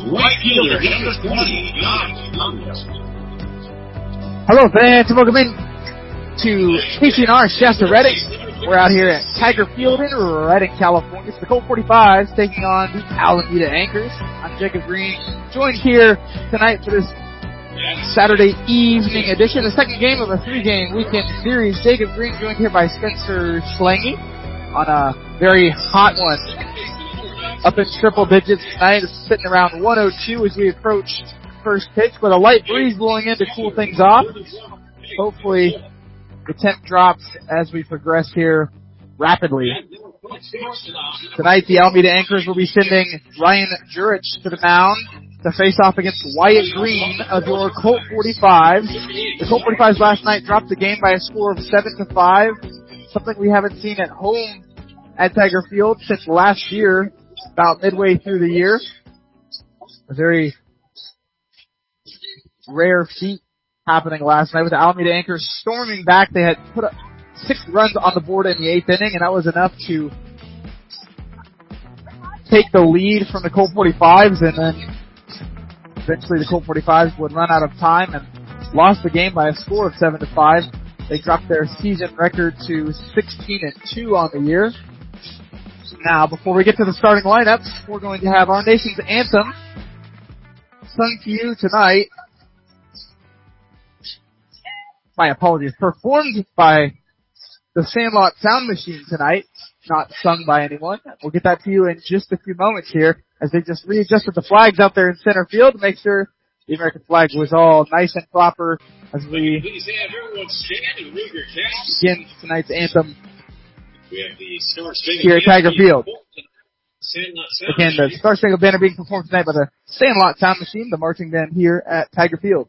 Right fielder, number 20, Josh Thomas. Hello, fans, and welcome in to KCNR Shasta Redding. We're out here at Tiger Field in Redding, California. It's the Colt 45s taking on the Alameda Anchors. I'm Jacob Green, joined here tonight for this Saturday evening edition, the second game of a three-game weekend series. Jacob Green joined here by Spencer Schlange on a very hot one. Up in triple digits tonight. It's sitting around 102 as we approach first pitch, with a light breeze blowing in to cool things off. Hopefully the temp drops as we progress here rapidly. Tonight the Alameda Anchors will be sending Ryan Jurich to the mound to face off against Wyatt Green of your Colt 45s. The Colt 45s last night dropped the game by a score of 7-5, something we haven't seen at home at Tiger Field since last year, about midway through the year. A very rare feat happening last night with the Alameda Anchors storming back. They had put up 6 runs on the board in the 8th inning, and that was enough to take the lead from the Colt 45s, and then eventually the Colt 45s would run out of time and lost the game by a score of 7-5. They dropped their season record to 16-2 on the year. Now, before we get to the starting lineups, we're going to have our nation's anthem sung to you tonight. My apologies. Performed by the Sandlot Sound Machine tonight, not sung by anyone. We'll get that to you in just a few moments here as they just readjusted the flags out there in center field to make sure the American flag was all nice and proper as we begin tonight's anthem here at Tiger Field. Again, the Star Spangled Banner being performed tonight by the Sandlot Sound Machine, the marching band here at Tiger Field.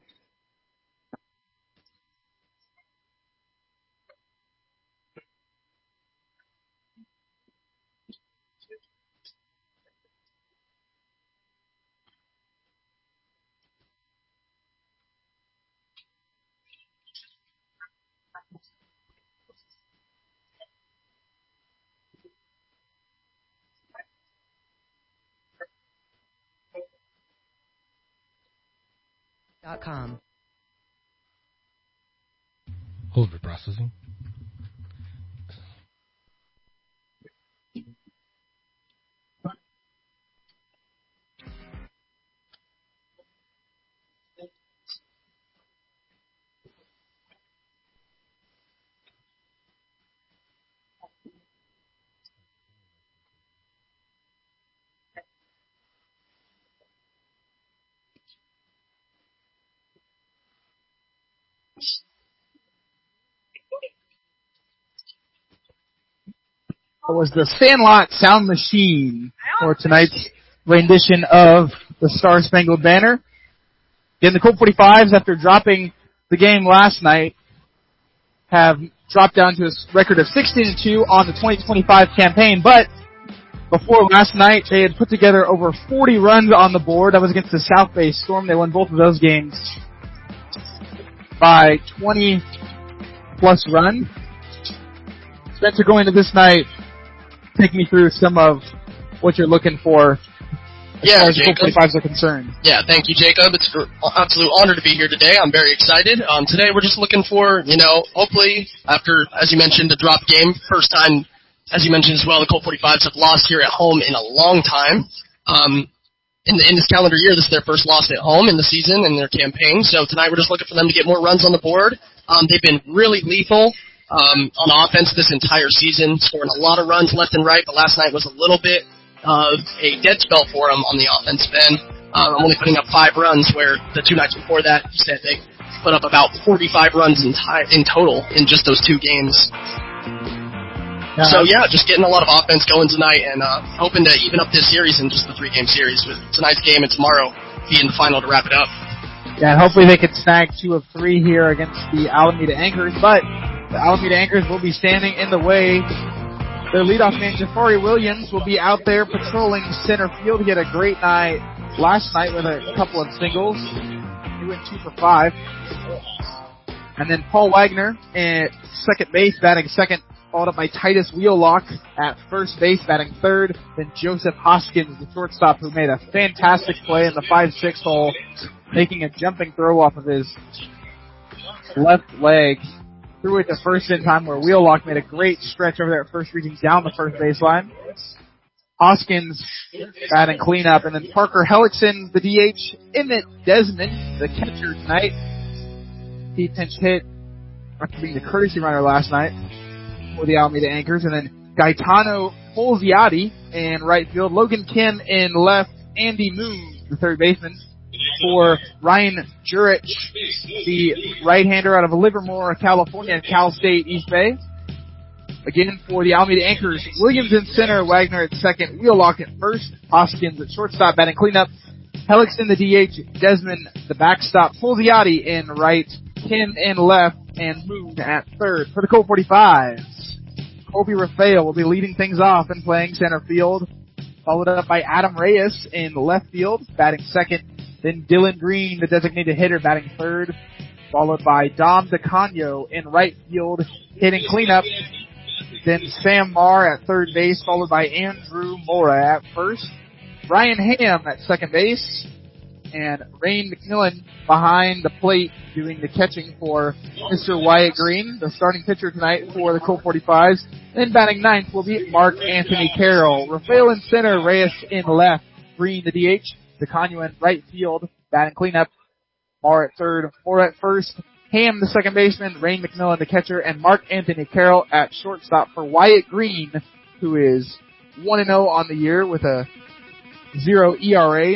.com. Hold for processing. It was the Sandlot Sound Machine for tonight's rendition of the Star Spangled Banner. Again, the Colt 45s, after dropping the game last night, have dropped down to a record of 16-2 on the 2025 campaign. But before last night, they had put together over 40 runs on the board. That was against the South Bay Storm. They won both of those games by 20-plus runs. Spencer, going to this night, take me through some of what you're looking for as far as the Colt 45s are concerned. Yeah, thank you, Jacob. It's an absolute honor to be here today. I'm very excited. Today we're just looking for, hopefully, after, as you mentioned, the drop game, first time, as you mentioned as well, the Colt 45s have lost here at home in a long time. In this calendar year, this is their first loss at home in the season and their campaign. So tonight we're just looking for them to get more runs on the board. They've been really lethal on offense this entire season, scoring a lot of runs left and right, but last night was a little bit of a dead spell for them on the offensive end. Only putting up 5 runs, where the 2 nights before that, you said they put up about 45 runs in total in just those 2 games. So yeah, just getting a lot of offense going tonight, and hoping to even up this series in just the 3-game series with tonight's game and tomorrow being the final to wrap it up. Yeah, and hopefully they can snag 2 of 3 here against the Alameda Anchors, but the Alameda Anchors will be standing in the way. Their leadoff man, Jafari Williams, will be out there patrolling center field. He had a great night last night with a couple of singles. He went 2 for 5. And then Paul Wagner at second base, batting second followed up by Titus Wheelock at first base, batting third. Then Joseph Hoskins, the shortstop, who made a fantastic play in the 5-6 hole, making a jumping throw off of his left leg. Threw it to first in time, where Wheelock made a great stretch over there at first, reaching down the first baseline. Hoskins batting cleanup, and then Parker Hellickson, the DH. Emmett Desmond, the catcher tonight. He pinch hit after being the courtesy runner last night for the Alameda Anchors. And then Gaetano Folziati in right field. Logan Kim in left. Andy Moon, the third baseman, for Ryan Jurich, the right-hander out of Livermore, California, and Cal State East Bay. Again, for the Alameda Anchors, Williams in center, Wagner at second, Wheelock at first, Hoskins at shortstop, batting cleanup, Hellickson the DH, Desmond the backstop, Folziati in right, Kim in left, and Moon at third. For the Colt 45s, Colby Rafael will be leading things off and playing center field, followed up by Adam Reyes in left field, batting second. Then Dylan Green, the designated hitter, batting third, followed by Dom DeCanio in right field, hitting cleanup. Then Sam Marr at third base, followed by Andrew Mora at first. Brian Ham at second base, and Rain McMillan behind the plate doing the catching for Mr. Wyatt Green, the starting pitcher tonight for the Colt 45s. Then batting ninth will be Mark Anthony Carroll. Rafael in center, Reyes in left, Green the DH, DeCanio in right field, batting cleanup, Marr at third, Mora at first, Ham the second baseman, Rain McMillan the catcher, and Mark Anthony Carroll at shortstop for Wyatt Green, who is 1-0 on the year with a 0 ERA.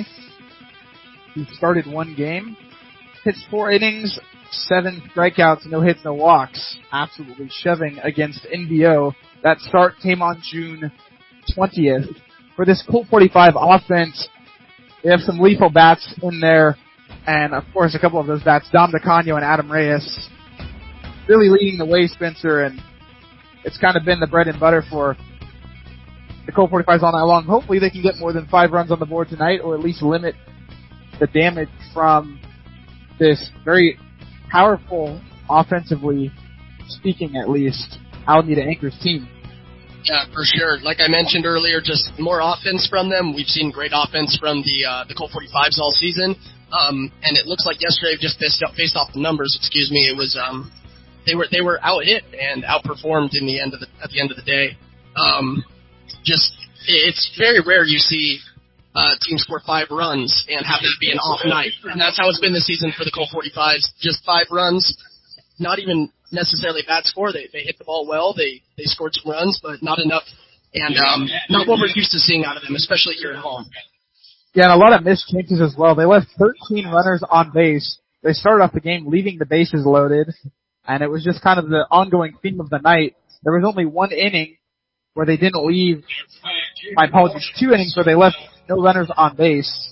He started one game, pitched 4 innings, 7 strikeouts, no hits, no walks. Absolutely shoving against NBO. That start came on June 20th. For this Colt 45 offense, they have some lethal bats in there, and of course a couple of those bats, Dom DeCanio and Adam Reyes, really leading the way, Spencer, and it's kind of been the bread and butter for the Colt 45s all night long. Hopefully they can get more than 5 runs on the board tonight, or at least limit the damage from this very powerful, offensively speaking at least, Alameda Anchors team. Yeah, for sure. Like I mentioned earlier, just more offense from them. We've seen great offense from the Colt 45s all season. And it looks like yesterday, just based off the numbers, it was they were out hit and outperformed at the end of the day. It's very rare you see team score 5 runs and have it be an off night. And that's how it's been this season for the Colt 45s. Just 5 runs, not even necessarily a bad score. They hit the ball well. They scored some runs, but not enough. And not what we're used to seeing out of them, especially here at home. Yeah, and a lot of missed chances as well. They left 13 runners on base. They started off the game leaving the bases loaded, and it was just kind of the ongoing theme of the night. There was only 1 inning where they didn't leave, 2 innings where they left no runners on base.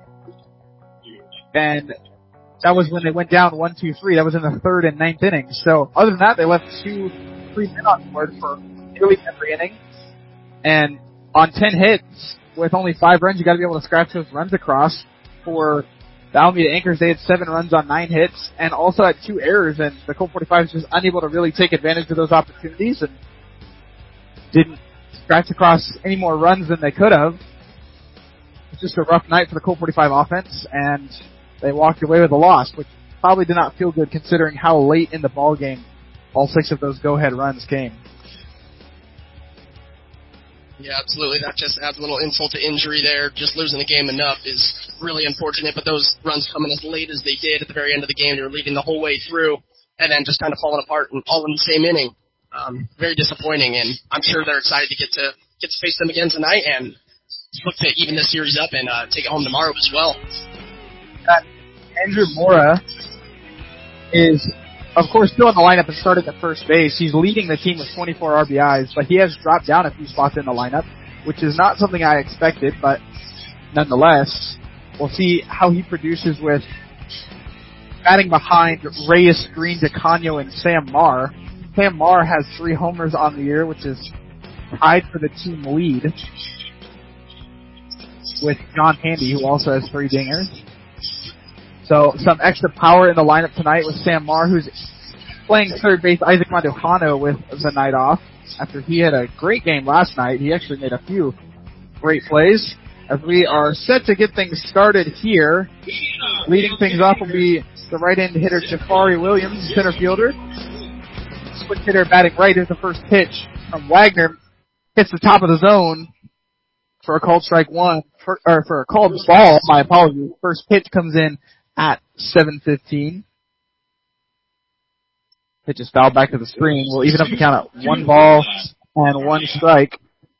And that was when they went down 1-2-3. That was in the 3rd and 9th innings. So other than that, they left 2-3 men on board for nearly every inning. And on 10 hits, with only 5 runs, you gotta be able to scratch those runs across. For the Alameda Anchors, they had 7 runs on 9 hits, and also had 2 errors, and the Colt 45 was just unable to really take advantage of those opportunities, and didn't scratch across any more runs than they could have. It's just a rough night for the Colt 45 offense, and they walked away with a loss, which probably did not feel good considering how late in the ball game all 6 of those go-ahead runs came. Yeah, absolutely. That just adds a little insult to injury there. Just losing the game enough is really unfortunate, but those runs coming as late as they did at the very end of the game, they were leading the whole way through, and then just kind of falling apart and all in the same inning. Very disappointing, and I'm sure they're excited to get to face them again tonight and look to even this series up and take it home tomorrow as well. Andrew Mora is, of course, still in the lineup and started at first base. He's leading the team with 24 RBIs, but he has dropped down a few spots in the lineup, which is not something I expected, but nonetheless, we'll see how he produces with batting behind Reyes, Green, DeCanio, and Sam Marr. Sam Marr has 3 homers on the year, which is tied for the team lead with John Handy, who also has 3 dingers. So some extra power in the lineup tonight with Sam Marr, who's playing third base, Isaac Mandujano with the night off. After he had a great game last night, he actually made a few great plays. As we are set to get things started here, leading things off will be the right-end hitter Jafari Williams, center fielder. Switch hitter batting right is the first pitch from Wagner. Hits the top of the zone for a called strike one, for a called ball, my apologies. First pitch comes in at 7:15. Pitch is fouled back to the screen. We'll even up the count at 1 ball and 1 strike.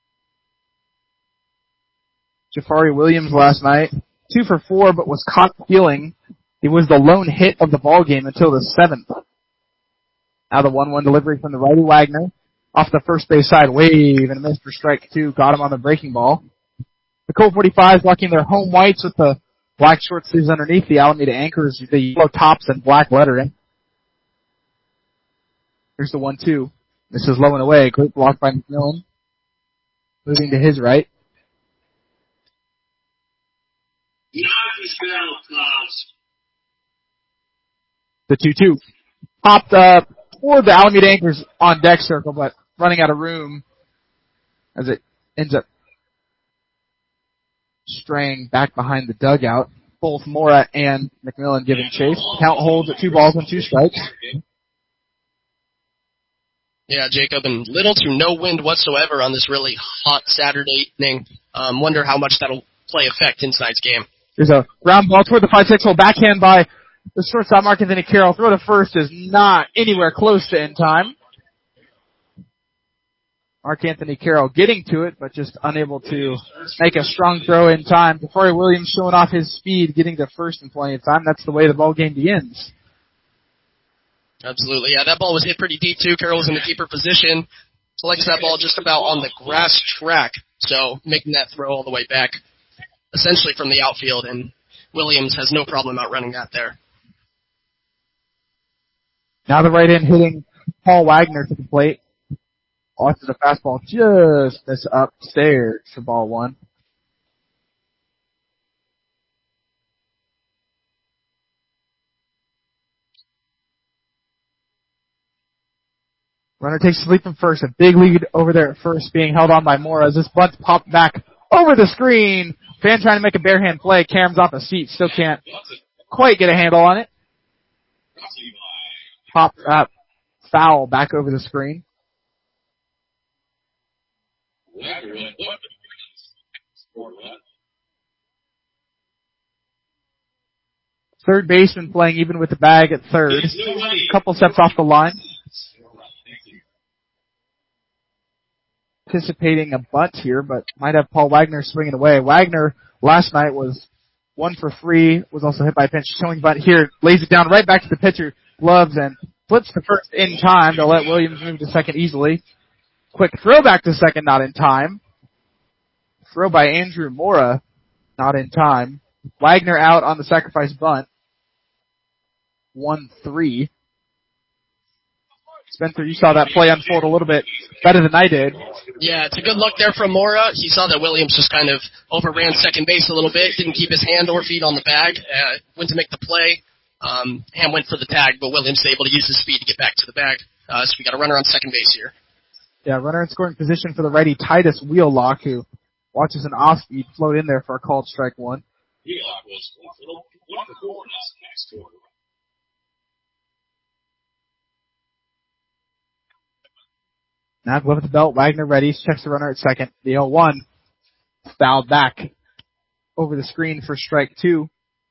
Jafari Williams last night, 2 for 4, but was caught stealing. He was the lone hit of the ball game until the 7th. Now the 1-1 delivery from the righty Wagner. Off the first base side, wave and a miss for strike 2. Got him on the breaking ball. The Colt 45s rocking their home whites with the black short sleeves underneath. The Alameda anchors, the yellow tops and black lettering. Here's the 1-2. This is low and away. Great block by McMillan. Moving to his right. The 2-2. Popped up toward the Alameda anchors on deck circle, but running out of room as it ends up straying back behind the dugout. Both Mora and McMillan giving chase. Count holds at 2 balls and 2 strikes. Yeah, Jacob, and little to no wind whatsoever on this really hot Saturday evening. Wonder how much that'll play effect in tonight's game. There's a ground ball toward the 5-6 hole, backhand by the shortstop Mark Anthony Carroll. Throw to first is not anywhere close to in time. Mark Anthony Carroll getting to it, but just unable to make a strong throw in time. Jafari Williams showing off his speed, getting to first in plenty of time. That's the way the ball game begins. Absolutely, yeah, that ball was hit pretty deep too. Carroll was in a deeper position. Selects that ball just about on the grass track, so making that throw all the way back, essentially from the outfield, and Williams has no problem outrunning that there. Now the right end hitting Paul Wagner to the plate. Watches the fastball just miss upstairs for ball 1. Runner takes a leap from first. A big lead over there at first being held on by Mora as this bunt popped back over the screen. Fan trying to make a bare hand play. Cam's off a seat. Still can't quite get a handle on it. Pop foul back over the screen. Third baseman playing even with the bag at third. Couple steps off the line. Anticipating a bunt here, but might have Paul Wagner swinging away. Wagner last night was 1 for 3, was also hit by a pinch. Showing bunt here, lays it down right back to the pitcher, gloves, and flips to first in time to let Williams move to second easily. Quick throw back to second, not in time. Throw by Andrew Mora, not in time. Wagner out on the sacrifice bunt. 1-3. Spencer, you saw that play unfold a little bit better than I did. Yeah, it's a good look there from Mora. He saw that Williams just kind of overran second base a little bit, didn't keep his hand or feet on the bag, went to make the play. Ham went for the tag, but Williams able to use his speed to get back to the bag. So we got a runner on second base here. Yeah, runner in scoring position for the righty Titus Wheelock, who watches an off-speed float in there for a called strike 1. Wheelock was one of the corners next to him. Now glove at the belt, Wagner ready, checks the runner at second. The 0-1 fouled back over the screen for strike 2.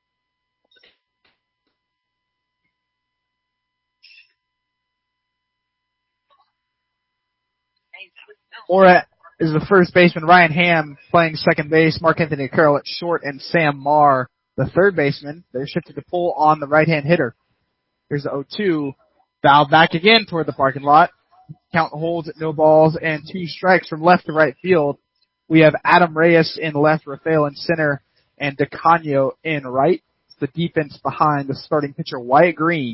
Mora is the first baseman, Ryan Ham playing second base, Mark Anthony Carroll at short, and Sam Marr, the third baseman. They're shifted to pull on the right-hand hitter. Here's the 0-2, fouled back again toward the parking lot. Count holds at no balls and 2 strikes from left to right field. We have Adam Reyes in left, Rafael in center, and DeCano in right. It's the defense behind the starting pitcher, Wyatt Green.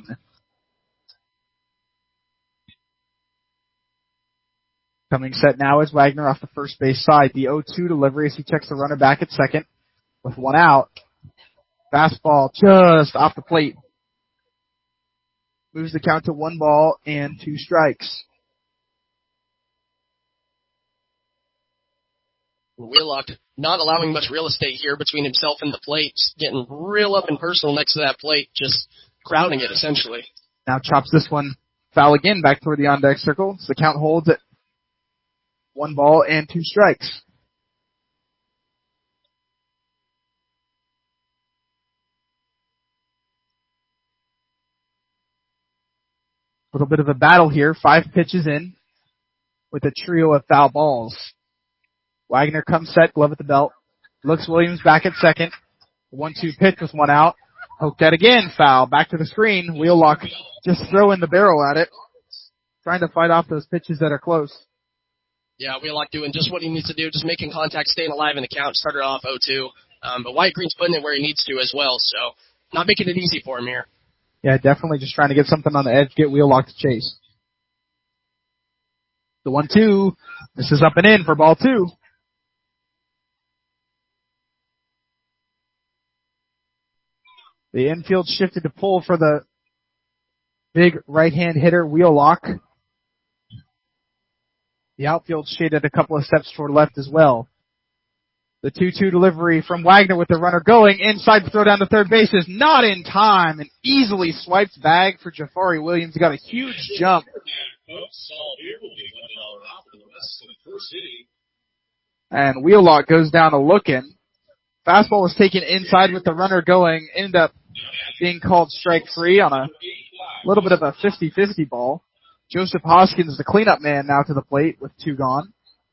Coming set now is Wagner off the first base side. The 0-2 delivery as he checks the runner back at second with 1 out. Fastball just off the plate. moves the count to 1 ball and 2 strikes. Wheelock not allowing much real estate here between himself and the plate, just getting real up and personal next to that plate, just crowding it essentially. Now chops this one foul again back toward the on-deck circle. So the count holds at 1 ball and 2 strikes. A little bit of a battle here. 5 pitches in with a trio of foul balls. Wagner comes set, glove at the belt. Looks Williams back at second. 1-2 pitch with 1 out. Poked at again, foul. Back to the screen. Wheelock just throwing the barrel at it. Trying to fight off those pitches that are close. Yeah, Wheelock doing just what he needs to do, just making contact, staying alive in the count. Started off 0-2. But Wyatt Green's putting it where he needs to as well, so not making it easy for him here. Yeah, definitely just trying to get something on the edge, get Wheelock to chase. The 1-2. This is up and in for ball 2. The infield shifted to pull for the big right-hand hitter, Wheelock. The outfield shaded a couple of steps toward left as well. The 2-2 delivery from Wagner with the runner going. Inside throw down to third base is not in time. An easily swiped bag for Jafari Williams. He got a huge jump. And Wheelock goes down to looking. Fastball was taken inside with the runner going. Ended up being called strike 3 on a little bit of a 50-50 ball. Joseph Hoskins, the cleanup man, now to the plate with 2 gone.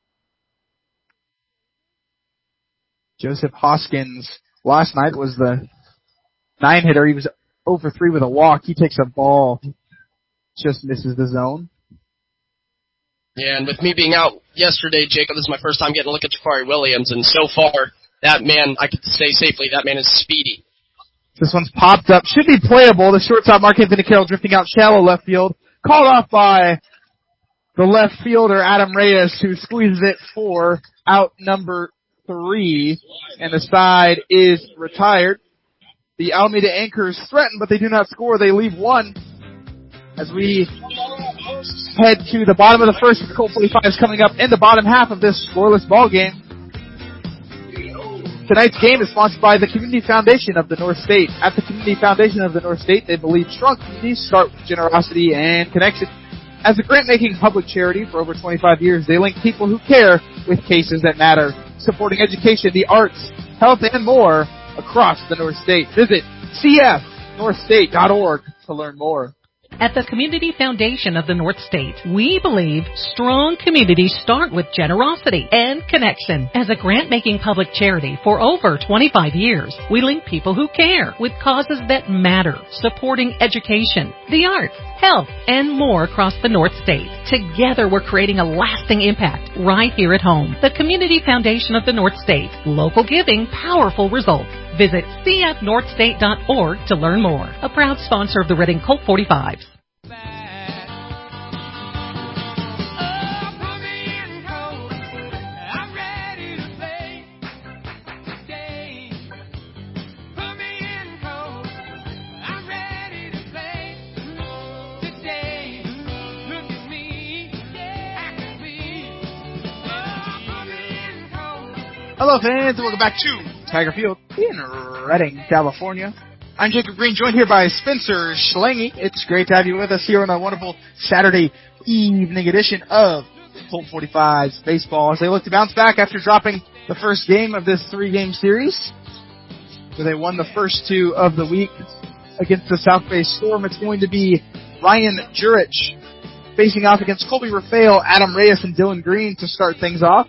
Joseph Hoskins last night was the 9-hitter. He was 0 for 3 with a walk. He takes a ball, just misses the zone. Yeah, and with me being out yesterday, Jacob, this is my first time getting a look at Jafari Williams, and so far, that man, I could say safely, that man is speedy. This one's popped up. Should be playable. The shortstop, Mark Anthony Carroll, drifting out shallow left field. Called off by the left fielder, Adam Reyes, who squeezes it for out number 3. And the side is retired. The Alameda Anchors threaten, but they do not score. They leave 1. As we head to the bottom of the first, the Colt 45s coming up in the bottom half of this scoreless ball game. Tonight's game is sponsored by the Community Foundation of the North State. At the Community Foundation of the North State, they believe strong communities start with generosity and connection. As a grant-making public charity for over 25 years, they link people who care with cases that matter, supporting education, the arts, health, and more across the North State. Visit cfnorthstate.org to learn more. At the Community Foundation of the North State, we believe strong communities start with generosity and connection. As a grant-making public charity for over 25 years, we link people who care with causes that matter, supporting education, the arts, health, and more across the North State. Together, we're creating a lasting impact right here at home. The Community Foundation of the North State. Local giving, powerful results. Visit cfnorthstate.org to learn more. A proud sponsor of the Reading Colt 45s. Hello fans, and welcome back to Tiger Field in Redding, California. I'm Jacob Green, joined here by Spencer Schlange. It's great to have you with us here on a wonderful Saturday evening edition of Colt 45's baseball as they look to bounce back after dropping the first game of this 3-game series, where they won the first 2 of the week against the South Bay Storm. It's going to be Ryan Jurich facing off against Colby Rafael, Adam Reyes, and Dylan Green to start things off.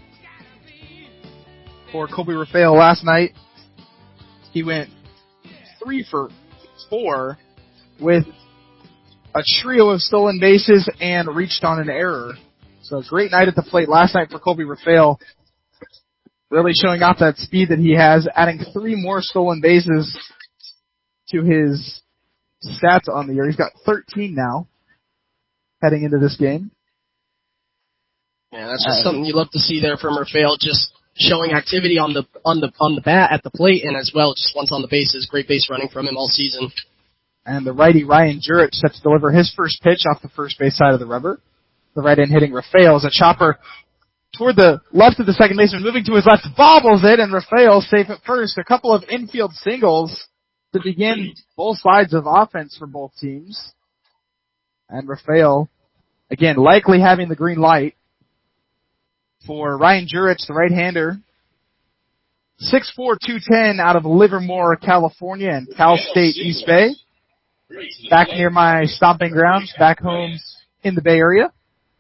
For Colby Rafael last night, he went 3 for 4 with a trio of stolen bases and reached on an error. So a great night at the plate last night for Colby Rafael, really showing off that speed that he has, adding 3 more stolen bases to his stats on the year. He's got 13 now heading into this game. Yeah, that's just something you love to see there from Rafael, just showing activity on the bat at the plate, and as well just once on the bases. Great base running from him all season. And the righty Ryan Jurich set to deliver his first pitch off the first base side of the rubber. The right end hitting Rafael as a chopper toward the left of the second baseman, moving to his left, bobbles it, and Rafael safe at first. A couple of infield singles to begin both sides of offense for both teams. And Rafael, again, likely having the green light for Ryan Jurich, the right-hander. 6'4", 210 out of Livermore, California, and Cal State East Bay. Back near my stomping grounds, back home in the Bay Area.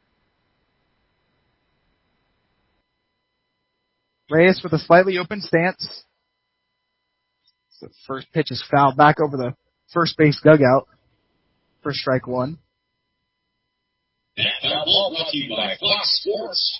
Reyes with a slightly open stance. The first pitch is fouled back over the first base dugout for strike one. That foul ball brought to you by Fox Sports.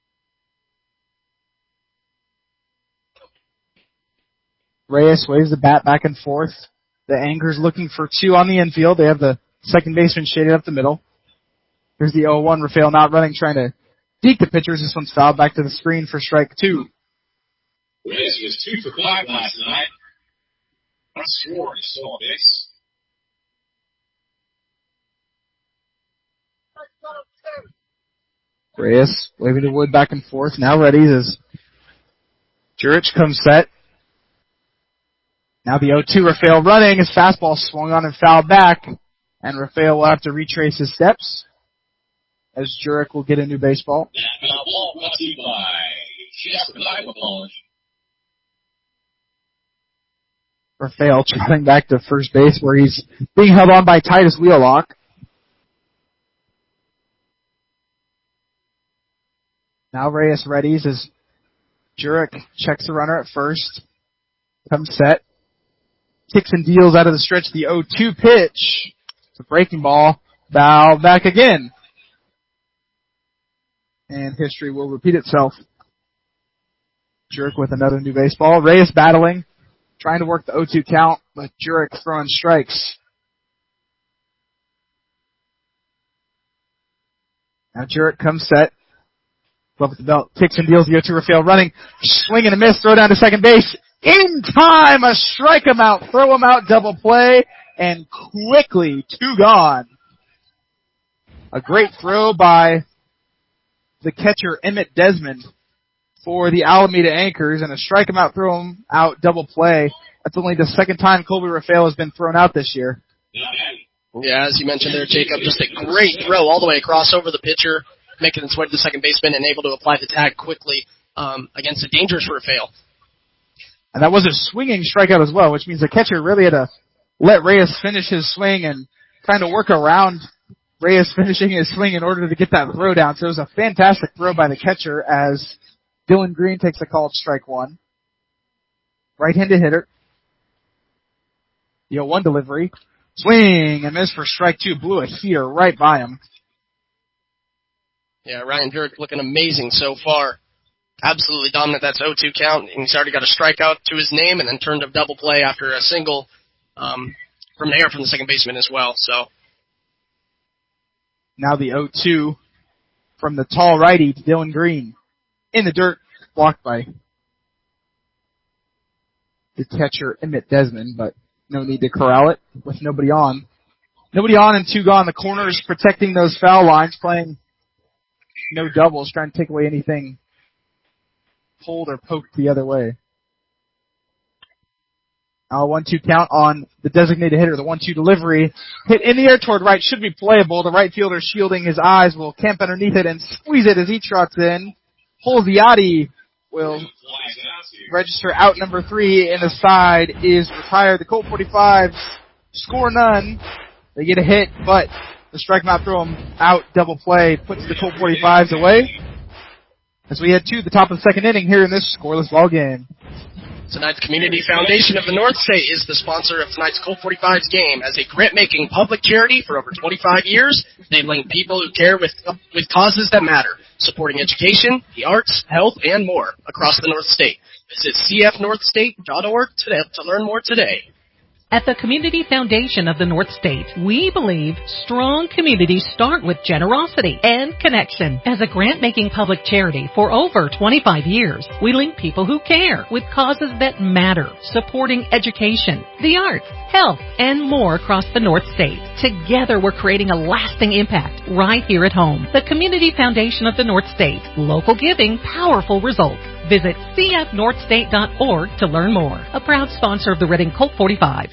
Reyes waves the bat back and forth. The Anchors looking for two on the infield. They have the second baseman shaded up the middle. Here's the 0-1. Rafael not running, trying to deke the pitchers. This one's fouled back to the screen for strike two. Reyes was 2 for 5 last night. Not scored, he's still on base. Reyes waving the wood back and forth. Now ready as Jurich comes set. Now the 0-2, Rafael running. His fastball swung on and fouled back. And Rafael will have to retrace his steps as Jurich will get a new baseball. That foul ball brought to you by Jasper Microphone. Rafael trotting back to first base where he's being held on by Titus Wheelock. Now Reyes readies as Jurich checks the runner at first. Comes set. Kicks and deals out of the stretch the 0-2 pitch. It's a breaking ball. Foul back again. And history will repeat itself. Jurich with another new baseball. Reyes battling. Trying to work the 0-2 count, but Jurich throwing strikes. Now Jurich comes set. Glove with the belt. Kicks and deals the 0-2. Rafael running. Swing and a miss. Throw down to second base. In time, a strike him out, throw him out, double play, and quickly, two gone. A great throw by the catcher, Emmett Desmond, for the Alameda Anchors, and a strike him out, throw him out, double play. That's only the second time Colby Rafael has been thrown out this year. Yeah, as you mentioned there, Jacob, just a great throw all the way across over the pitcher, making its way to the second baseman and able to apply the tag quickly against a dangerous Rafael. And that was a swinging strikeout as well, which means the catcher really had to let Reyes finish his swing and trying to work around Reyes finishing his swing in order to get that throw down. So it was a fantastic throw by the catcher as Dylan Green takes the call at strike one. Right-handed hitter. The 0-1 delivery. Swing and miss for strike two. Blew a heater right by him. Yeah, Ryan Jurich looking amazing so far. Absolutely dominant. That's 0-2 count, and he's already got a strikeout to his name, and then turned a double play after a single from the second baseman as well. So now the 0-2 from the tall righty to Dylan Green in the dirt, blocked by the catcher Emmett Desmond, but no need to corral it with nobody on. Nobody on and two gone. The corner is protecting those foul lines, playing no doubles, trying to take away anything pulled or poked the other way. Now a 1-2 count on the designated hitter. The 1-2 delivery hit in the air toward right, should be playable. The right fielder shielding his eyes will camp underneath it and squeeze it as he trots in. Holziati will register out number 3, and the side is retired. The Colt 45s score none. They get a hit, but the strike him out, throw him out, double play puts the Colt 45s away. As we head to the top of the second inning here in this scoreless ball game. Tonight's Community Foundation of the North State is the sponsor of tonight's Colt 45s game. As a grant-making public charity for over 25 years, they link people who care with causes that matter, supporting education, the arts, health, and more across the North State. Visit cfnorthstate.org today to learn more today. At the Community Foundation of the North State, we believe strong communities start with generosity and connection. As a grant-making public charity for over 25 years, we link people who care with causes that matter, supporting education, the arts, health, and more across the North State. Together, we're creating a lasting impact right here at home. The Community Foundation of the North State. Local giving, powerful results. Visit cfnorthstate.org to learn more. A proud sponsor of the Reading Colt 45s.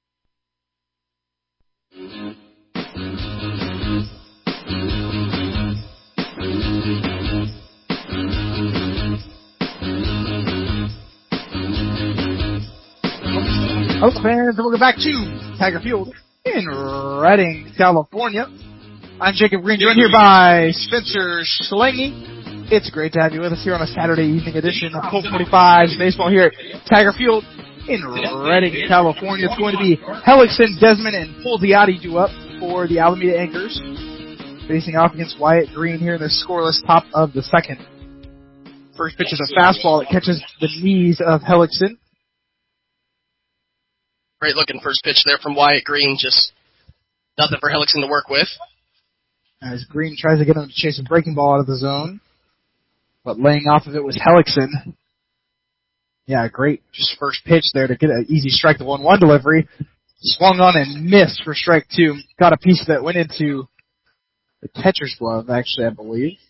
Hello, fans, and welcome back to Tiger Field in Redding, California. I'm Jacob Green, joined here by Spencer Schlange. It's great to have you with us here on a Saturday evening edition of Colt 45's baseball here at Tiger Field in Redding, California. It's going to be Hellickson, Desmond, and Polziotti due up for the Alameda Anchors, facing off against Wyatt Green here in the scoreless top of the second. First pitch is a fastball that catches the knees of Hellickson. Great looking first pitch there from Wyatt Green, just nothing for Hellickson to work with. As Green tries to get him to chase a breaking ball out of the zone, but laying off of it was Hellickson. Yeah, great just first pitch there to get an easy strike to 1-1 delivery. Swung on and missed for strike two. Got a piece that went into the catcher's glove, actually, I believe.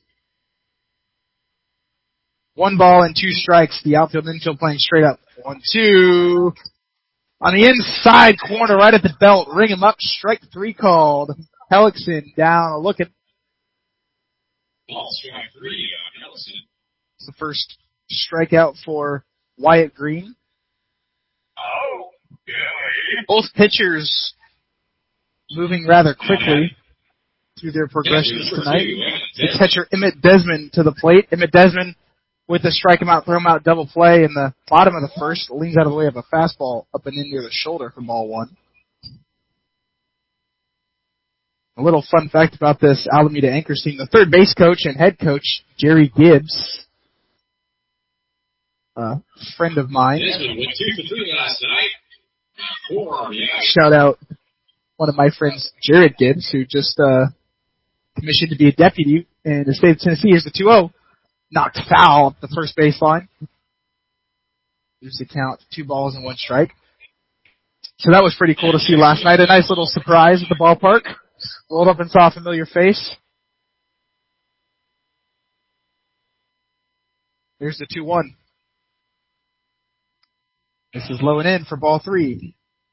1 ball and 2 strikes. The outfield and infield playing straight up. 1-2. On the inside corner, right at the belt. Ring him up. Strike 3 called. Hellickson down looking. Ball strike 3 on Hellickson. It's the first strikeout for Wyatt Green. Oh, yeah. Both pitchers moving rather quickly through their progressions tonight. The catcher Emmett Desmond to the plate. Emmett Desmond with the strike him out, throw him out double play in the bottom of the first. Leans out of the way of a fastball up and in near the shoulder for ball 1. A little fun fact about this Alameda Anchors team, the third base coach and head coach, Jerry Gibbs, a friend of mine. Desmond went 2 for 3 last night. 4 RBI. Shout out one of my friends, Jared Gibbs, who just commissioned to be a deputy in the state of Tennessee. Here's the 2-0. Knocked foul up the first baseline. Moves the count 2 balls and 1 strike. So that was pretty cool to see last night. A nice little surprise at the ballpark. Rolled up and saw a familiar face. Here's the 2-1. This is low and in for ball 3.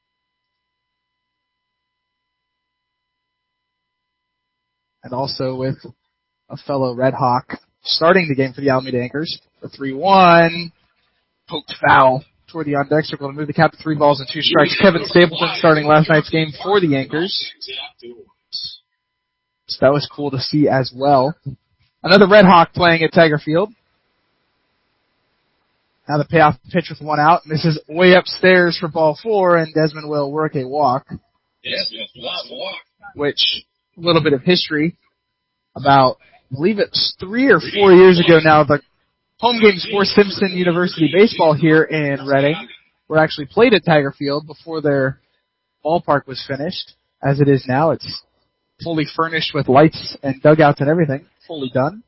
And also with a fellow Red Hawk starting the game for the Alameda Anchors. The 3-1. Poked foul toward the on-deck circle to move the count to 3 balls and 2 strikes. Kevin Stapleton starting last night's game for the Anchors. So that was cool to see as well. Another Red Hawk playing at Tiger Field. Now the payoff pitch with 1 out. This is way upstairs for ball 4, and Desmond will work a walk. Which, a little bit of history about, I believe it's 3 or 4 years ago now, the home games for Simpson University baseball here in Reading were actually played at Tiger Field before their ballpark was finished. As it is now, it's fully furnished with lights and dugouts and everything. Fully done.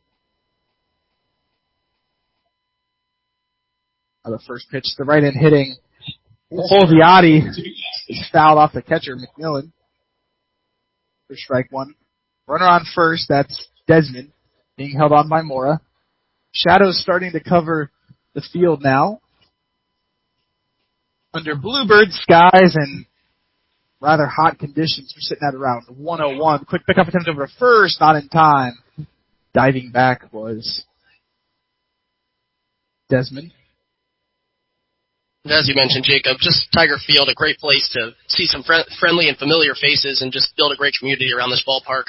The first pitch, the right-hand hitting Polziotti is fouled off the catcher, McMillan. For strike 1. Runner on first, that's Desmond, being held on by Mora. Shadows starting to cover the field now. Under bluebird skies and rather hot conditions, we're sitting at around 101. Quick pickup attempt over to first, not in time. Diving back was Desmond. As you mentioned, Jacob, just Tiger Field, a great place to see some friendly and familiar faces and just build a great community around this ballpark.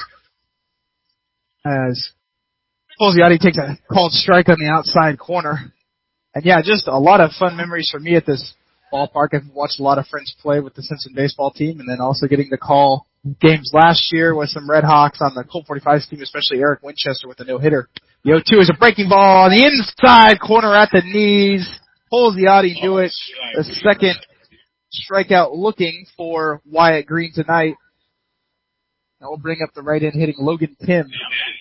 As Polziotti takes a called strike on the outside corner. And yeah, just a lot of fun memories for me at this ballpark. I've watched a lot of friends play with the Simpson baseball team, and then also getting to call games last year with some Red Hawks on the Colt 45s team, especially Eric Winchester with a no-hitter. The 0-2 is a breaking ball on the inside corner at the knees. Polziotti do it. The second strikeout looking for Wyatt Green tonight. That will bring up the right end hitting Logan Kim.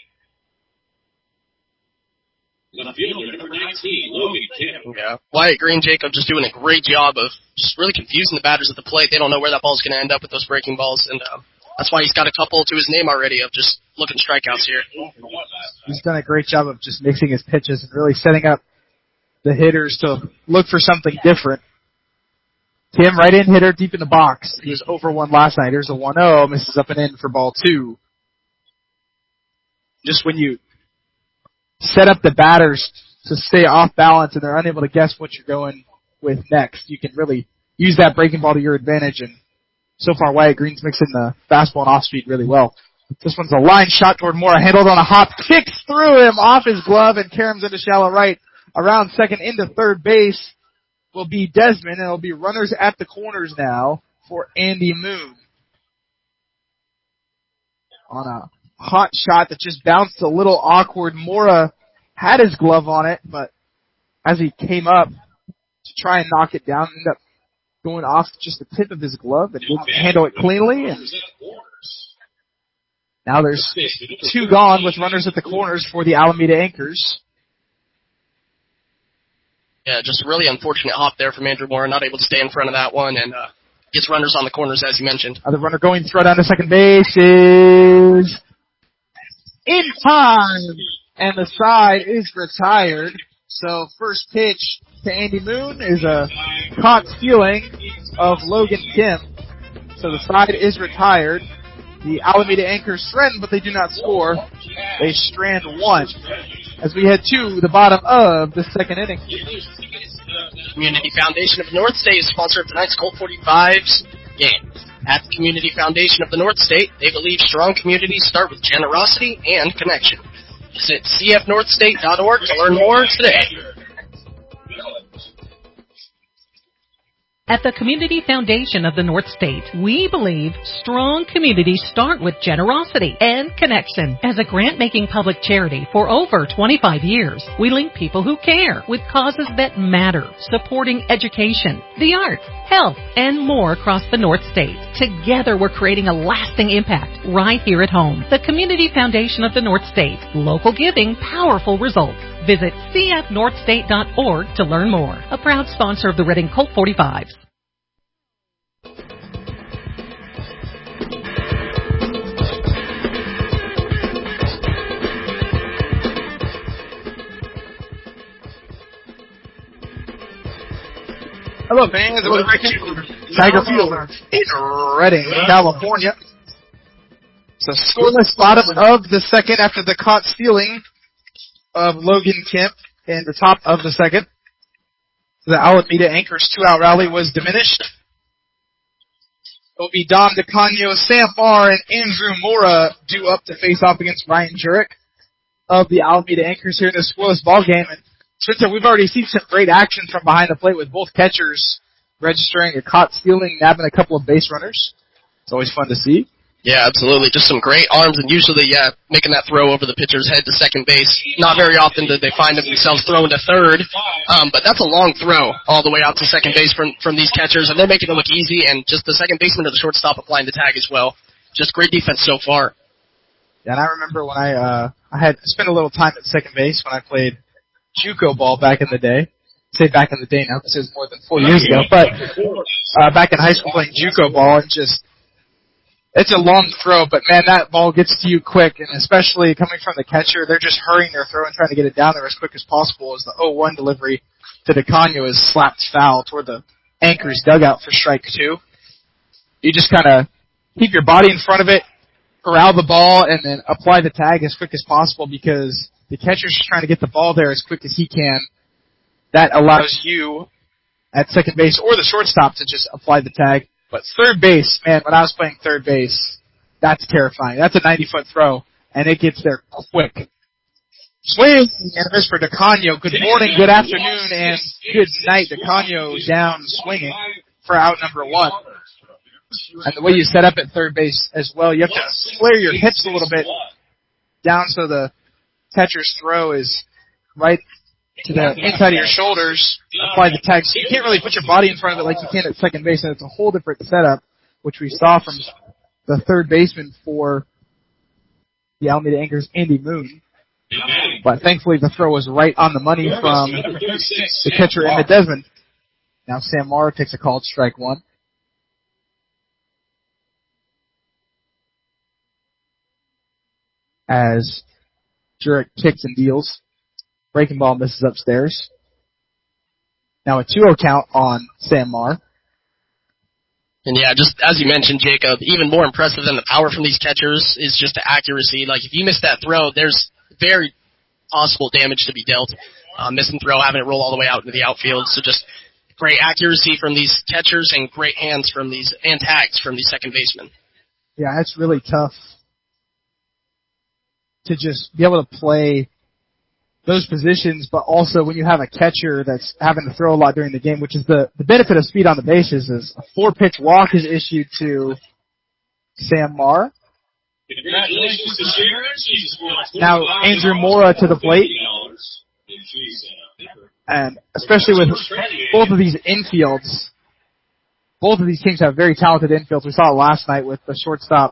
Left fielder, number 19, Logan Kim. Yeah. Wyatt Green, Jacob, just doing a great job of just really confusing the batters at the plate. They don't know where that ball's going to end up with those breaking balls, and that's why he's got a couple to his name already of just looking strikeouts here. He's done a great job of just mixing his pitches and really setting up the hitters to look for something different. Kim, right-in hitter, deep in the box. He was over one last night. Here's a 1-0, misses up and in for ball 2. Just when you set up the batters to stay off balance and they're unable to guess what you're going with next, you can really use that breaking ball to your advantage. And so far, Wyatt Green's mixing the fastball and off-speed really well. This one's a line shot toward Mora, handled on a hop, kicks through him off his glove, and caroms into shallow right. Around second into third base will be Desmond, and it'll be runners at the corners now for Andy Moon. On a hot shot that just bounced a little awkward. Mora had his glove on it, but as he came up to try and knock it down, ended up going off just the tip of his glove and didn't handle it cleanly. And now there's 2 gone with runners at the corners for the Alameda Anchors. Yeah, just really unfortunate hop there from Andrew Mora, not able to stay in front of that one, and gets runners on the corners, as you mentioned. The runner going throw down to second base is in time, and the side is retired. So first pitch to Andy Moon is a caught stealing of Logan Kim. So the side is retired. The Alameda Anchors threaten, but they do not score. They strand 1 as we head to the bottom of the second inning. Community Foundation of the North State is sponsor of tonight's Colt 45's game. At the Community Foundation of the North State, they believe strong communities start with generosity and connection. Visit cfnorthstate.org to learn more today. At the Community Foundation of the North State, we believe strong communities start with generosity and connection. As a grant-making public charity for over 25 years, we link people who care with causes that matter, supporting education, the arts, health, and more across the North State. Together, we're creating a lasting impact right here at home. The Community Foundation of the North State. Local giving, powerful results. Visit cfnorthstate.org to learn more. A proud sponsor of the Reading Colt 45s. Hello, fans. Welcome to Tiger Field in Reading, California. So scoreless bottom of the second after the caught stealing of Logan Kemp in the top of the second. The Alameda Anchors 2-out rally was diminished. It will be Dom DeCanio, Sam Marr, and Andrew Mora due up to face off against Ryan Jurek of the Alameda Anchors here in the scoreless ball game. And Spencer, we've already seen some great action from behind the plate with both catchers registering a caught stealing, nabbing a couple of base runners. It's always fun to see. Yeah, absolutely. Just some great arms, and usually, making that throw over the pitcher's head to second base. Not very often do they find themselves throwing to third, but that's a long throw all the way out to second base from these catchers, and they're making it look easy, and just the second baseman or the shortstop applying the tag as well. Just great defense so far. Yeah, and I remember when I had spent a little time at second base when I played JUCO ball back in the day. I say back in the day now, because it was more than 4 years ago, but back in high school playing JUCO ball, and just it's a long throw, but man, that ball gets to you quick, and especially coming from the catcher, they're just hurrying their throw and trying to get it down there as quick as possible as the 0-1 delivery to DeCanio is slapped foul toward the Anchors dugout for strike 2. You just kind of keep your body in front of it, corral the ball, and then apply the tag as quick as possible because the catcher's just trying to get the ball there as quick as he can. That allows you at second base or the shortstop to just apply the tag. But third base, man, when I was playing third base, that's terrifying. That's a 90-foot throw, and it gets there quick. Swing and a miss for DeCanio. Good morning, good afternoon, and good night. DeCanio down swinging for out number 1. And the way you set up at third base as well, you have to flare your hips a little bit down so the catcher's throw is right to the inside of your shoulders apply the tag. So you can't really put your body in front of it like you can at second base, and it's a whole different setup, which we saw from the third baseman for the Alameda Anchors, Andy Moon. But thankfully the throw was right on the money from the catcher, Emmett Desmond. Now Sam Morrow takes a called strike one. As Jurek kicks and deals. Breaking ball misses upstairs. Now a 2-0 count on Sam Marr. And yeah, just as you mentioned, Jacob, even more impressive than the power from these catchers is just the accuracy. Like, if you miss that throw, there's very possible damage to be dealt. Missing throw, having it roll all the way out into the outfield. So just great accuracy from these catchers and great hands from these, and tags from these second basemen. Yeah, it's really tough to just be able to play those positions, but also when you have a catcher that's having to throw a lot during the game, which is the benefit of speed on the bases, is a 4-pitch walk is issued to Sam Marr. Congratulations to Sharon. Now Andrew Mora to the plate. And especially with both of these infields, both of these teams have very talented infields. We saw it last night with the shortstop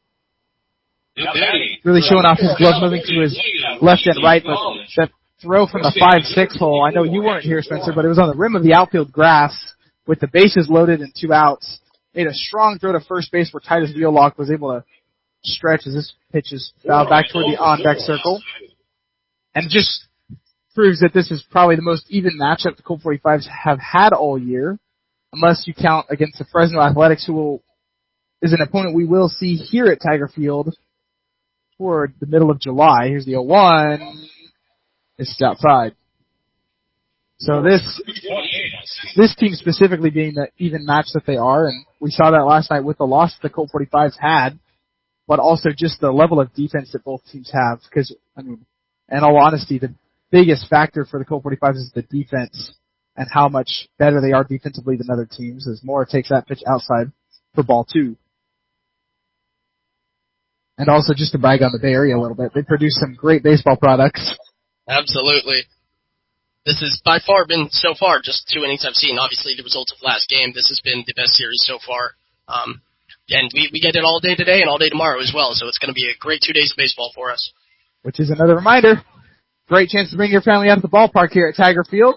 really showing off his glove moving to his left and right, but that throw from the 5-6 hole, I know you weren't here, Spencer, but it was on the rim of the outfield grass with the bases loaded and 2 outs. Made a strong throw to first base where Titus Wheelock was able to stretch as this pitch is fouled back toward the on-deck circle. And just proves that this is probably the most even matchup the Colt 45s have had all year, unless you count against the Fresno Athletics, is an opponent we will see here at Tiger Field toward the middle of July. Here's the 0-1. This is outside. So this team specifically being the even match that they are, and we saw that last night with the loss the Colt 45s had, but also just the level of defense that both teams have. Because, I mean, in all honesty, the biggest factor for the Colt 45s is the defense and how much better they are defensively than other teams, as Mora takes that pitch outside for ball 2. And also, just to brag on the Bay Area a little bit, they produce some great baseball products. Absolutely. This has by far been, so far, just 2 innings I've seen. Obviously, the results of last game, this has been the best series so far. And we get it all day today and all day tomorrow as well, so it's going to be a great 2 days of baseball for us. Which is another reminder. Great chance to bring your family out to the ballpark here at Tiger Field.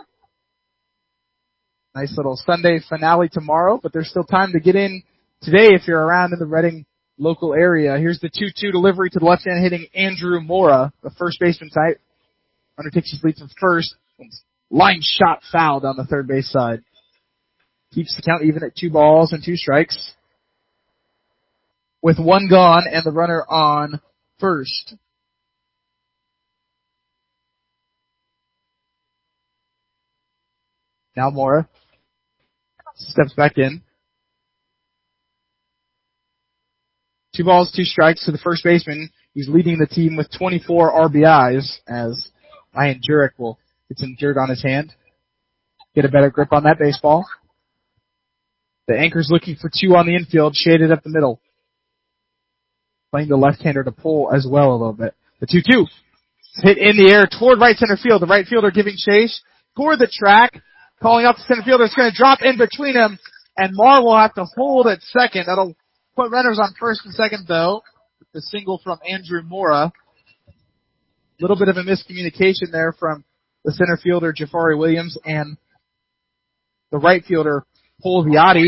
Nice little Sunday finale tomorrow, but there's still time to get in today if you're around in the Reading local area. Here's the 2-2 delivery to the left-hand hitting Andrew Mora, the first baseman side. Runner takes his lead from first. Line shot fouled on the third base side. Keeps the count even at 2 balls and 2 strikes. With 1 gone and the runner on first. Now Mora steps back in. 2 balls, 2 strikes to the first baseman. He's leading the team with 24 RBIs as Ryan Jurek will get some dirt on his hand. Get a better grip on that baseball. The Anchors looking for 2 on the infield, shaded up the middle. Playing the left-hander to pull as well a little bit. The 2-2. Hit in the air toward right center field. The right fielder giving chase toward the track. Calling out the center fielder. It's going to drop in between him. And Marr will have to hold at second. That'll put runners on first and second, though. The single from Andrew Mora. A little bit of a miscommunication there from the center fielder, Jafari Williams, and the right fielder, Paul Viotti.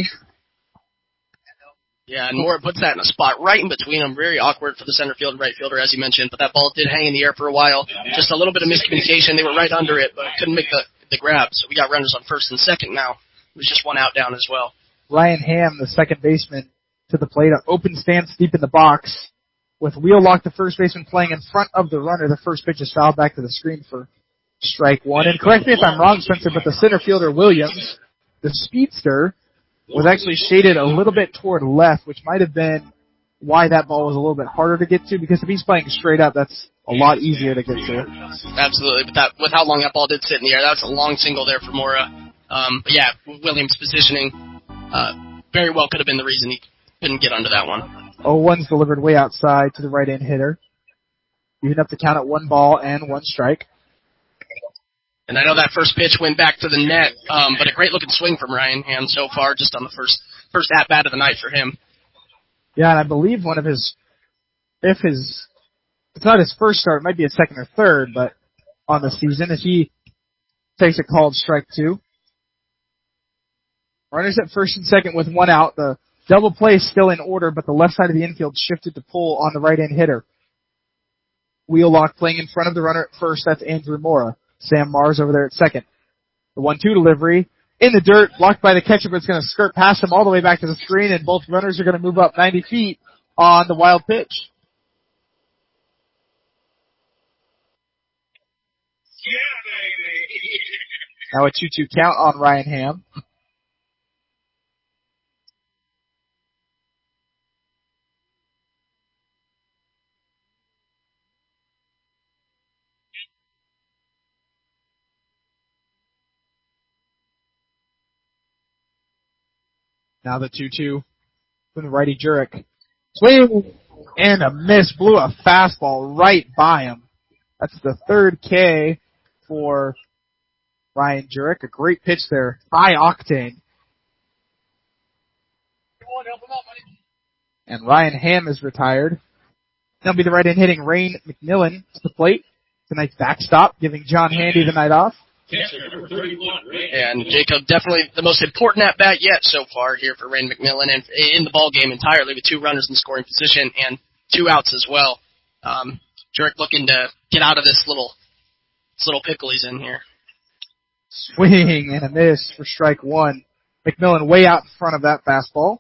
Yeah, and Mora puts that in a spot right in between them. Very awkward for the center field and right fielder, as you mentioned, but that ball did hang in the air for a while. Just a little bit of miscommunication. They were right under it, but couldn't make the grab, so we got runners on first and second now. It was just 1 out down as well. Ryan Hamm, the second baseman, to the plate. An open stance deep in the box. With Wheelock, the first baseman, playing in front of the runner. The first pitch is fouled back to the screen for strike 1. And correct me if I'm wrong, Spencer, but the center fielder, Williams, the speedster, was actually shaded a little bit toward left, which might have been why that ball was a little bit harder to get to, because if he's playing straight up, that's a lot easier to get to. Absolutely, but with how long that ball did sit in the air, that's a long single there for Mora. But yeah, Williams' positioning very well could have been the reason he couldn't get under that one. 0-1's delivered way outside to the right-hand hitter. Even up the count at 1 ball and 1 strike. And I know that first pitch went back to the net, but a great-looking swing from Ryan Ham so far, just on the first at-bat of the night for him. Yeah, and I believe one of his, it's not his first start, it might be his second or third, but on the season, as he takes a called strike 2. Runners at first and second with 1 out. The double play is still in order, but the left side of the infield shifted to pull on the right-hand hitter. Wheelock playing in front of the runner at first, that's Andrew Mora. Sam Mars over there at second. The 1-2 delivery in the dirt, blocked by the catcher, but it's going to skirt past him all the way back to the screen, and both runners are going to move up 90 feet on the wild pitch. Now a 2-2 count on Ryan Ham. Now the 2-2 from the righty Jurek. Swing and a miss. Blew a fastball right by him. That's the third K for Ryan Jurek. A great pitch there. High octane. And Ryan Ham is retired. That'll be the right-hand hitting Rain McMillan to the plate. Tonight's backstop, giving John Handy the night off. And Jacob, definitely the most important at-bat yet so far here for Rain McMillan, and in the ball game entirely with 2 runners in scoring position and 2 outs as well. Jurek looking to get out of this little pickle he's in here. Swing and a miss for strike 1. McMillan way out in front of that fastball.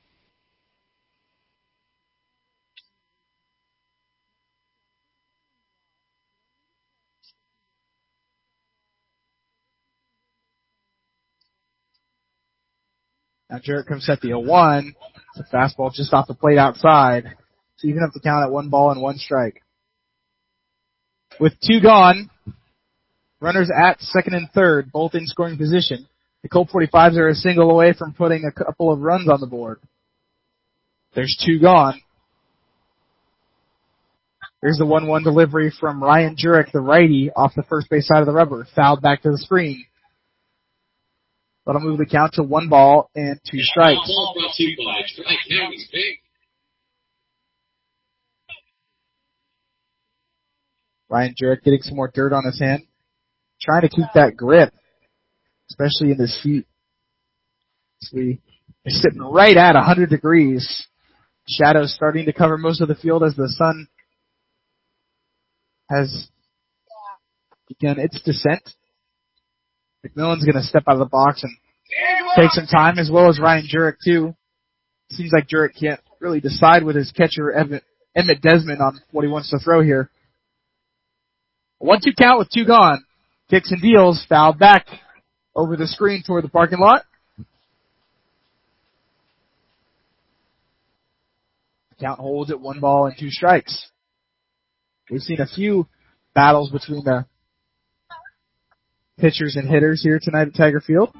Now Jurek comes set the 0-1. It's a fastball just off the plate outside. So even up the count at 1 ball and 1 strike. With 2 gone, runners at second and third, both in scoring position. The Colt 45s are a single away from putting a couple of runs on the board. There's 2 gone. Here's the 1-1 delivery from Ryan Jurek, the righty, off the first base side of the rubber. Fouled back to the screen. That'll move the count to 1 ball and 2 strikes. Ryan Jurek getting some more dirt on his hand. Trying to keep that grip, especially in this heat. So we are sitting right at 100 degrees. Shadows starting to cover most of the field as the sun has begun its descent. McMillan's going to step out of the box and take some time, as well as Ryan Jurek, too. Seems like Jurek can't really decide with his catcher, Emmett Desmond, on what he wants to throw here. A 1-2 count with 2 gone. Kicks and deals, fouled back over the screen toward the parking lot. The count holds at 1 ball and 2 strikes. We've seen a few battles between the pitchers and hitters here tonight at Tiger Field.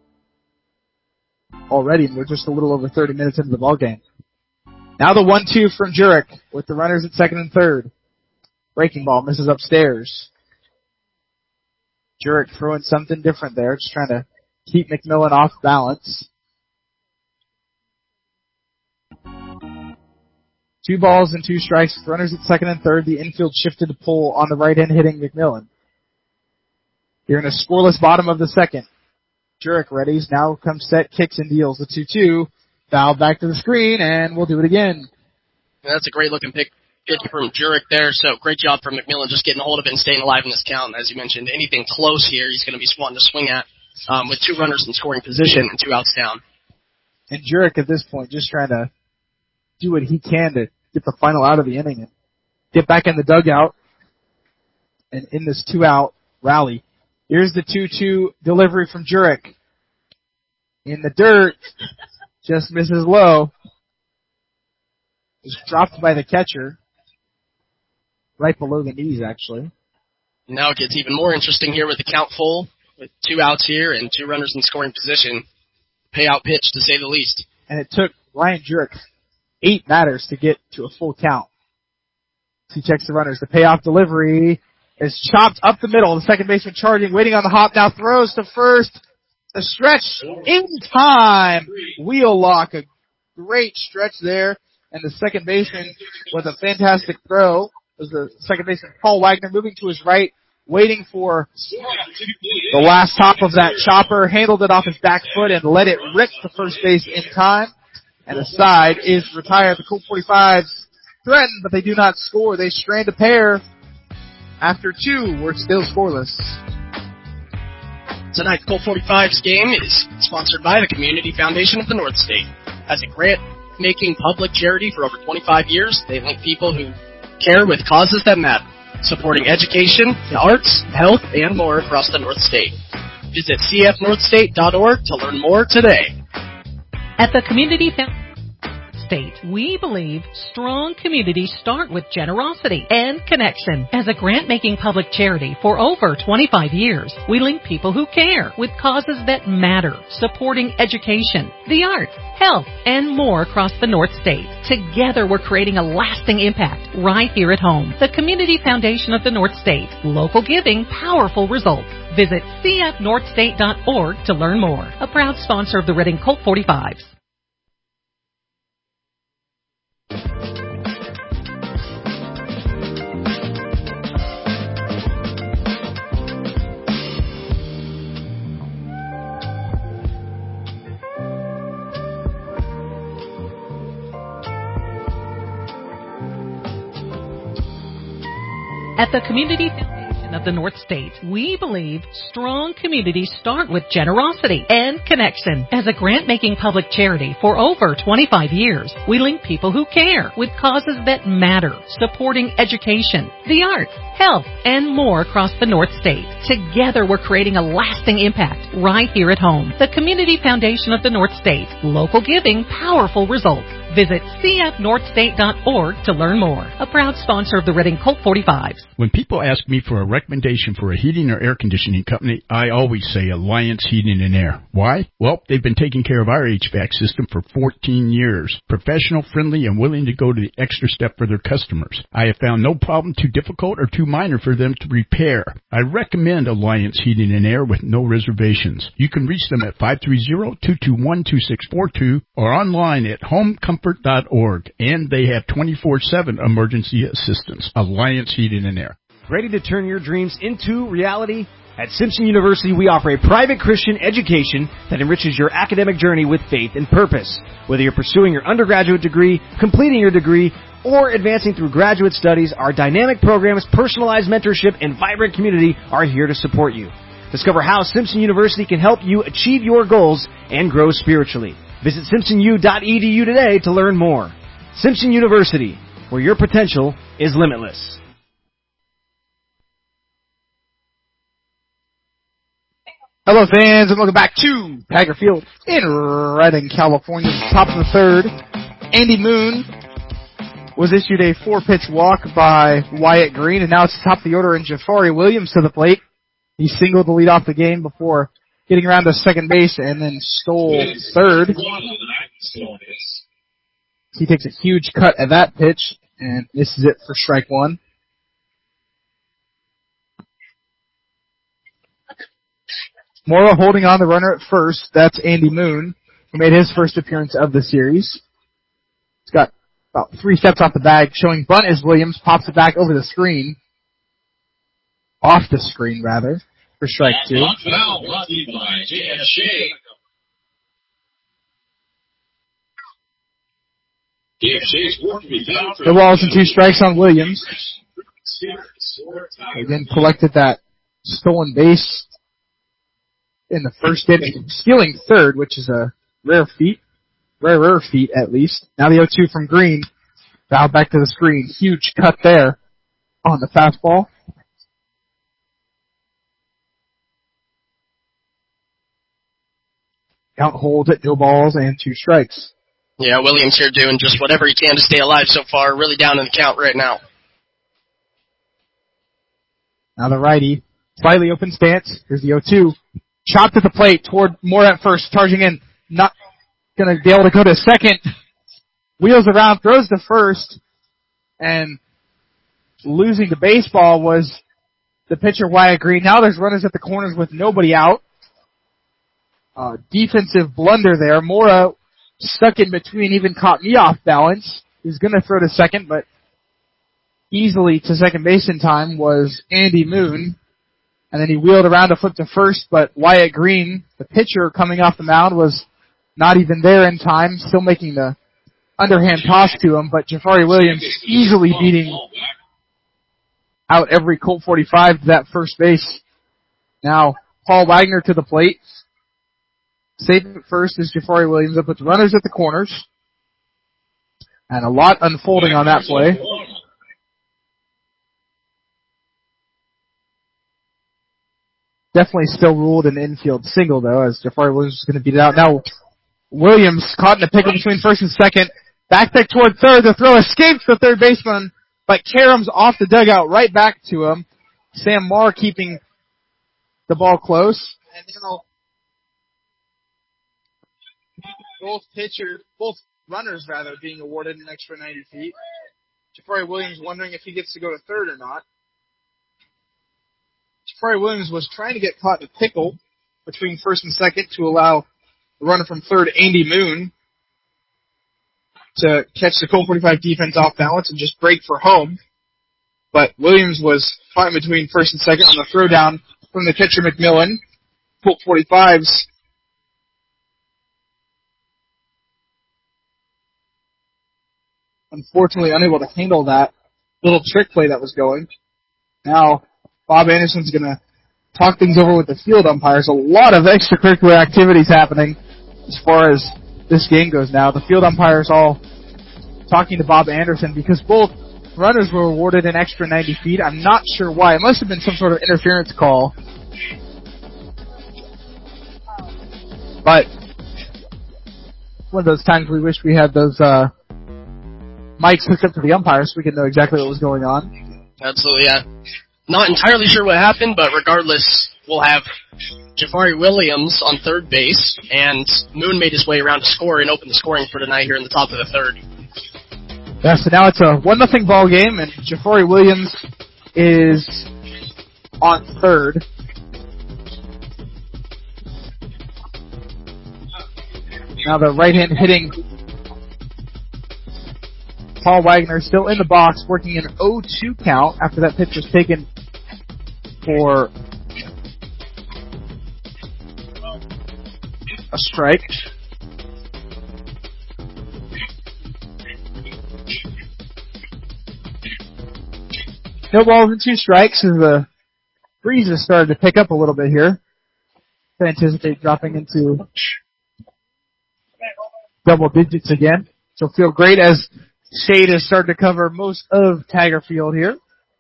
Already, and we're just a little over 30 minutes into the ball game. Now the 1-2 from Jurek with the runners at second and third. Breaking ball misses upstairs. Jurek throwing something different there, just trying to keep McMillan off balance. 2 balls and 2 strikes with runners at second and third. The infield shifted to pull on the right end hitting McMillan. Here in a scoreless bottom of the second. Jurek readies, now comes set, kicks and deals. The 2-2, fouled back to the screen, and we'll do it again. That's a great looking pitch from Jurek there, so great job from McMillan just getting a hold of it and staying alive in this count. As you mentioned, anything close here he's going to be wanting to swing at with 2 runners in scoring position and 2 outs down. And Jurek at this point just trying to do what he can to get the final out of the inning and get back in the dugout and in this 2-out rally. Here's the 2-2 delivery from Jurek. In the dirt, just misses low. Is dropped by the catcher. Right below the knees, actually. Now it gets even more interesting here with the count full, with 2 outs here and 2 runners in scoring position. Payout pitch, to say the least. And it took Ryan Jurek 8 batters to get to a full count. He checks the runners. The payoff delivery is chopped up the middle. The second baseman charging, waiting on the hop, now throws to first. The stretch in time. Wheel lock, a great stretch there. And the second baseman with a fantastic throw was the second baseman Paul Wagner, moving to his right, waiting for the last hop of that chopper, handled it off his back foot and let it rip to first base in time. And the side is retired. The Colt 45s threaten, but they do not score. They strand a pair. After two, we're still scoreless. Tonight's Colt 45s game is sponsored by the Community Foundation of the North State. As a grant-making public charity for over 25 years, they link people who care with causes that matter, supporting education, the arts, health, and more across the North State. Visit cfnorthstate.org to learn more today. At the Community Foundation State, we believe strong communities start with generosity and connection. As a grant-making public charity for over 25 years, we link people who care with causes that matter, supporting education, the arts, health, and more across the North State. Together, we're creating a lasting impact right here at home. The Community Foundation of the North State. Local giving, powerful results. Visit cfnorthstate.org to learn more. A proud sponsor of the Reading Colt 45s. At the Community Foundation of the North State, we believe strong communities start with generosity and connection. As a grant-making public charity for over 25 years, we link people who care with causes that matter, supporting education, the arts, health, and more across the North State. Together, we're creating a lasting impact right here at home. The Community Foundation of the North State. Local giving, powerful results. Visit cfnorthstate.org to learn more. A proud sponsor of the Reading Colt 45s. When people ask me for a recommendation for a heating or air conditioning company, I always say Alliance Heating and Air. Why? Well, they've been taking care of our HVAC system for 14 years. Professional, friendly, and willing to go to the extra step for their customers. I have found no problem too difficult or too minor for them to repair. I recommend Alliance Heating and Air with no reservations. You can reach them at 530-221-2642 or online at homecomfort.org, and they have 24/7 emergency assistance. Alliance Heating and Air. Ready to turn your dreams into reality? At Simpson University, we offer a private Christian education that enriches your academic journey with faith and purpose. Whether you're pursuing your undergraduate degree, completing your degree, or advancing through graduate studies, our dynamic programs, personalized mentorship, and vibrant community are here to support you. Discover how Simpson University can help you achieve your goals and grow spiritually. Visit simpsonu.edu today to learn more. Simpson University, where your potential is limitless. Hello, fans, and welcome back to Tiger Field in Redding, California. Top of the third, Andy Moon was issued a 4-pitch walk by Wyatt Green, and now it's top of the order, and Jafari Williams to the plate. He singled to lead off the game before getting around to second base and then stole third. He takes a huge cut at that pitch, and misses it for strike one. Morrow holding on the runner at first. That's Andy Moon, who made his first appearance of the series. He's got about 3 steps off the bag, showing bunt as Williams pops it back over the screen. Off the screen, rather, for strike two. The balls and 2 strikes on Williams. Again, collected that stolen base in the first inning, stealing third, which is a rarer feat at least. Now the 0-2 from Green, foul back to the screen. Huge cut there on the fastball. Count holds at 2 balls and 2 strikes. Yeah, Williams here doing just whatever he can to stay alive so far. Really down in the count right now. Now the righty, slightly open stance. Here's the 0-2. Chopped at the plate toward Moore at first, charging in. Not going to be able to go to second. Wheels around, throws to first, and losing the baseball was the pitcher Wyatt Green. Now there's runners at the corners with nobody out. Defensive blunder there. Mora stuck in between, even caught me off balance. He was going to throw to second, but easily to second base in time was Andy Moon. And then he wheeled around to flip to first, but Wyatt Green, the pitcher coming off the mound, was not even there in time, still making the underhand toss to him, but Jafari Williams easily beating out every Colt 45 to that first base. Now, Paul Wagner to the plate. Safe at first is Jafari Williams up with runners at the corners. And a lot unfolding on that play. Definitely still ruled an infield single, though, as Jafari Williams is going to beat it out. Now, Williams caught in a pickle between first and second. Back pick toward third. The throw escapes the third baseman, but Karam's off the dugout right back to him. Sam Marr keeping the ball close. And now both runners being awarded an extra 90 feet. Jafari Williams wondering if he gets to go to third or not. Jafari Williams was trying to get caught in a pickle between first and second to allow the runner from third, Andy Moon, to catch the Colt 45 defense off balance and just break for home. But Williams was caught in between first and second on the throwdown from the catcher McMillan. Colt 45s unfortunately unable to handle that little trick play that was going. Now, Bob Anderson's going to talk things over with the field umpires. A lot of extracurricular activities happening as far as this game goes now. The field umpires all talking to Bob Anderson because both runners were awarded an extra 90 feet. I'm not sure why. It must have been some sort of interference call. But one of those times we wish we had those mics hooked up to the umpires so we could know exactly what was going on. Absolutely, yeah. Not entirely sure what happened, but regardless, we'll have Jafari Williams on third base, and Moon made his way around to score and open the scoring for tonight here in the top of the third. Yeah, so now it's a 1-0 ball game, and Jafari Williams is on third. Now the right-hand hitting Paul Wagner still in the box, working an 0-2 count after that pitch was taken for a strike. No balls and 2 strikes as the breeze has started to pick up a little bit here. I anticipate dropping into double digits again. So feel great as shade has started to cover most of Tiger Field here.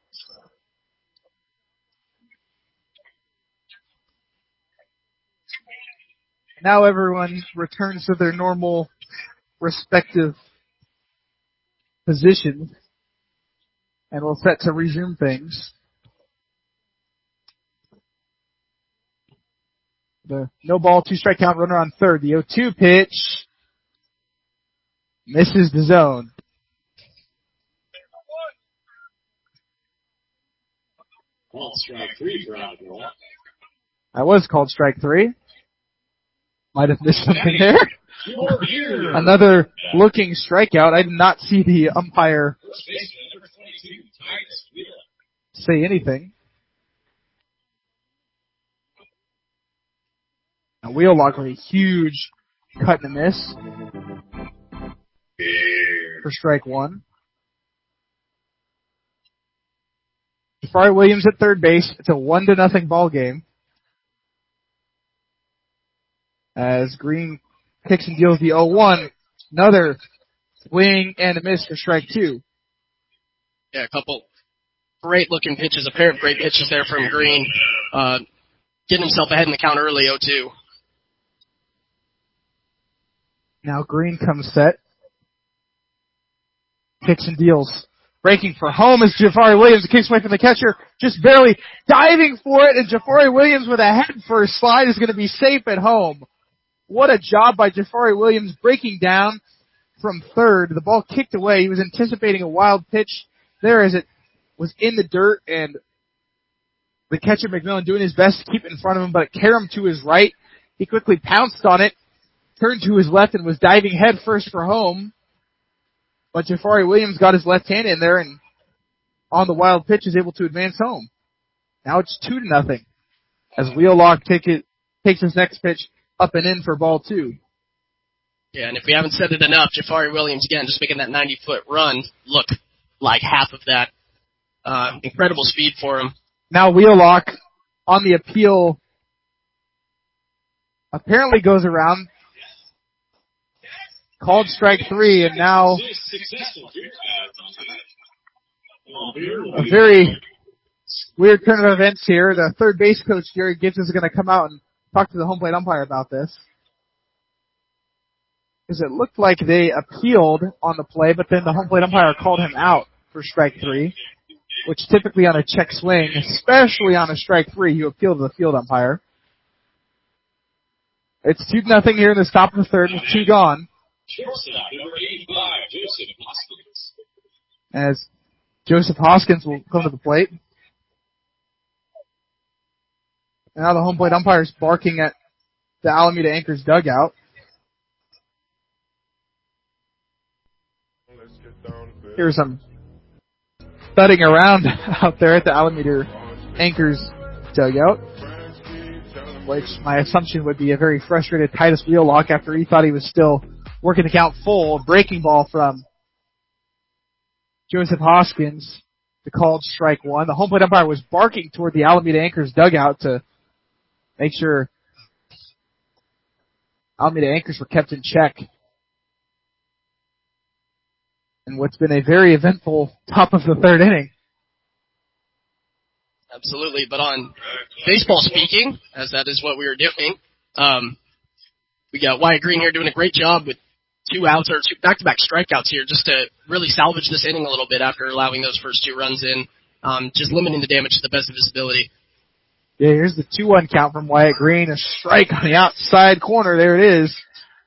Now everyone returns to their normal respective positions and we'll set to resume things. The no ball, 2 strike count runner on third. The 0-2 pitch misses the zone. Called strike 3 for Outlaw. That was called strike 3. Might have missed something there. Another looking strikeout. I did not see the umpire say anything. Now Wheelock with a huge cut and a miss for strike 1. Jafari Williams at third base. It's a 1-0 ball game. As Green kicks and deals the 0-1. Another swing and a miss for strike 2. Yeah, a couple great looking pitches, a pair of great pitches there from Green. Getting himself ahead in the count early, 0-2. Now Green comes set. Kicks and deals. Breaking for home is Jafari Williams. Kicks away from the catcher. Just barely diving for it. And Jafari Williams with a head first slide is going to be safe at home. What a job by Jafari Williams breaking down from third. The ball kicked away. He was anticipating a wild pitch there as it was in the dirt and The catcher, McMillan, doing his best to keep it in front of him, but Karam to his right. He quickly pounced on it, turned to his left, and was diving head first for home. But Jafari Williams got his left hand in there, and on the wild pitch is able to advance home. Now it's 2-0 as Wheelock takes his next pitch up and in for ball 2. Yeah, and if we haven't said it enough, Jafari Williams, again, just making that 90-foot run look like half of that. Incredible speed for him. Now Wheelock on the appeal apparently goes around. Called strike 3, and now a very weird turn of events here. The third base coach, Gary Gibbs, is going to come out and talk to the home plate umpire about this. Because it looked like they appealed on the play, but then the home plate umpire called him out for strike 3, which typically on a check swing, especially on a strike 3, you appeal to the field umpire. It's 2-0 here in the top of the third with 2 gone. Number 85, Joseph Hoskins. As Joseph Hoskins will come to the plate. Now the home plate umpire is barking at the Alameda Anchors dugout. Here's some thudding around out there at the Alameda Anchors dugout, which my assumption would be a very frustrated Titus Wheelock after he thought he was still working the count full. Breaking ball from Joseph Hoskins, the called strike 1. The home plate umpire was barking toward the Alameda Anchors dugout to make sure Alameda Anchors were kept in check. And what's been a very eventful top of the third inning. Absolutely, but on baseball speaking, as that is what we were doing, we got Wyatt Green here doing a great job with 2 outs, or 2 back-to-back strikeouts here, just to really salvage this inning a little bit after allowing those first 2 runs in, just limiting the damage to the best of his ability. Yeah, here's the 2-1 count from Wyatt Green, a strike on the outside corner, there it is.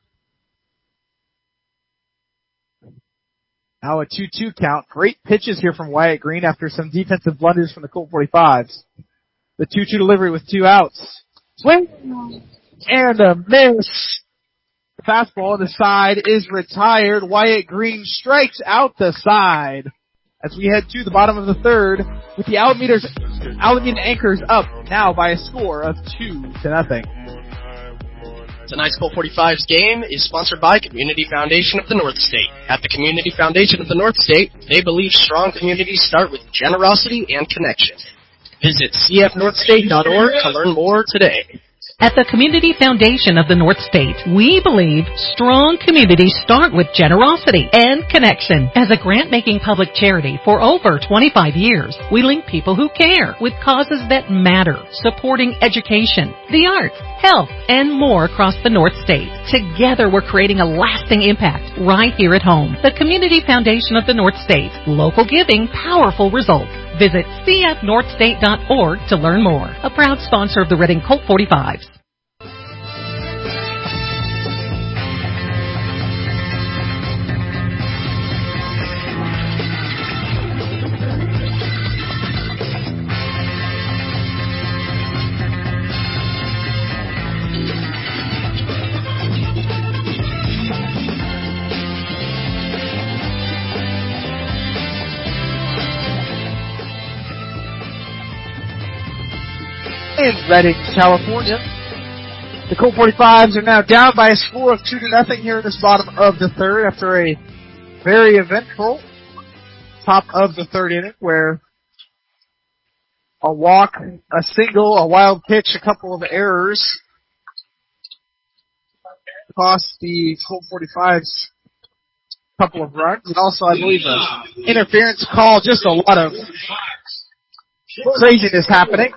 Now a 2-2 count. Great pitches here from Wyatt Green after some defensive blunders from the Colt 45s. The 2-2 delivery with 2 outs. Swing and a miss. The fastball on the side is retired. Wyatt Green strikes out the side as we head to the bottom of the third with the Alameda Anchors up now by a score of 2-0. Tonight's Colt 45's game is sponsored by Community Foundation of the North State. At the Community Foundation of the North State, they believe strong communities start with generosity and connection. Visit cfnorthstate.org to learn more today. At the Community Foundation of the North State, we believe strong communities start with generosity and connection. As a grant-making public charity for over 25 years, we link people who care with causes that matter, supporting education, the arts, health, and more across the North State. Together, we're creating a lasting impact right here at home. The Community Foundation of the North State. Local giving, powerful results. Visit cfnorthstate.org to learn more. A proud sponsor of the Reading Colt 45s. In Redding, California, the Colt 45s are now down by a score of 2-0 here in this bottom of the third after a very eventful top of the third inning where a walk, a single, a wild pitch, a couple of errors cost the Colt 45s a couple of runs, and also I believe an interference call, just a lot of craziness happening.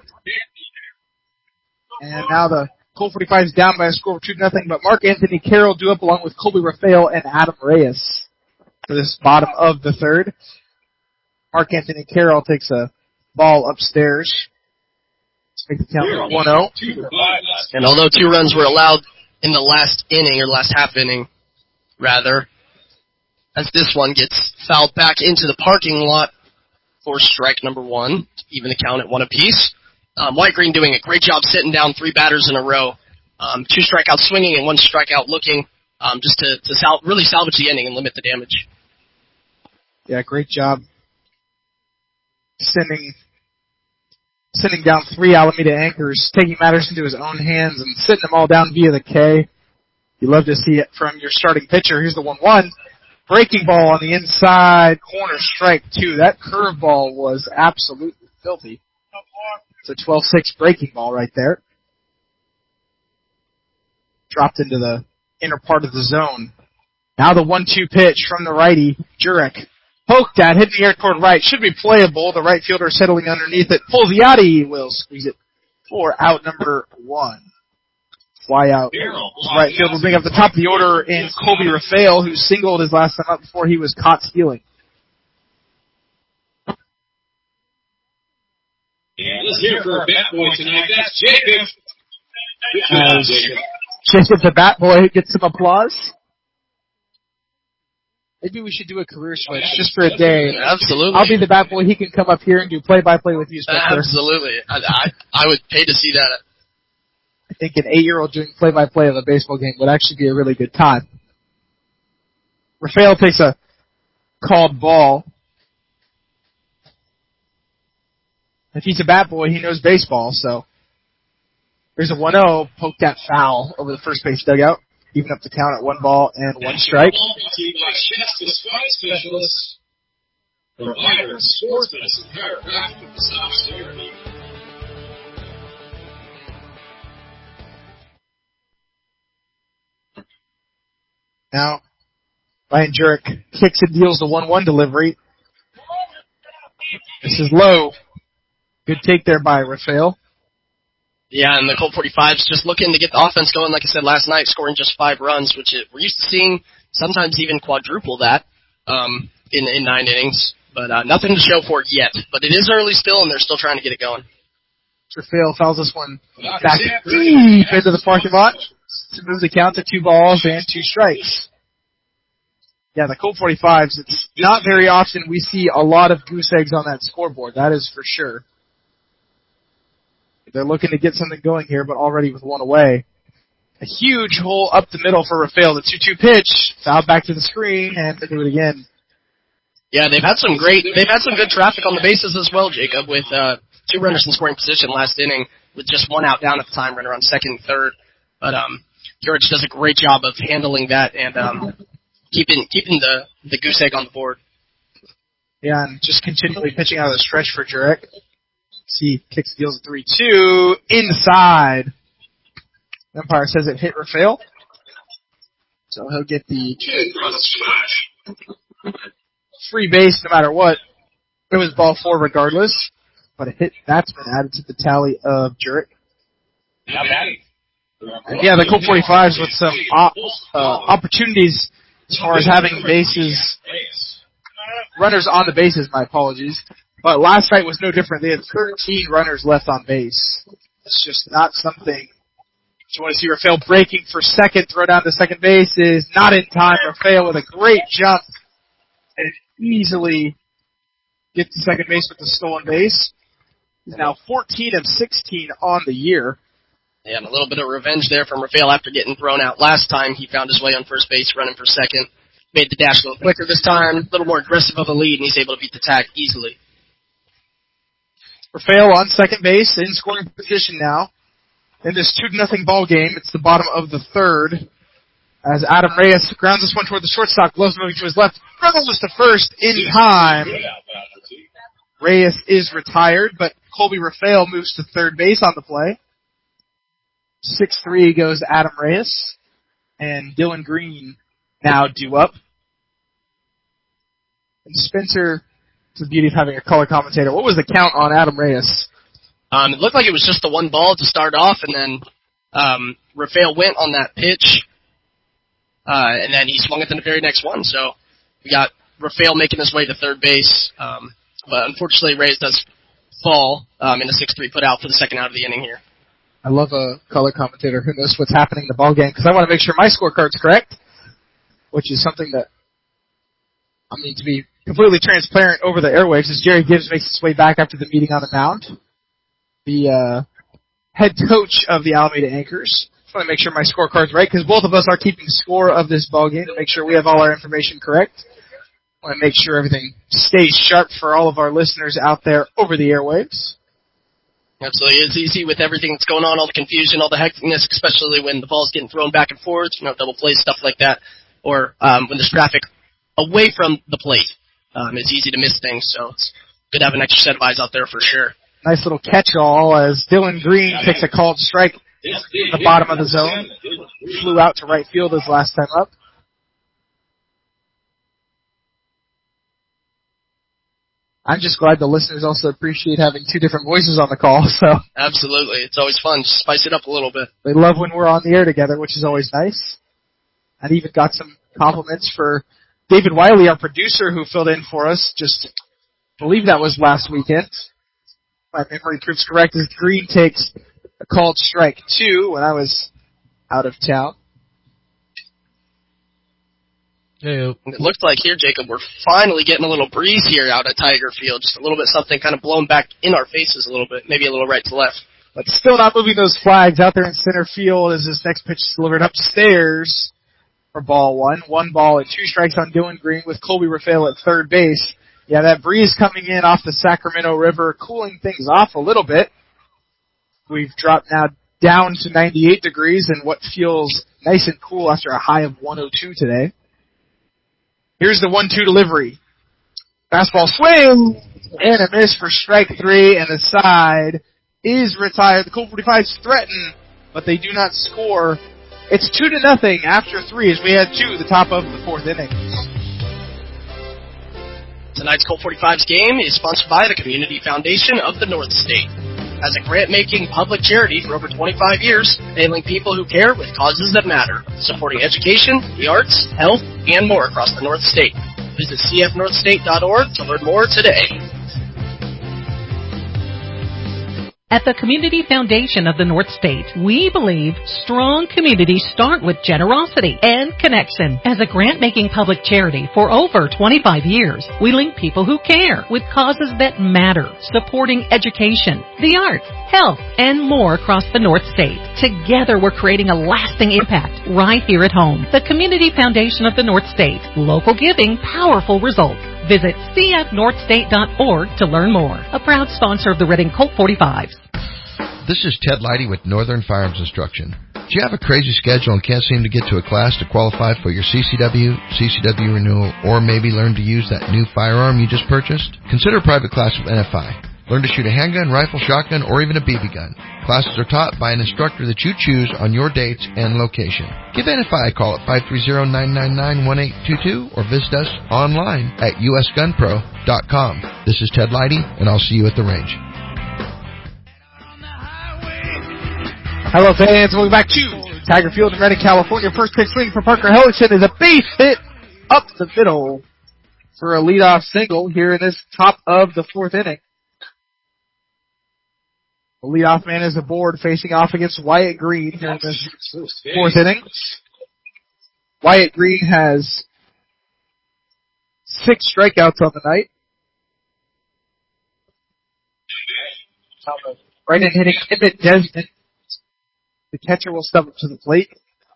And now the Colt 45s down by a score of 2-0, but Mark Anthony Carroll due up along with Colby Rafael and Adam Reyes for this bottom of the third. Mark Anthony Carroll takes a ball upstairs. Let's make the count 1-0. And although 2 runs were allowed in the last inning, or last half inning, rather, as this one gets fouled back into the parking lot for strike number 1, even the count at 1 apiece. White Green doing a great job sitting down 3 batters in a row. 2 strikeouts swinging and 1 strikeout looking, just to really salvage the inning and limit the damage. Yeah, great job sending down 3 Alameda anchors, taking matters into his own hands and sitting them all down via the K. You love to see it from your starting pitcher. Here's the 1-1. Breaking ball on the inside corner, strike 2. That curveball was absolutely filthy. It's a 12-6 breaking ball right there. Dropped into the inner part of the zone. Now the 1-2 pitch from the righty, Jurek. Poked at, hit the air toward right. Should be playable. The right fielder settling underneath it. Pulziati will squeeze it for out number 1. Fly out. Right field will bring up the top of the order in Colby Rafael, who singled his last time up before he was caught stealing. And let's hear for a bat boy tonight. That's Jacob. Good job, Jacob. Jacob the bat boy gets some applause. Maybe we should do a career switch just for a day. Absolutely. I'll be the bat boy. He can come up here and do play-by-play with you, Spencer. Absolutely. I would pay to see that. I think an 8-year-old doing play-by-play of a baseball game would actually be a really good time. Rafael takes a called ball. If he's a bat boy, he knows baseball, so. There's a 1-0, poked at foul over the first base dugout. Even up the count at 1 ball and 1 strike. By Shasta Spine Specialists, provider of sports medicine, chiropractic, and massage therapy. Now, Ryan Jurek kicks and deals the 1-1 delivery. This is low. Good take there by Rafael. Yeah, and the Colt 45's just looking to get the offense going, like I said last night, scoring just 5 runs, which we're used to seeing, sometimes even quadruple that in 9 innings. But nothing to show for it yet. But it is early still, and they're still trying to get it going. Rafael fouls this one back deep into the parking lot to move the count to 2 balls and 2 strikes. Yeah, the Colt 45's, it's not very often we see a lot of goose eggs on that scoreboard. That is for sure. They're looking to get something going here, but already with 1 away. A huge hole up the middle for Rafael. The 2-2 pitch, fouled back to the screen, and they do it again. Yeah, they've had some good traffic on the bases as well, Jacob, with 2 runners in scoring position last inning, with just 1 out down at the time, runner on second and third. But George does a great job of handling that and keeping the goose egg on the board. Yeah, and just continually pitching out of the stretch for Jurek. See, kicks, deals a 3-2 inside. The umpire says it hit Rafael. So he'll get the free base no matter what. It was ball 4 regardless. But a hit batsman added to the tally of Jurek. And yeah, the Colt 45s with some opportunities as far as having runners on the bases, my apologies. But last night was no different. They had 13 runners left on base. It's just not something you want to see. Rafael breaking for second, throw down to second base is not in time. Rafael with a great jump and easily gets to second base with the stolen base. He's now 14 of 16 on the year. Yeah, and a little bit of revenge there from Rafael after getting thrown out last time. He found his way on first base, running for second. Made the dash a little quicker this time, a little more aggressive of a lead, and he's able to beat the tag easily. Rafael on second base, in scoring position now. In this 2-0 ball game, it's the bottom of the third. As Adam Reyes grounds this one toward the shortstop, Gloves moving to his left, struggles to first in time. Reyes is retired, but Colby Rafael moves to third base on the play. 6-3 goes Adam Reyes, and Dylan Green now due up. And Spencer, it's the beauty of having a color commentator. What was the count on Adam Reyes? It looked like it was just the 1 ball to start off, and then Rafael went on that pitch, and then he swung it in the very next one. So we got Rafael making his way to third base, but unfortunately Reyes does fall in a 6-3 put out for the second out of the inning here. I love a color commentator who knows what's happening in the ball game because I want to make sure my scorecard's correct, which is something that I need to be completely transparent over the airwaves as Jerry Gibbs makes his way back after the meeting on the mound. the head coach of the Alameda Anchors. Just want to make sure my scorecard's right, because both of us are keeping score of this ballgame to make sure we have all our information correct. I want to make sure everything stays sharp for all of our listeners out there over the airwaves. Absolutely. It's easy with everything that's going on, all the confusion, all the hecticness, especially when the ball's getting thrown back and forth, double plays, stuff like that, or when there's traffic away from the plate. It's easy to miss things, so it's good to have an extra set of eyes out there for sure. Nice little catch-all as Dylan Green takes a called strike at the bottom of the zone. Flew out to right field his last time up. I'm just glad the listeners also appreciate having two different voices on the call. So Absolutely. It's always fun. Just spice it up a little bit. They love when we're on the air together, which is always nice. I even got some compliments for David Wiley, our producer, who filled in for us. I believe that was last weekend. If my memory proves correct, as Green takes a called strike 2 when I was out of town. Hey, It looked like here, Jacob, we're finally getting a little breeze here out at Tiger Field. Just a little bit something kind of blown back in our faces a little bit, maybe a little right to left. But still not moving those flags out there in center field as this next pitch is delivered upstairs for ball 1. 1 ball and 2 strikes on Dylan Green with Colby Rafael at third base. Yeah, that breeze coming in off the Sacramento River, cooling things off a little bit. We've dropped now down to 98 degrees and what feels nice and cool after a high of 102 today. Here's the 1-2 delivery. Fastball swing and a miss for strike 3, and the side is retired. The Colt 45s threaten, but they do not score. It's 2-0 after 3 as we head to the top of the 4th inning. Tonight's Colt 45s game is sponsored by the Community Foundation of the North State. As a grant-making public charity for over 25 years, they link people who care with causes that matter, supporting education, the arts, health, and more across the North State. Visit cfnorthstate.org to learn more today. At the Community Foundation of the North State, we believe strong communities start with generosity and connection. As a grant-making public charity for over 25 years, we link people who care with causes that matter, supporting education, the arts, health, and more across the North State. Together, we're creating a lasting impact right here at home. The Community Foundation of the North State. Local giving, powerful results. Visit cfnorthstate.org to learn more. A proud sponsor of the Reading Colt 45s. This is Ted Leidy with Northern Firearms Instruction. Do you have a crazy schedule and can't seem to get to a class to qualify for your CCW renewal, or maybe learn to use that new firearm you just purchased? Consider a private class with NFI. Learn to shoot a handgun, rifle, shotgun, or even a BB gun. Classes are taught by an instructor that you choose on your dates and location. Give NFI a call at 530-999-1822 or visit us online at usgunpro.com. This is Ted Leidy, and I'll see you at the range. Hello fans, welcome back to Tiger Field in Redding, California. First pitch swing for Parker Hellickson is a base hit up the middle for a leadoff single here in this top of the 4th inning. The leadoff man is aboard facing off against Wyatt Green here in this 4th inning. Wyatt Green has 6 strikeouts on the night. Right in hitting Emmett Desmond. The catcher will step up to the plate.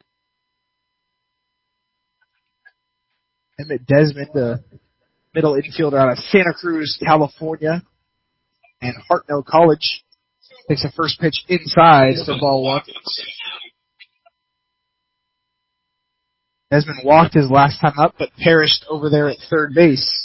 Emmett Desmond, the middle infielder out of Santa Cruz, California, and Hartnell College, takes a first pitch inside for ball 1. Desmond walked his last time up, but perished over there at third base.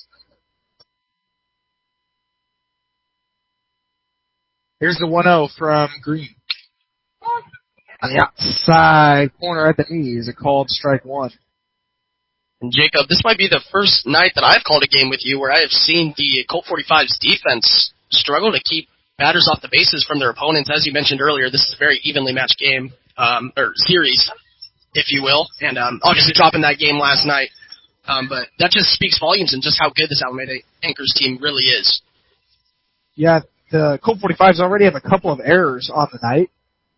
Here's the 1-0 from Green. On the outside corner at the knees, a called strike 1. And Jacob, this might be the first night that I've called a game with you where I have seen the Colt 45's defense struggle to keep batters off the bases from their opponents. As you mentioned earlier, this is a very evenly matched game, or series, if you will, and obviously dropping that game last night. But that just speaks volumes and just how good this Alameda Anchors team really is. Yeah, the Colt 45s already have a couple of errors on the night.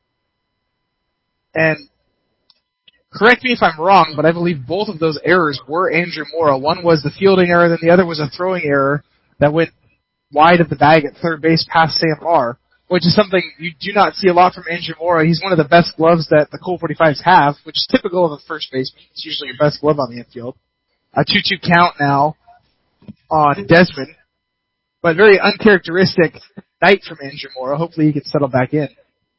And correct me if I'm wrong, but I believe both of those errors were Andrew Mora. One was the fielding error, then the other was a throwing error that went wide of the bag at third base past Sam Barr. which is something you do not see a lot from Andrew Mora. He's one of the best gloves that the Colt 45s have, which is typical of a first baseman. It's usually your best glove on the infield. A 2-2 count now on Desmond, but very uncharacteristic night from Andrew Mora. Hopefully he can settle back in.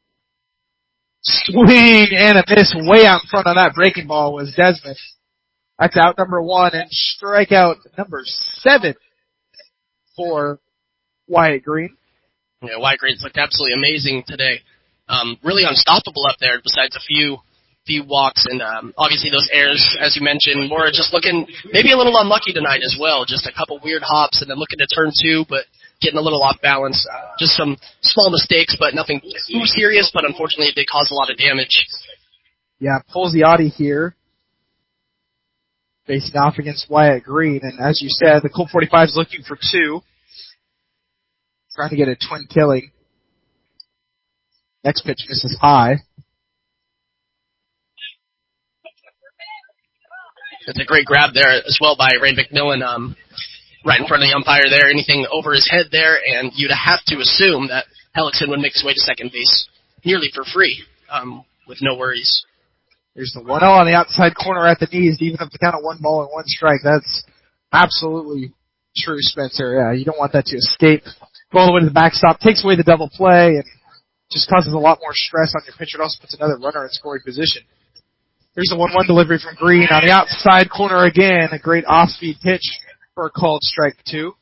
Swing and a miss way out in front on that breaking ball was Desmond. That's out number 1 and strikeout number 7 for Wyatt Green. Yeah, Wyatt Green's looked absolutely amazing today. Really unstoppable up there besides a few walks and obviously those errors, as you mentioned. Mora just looking maybe a little unlucky tonight as well. Just a couple weird hops and then looking to turn 2, but getting a little off balance. Just some small mistakes, but nothing too serious, but unfortunately it did cause a lot of damage. Yeah, Polziotti here facing off against Wyatt Green, and as you said, the Colt 45 is looking for 2. Trying to get a twin killing. Next pitch misses high. It's a great grab there as well by Ray McMillan, right in front of the umpire there. Anything over his head there, and you'd have to assume that Hellickson would make his way to second base nearly for free, with no worries. There's the 1-0 on the outside corner at the knees, even if the count of 1 ball and 1 strike. That's absolutely true, Spencer. Yeah, you don't want that to escape. Go all the way to the backstop, takes away the double play, and just causes a lot more stress on your pitcher. It also puts another runner in scoring position. Here's the 1-1 delivery from Green on the outside corner again. A great off-speed pitch for a called strike 2.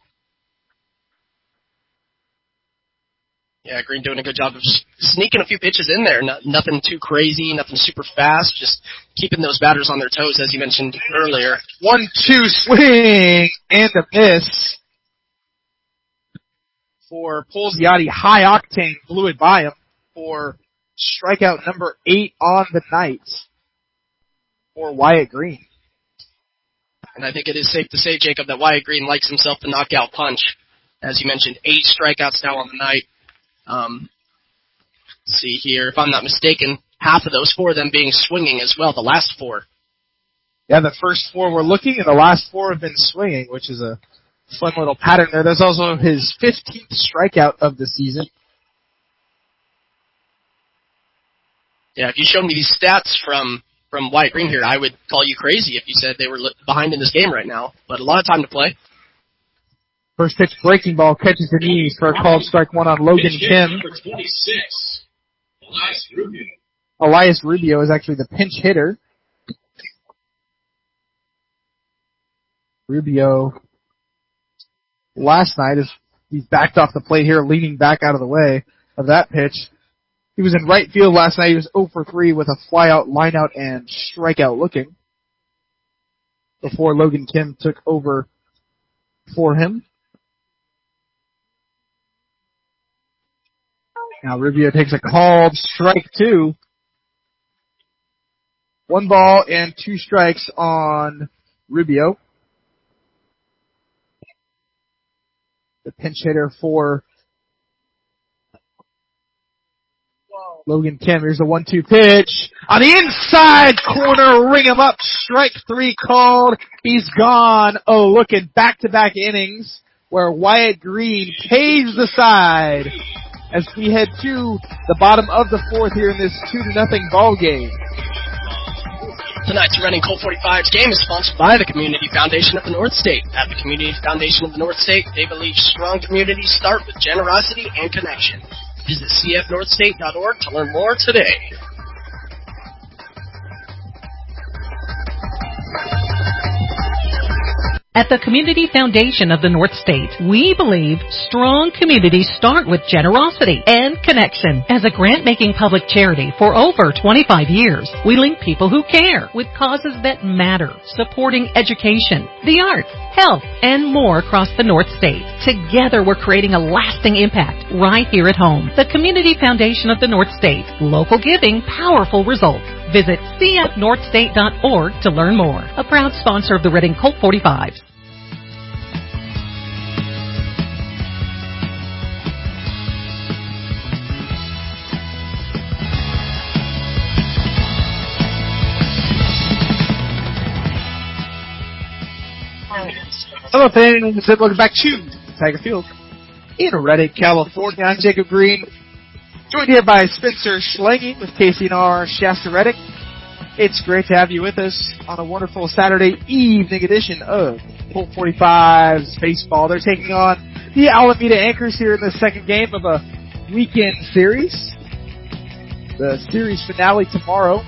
Yeah, Green doing a good job of sneaking a few pitches in there. Nothing too crazy, nothing super fast, just keeping those batters on their toes, as you mentioned earlier. 1-2 swing and a miss for Polziotti. High octane blew it by him for strikeout number 8 on the night for Wyatt Green. And I think it is safe to say, Jacob, that Wyatt Green likes himself the knockout punch. As you mentioned, 8 strikeouts now on the night. Let's see here. If I'm not mistaken, half of those 4 of them being swinging as well, the last 4. Yeah, the first 4 were looking, and the last 4 have been swinging, which is a fun little pattern there. There's also his 15th strikeout of the season. Yeah, if you showed me these stats from Wyatt Green here, I would call you crazy if you said they were behind in this game right now. But a lot of time to play. First pitch breaking ball catches the knees for a called strike 1 on Logan Kim. Number 26, Elias Rubio. Elias Rubio is actually the pinch hitter. Rubio last night he's backed off the plate here, leaning back out of the way of that pitch. He was in right field last night. He was 0 for 3 with a flyout, lineout, and strikeout looking before Logan Kim took over for him. Now Rubio takes a called strike 2. 1 ball and 2 strikes on Rubio. The pinch hitter for Logan Kim. Here's the 1-2 pitch. On the inside corner, ring him up. Strike 3 called. He's gone. Oh, looking back-to-back innings where Wyatt Green pays the side as we head to the bottom of the 4th here in this 2-0 ball game. Tonight's Reading Colt 45's game is sponsored by the Community Foundation of the North State. At the Community Foundation of the North State, they believe strong communities start with generosity and connection. Visit cfnorthstate.org to learn more today. At the Community Foundation of the North State, we believe strong communities start with generosity and connection. As a grant-making public charity for over 25 years, we link people who care with causes that matter, supporting education, the arts, health, and more across the North State. Together, we're creating a lasting impact right here at home. The Community Foundation of the North State. Local giving, powerful results. Visit cfnorthstate.org to learn more. A proud sponsor of the Reading Colt 45s. Hello fans, and welcome back to Tiger Field in Redding, California. I'm Jacob Green, Joined here by Spencer Schlange with KCNR Shasta Reddick. It's great to have you with us on a wonderful Saturday evening edition of Colt 45's Baseball. They're taking on the Alameda Anchors here in the second game of a weekend series. The series finale tomorrow.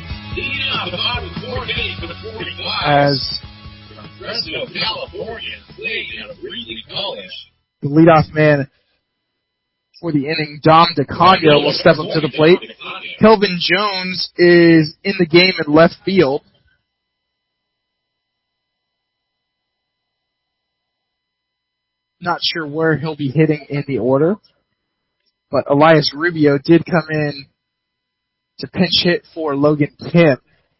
As Fresno, California, playing out of Reed College. The leadoff man for the inning, Dom DeConio, will step up to the plate. Kelvin Jones is in the game in left field. Not sure where he'll be hitting in the order, but Elias Rubio did come in to pinch hit for Logan Kim.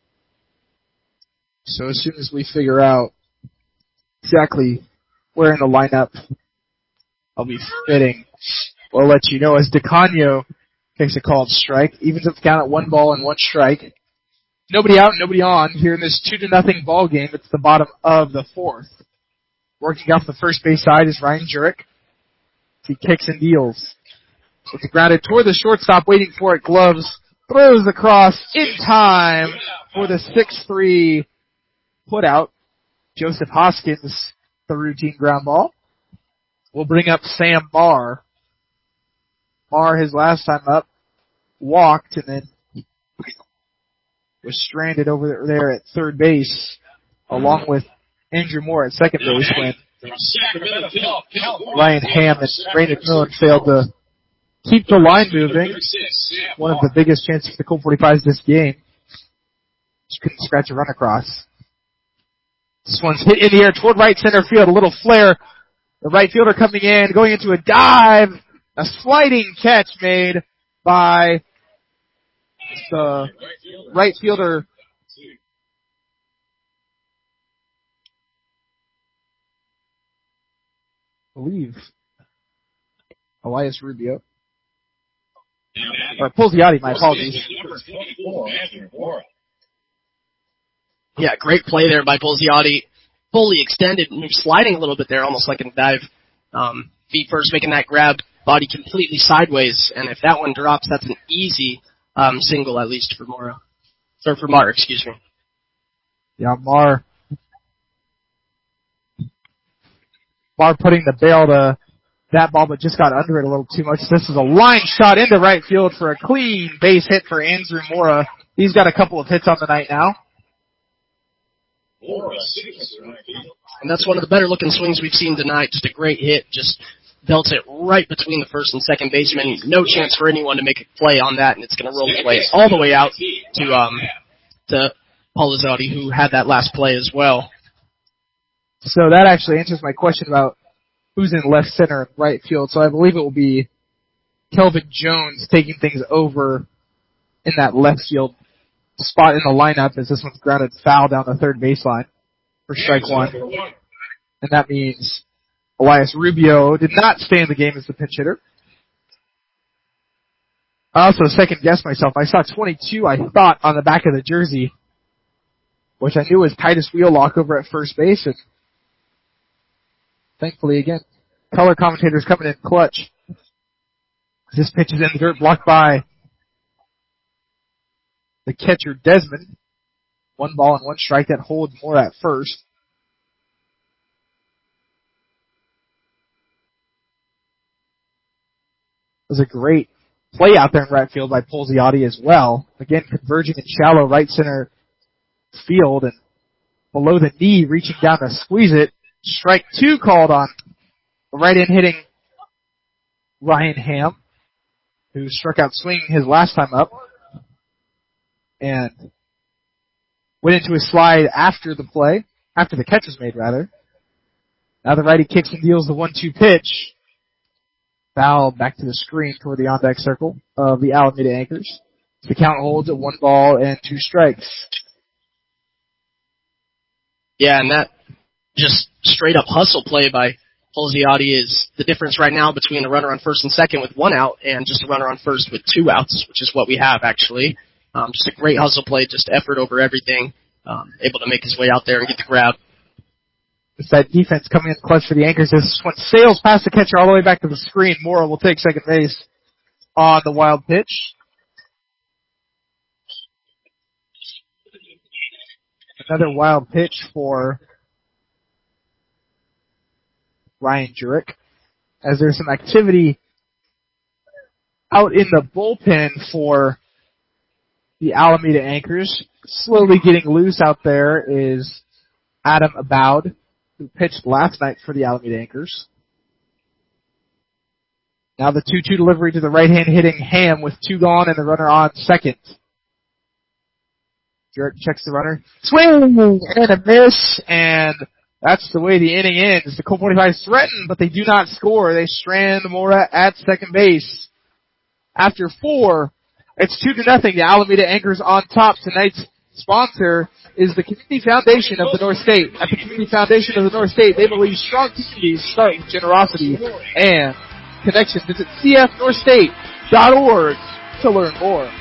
So as soon as we figure out exactly where in the lineup I'll be fitting, we'll let you know as DeConio takes a called strike. Evens up the count at 1-1 strike. Nobody out, nobody on here in this 2-0 ball game. It's the bottom of the fourth. Working off the first base side is Ryan Jurek. He kicks and deals. It's grounded toward the shortstop, waiting for it. Gloves throws across in time for the 6-3 put out. Joseph Hoskins, the routine ground ball. We'll bring up Sam Marr. Marr, his last time up, walked and then was stranded over there at third base, along with Andrew Moore at second base when Ryan Ham and Ray McMillan failed to keep the line moving. One of the biggest chances for the Colt 45s this game. Just couldn't scratch a run across. This one's hit in the air toward right center field. A little flare. The right fielder coming in, going into a dive. A sliding catch made by the right fielder. I believe Elias Rubio. Or Pulziotti, my apologies. Yeah, great play there by Pulziotti. Fully extended, sliding a little bit there, almost like a dive. Feet first, making that grab, body completely sideways, and if that one drops, that's an easy single, at least for Mora. Or for Marr, excuse me. Yeah, Marr putting the bail to that ball, but just got under it a little too much. This is a line shot into right field for a clean base hit for Andrew Mora. He's got a couple of hits on the night now. And that's one of the better looking swings we've seen tonight. Just a great hit. Just belts it right between the first and second baseman. No chance for anyone to make a play on that, and it's going to roll the play all the way out to Pulziotti, who had that last play as well. So that actually answers my question about who's in left center and right field. So I believe it will be Kelvin Jones taking things over in that left field spot in the lineup as this one's grounded foul down the third baseline for strike one. And that means Elias Rubio did not stay in the game as the pinch hitter. I also second guessed myself. I saw 22, I thought, on the back of the jersey, which I knew was Titus Wheelock over at first base. And thankfully, again, color commentators coming in clutch. This pitch is in the dirt, blocked by the catcher, Desmond. 1-1 strike. That holds more at first. It was a great play out there in right field by Pulziotti as well. Again, converging in shallow right center field and below the knee, reaching down to squeeze it. Strike two called on the right-in hitting Ryan Ham, who struck out swinging his last time up and went into a slide after the catch was made, rather. Now the righty kicks and deals the 1-2 pitch. Foul back to the screen toward the on-deck circle of the Alameda Anchors. The count holds at 1-2 strikes. Yeah, and that just straight up hustle play by Pulziotti is the difference right now between a runner on first and second with 1 out and just a runner on first with 2 outs, which is what we have actually. Just a great hustle play, just effort over everything, able to make his way out there and get the grab. It's that defense coming in clutch for the Anchors. This one sails past the catcher all the way back to the screen. Morrow will take second base. on the wild pitch. Another wild pitch for Ryan Jurek, as there's some activity out in the bullpen for the Alameda Anchors. Slowly getting loose out there is Adam Aboud, who pitched last night for the Alameda Anchors. Now the 2-2 delivery to the right-hand hitting Ham with 2 gone and the runner on second. Jurek checks the runner. Swing! And a miss, and that's the way the inning ends. The Colt 45s threaten, but they do not score. They strand Mora at second base. After 4, it's 2-0. The Alameda Anchors on top. Tonight's sponsor is the Community Foundation of the North State. At the Community Foundation of the North State, they believe strong communities start with generosity and connection. Visit cfnorthstate.org to learn more.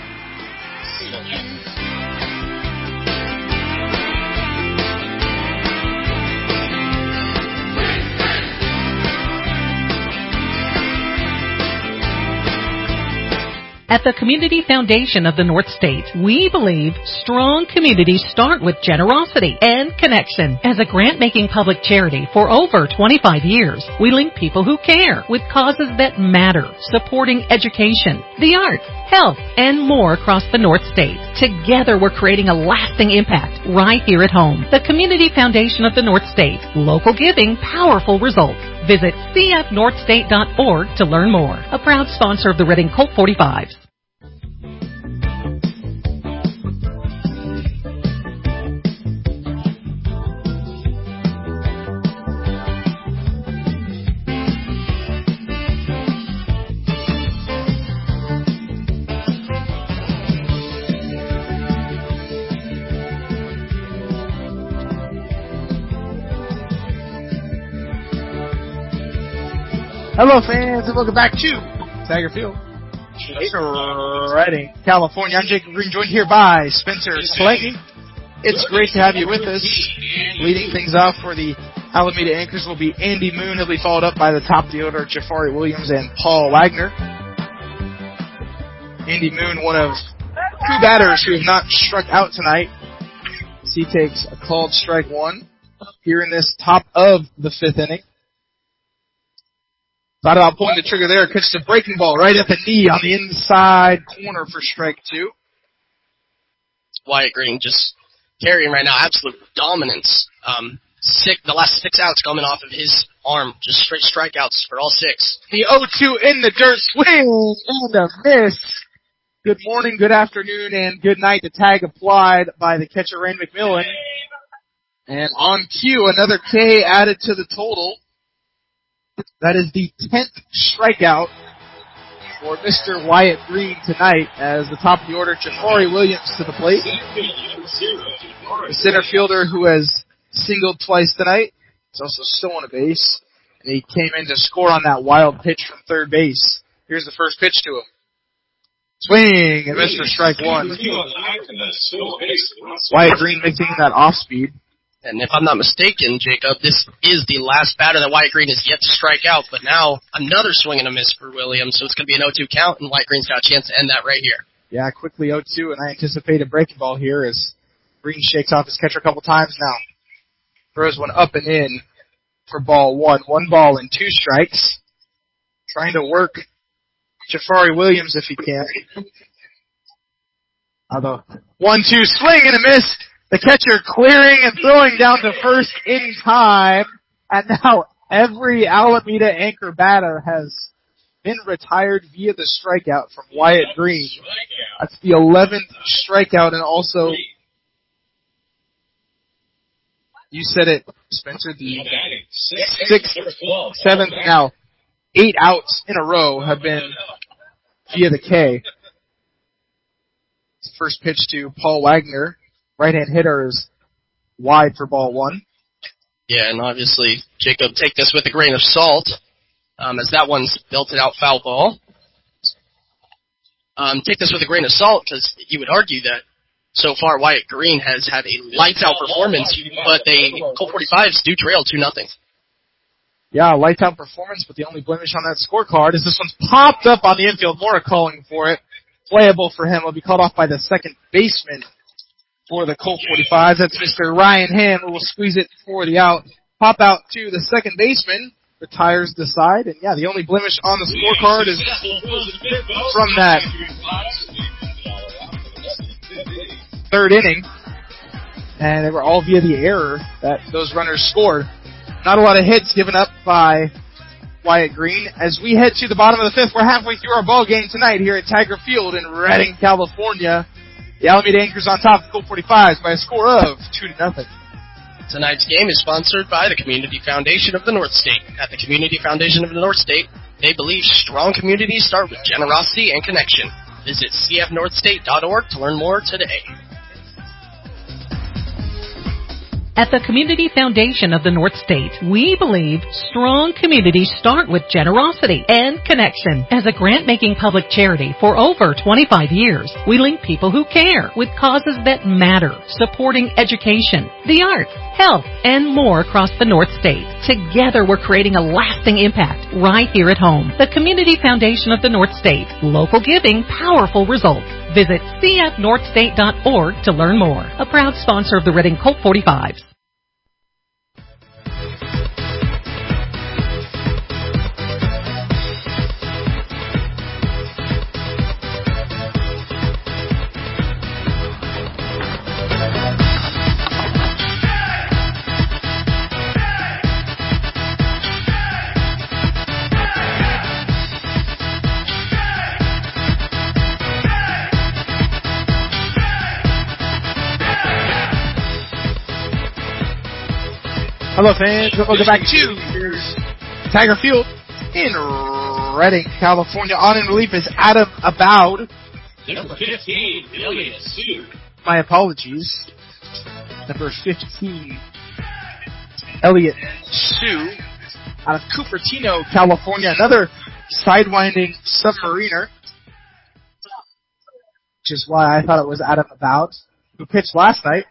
At the Community Foundation of the North State, we believe strong communities start with generosity and connection. As a grant-making public charity for over 25 years, we link people who care with causes that matter, supporting education, the arts, health, and more across the North State. Together, we're creating a lasting impact right here at home. The Community Foundation of the North State. Local giving, powerful results. Visit cfnorthstate.org to learn more. A proud sponsor of the Reading Colt 45s. Hello, fans, and welcome back to Tiger Field in Reading, California. I'm Jacob Green, joined here by Spencer Slaney. It's great to have you with us. Leading things off for the Alameda Anchors will be Andy Moon. He'll be followed up by the top of the order, Jafari Williams and Paul Wagner. Andy Moon, one of 2 batters who have not struck out tonight. He takes a called strike 1 here in this top of the 5th inning. Thought about pulling the trigger there. Catches a breaking ball right at the knee on the inside corner for strike 2. Wyatt Green just carrying right now, absolute dominance. The last 6 outs coming off of his arm, just straight strikeouts for all 6. The 0-2 in the dirt, swing and a miss. Good morning, good afternoon, and good night. The tag applied by the catcher, Rain McMillan. And on cue, another K added to the total. That is the 10th strikeout for Mr. Wyatt Green tonight as the top of the order, Jafari Williams to the plate. The center fielder who has singled twice tonight. He's also stolen a base. And he came in to score on that wild pitch from third base. Here's the first pitch to him. Swing and miss for strike 1. Wyatt Green mixing that off speed. And if I'm not mistaken, Jacob, this is the last batter that Wyatt Green has yet to strike out, but now another swing and a miss for Williams, so it's going to be an 0-2 count, and Wyatt Green's got a chance to end that right here. Yeah, quickly 0-2, and I anticipate a breaking ball here as Green shakes off his catcher a couple times now. Throws one up and in for ball 1. 1 ball and 2 strikes. Trying to work Jafari Williams if he can. Although 1-2 swing and a miss. The catcher clearing and throwing down to first in time. And now every Alameda Anchor batter has been retired via the strikeout from Wyatt Green. That's the 11th strikeout, and also, you said it, Spencer, the 6th, 7th, now 8 outs in a row have been via the K. First pitch to Paul Wagner. Right-hand hitter is wide for ball 1. Yeah, and obviously, Jacob, take this with a grain of salt, as that one's belted out foul ball. Take this with a grain of salt, because you would argue that so far Wyatt Green has had a lights-out performance, but Colt 45s do trail 2-0. Yeah, lights out performance, but the only blemish on that scorecard is this one's popped up on the infield. Mora calling for it. Playable for him. Will be called off by the second baseman for the Colt 45s. That's Mr. Ryan Ham, who will squeeze it for the out. Pop out to the second baseman. Retires the side. And yeah, the only blemish on the scorecard is from that third inning. And they were all via the error that those runners scored. Not a lot of hits given up by Wyatt Green. As we head to the bottom of the fifth, we're halfway through our ball game tonight here at Tiger Field in Redding, California. The Alameda Anchors on top of the Colt 45s by a score of 2-0. Tonight's game is sponsored by the Community Foundation of the North State. At the Community Foundation of the North State, they believe strong communities start with generosity and connection. Visit cfnorthstate.org to learn more today. At the Community Foundation of the North State, we believe strong communities start with generosity and connection. As a grant-making public charity for over 25 years, we link people who care with causes that matter, supporting education, the arts, health, and more across the North State. Together, we're creating a lasting impact right here at home. The Community Foundation of the North State. Local giving, powerful results. Visit cfnorthstate.org to learn more. A proud sponsor of the Redding Colt 45s. Hello fans, welcome back to Tiger Field in Redding, California. On in relief is Adam Aboud. Number 15, Elliot Sue. My apologies. Number 15, Elliot Sue, out of Cupertino, California. Another sidewinding submariner, which is why I thought it was Adam Aboud, who pitched last night.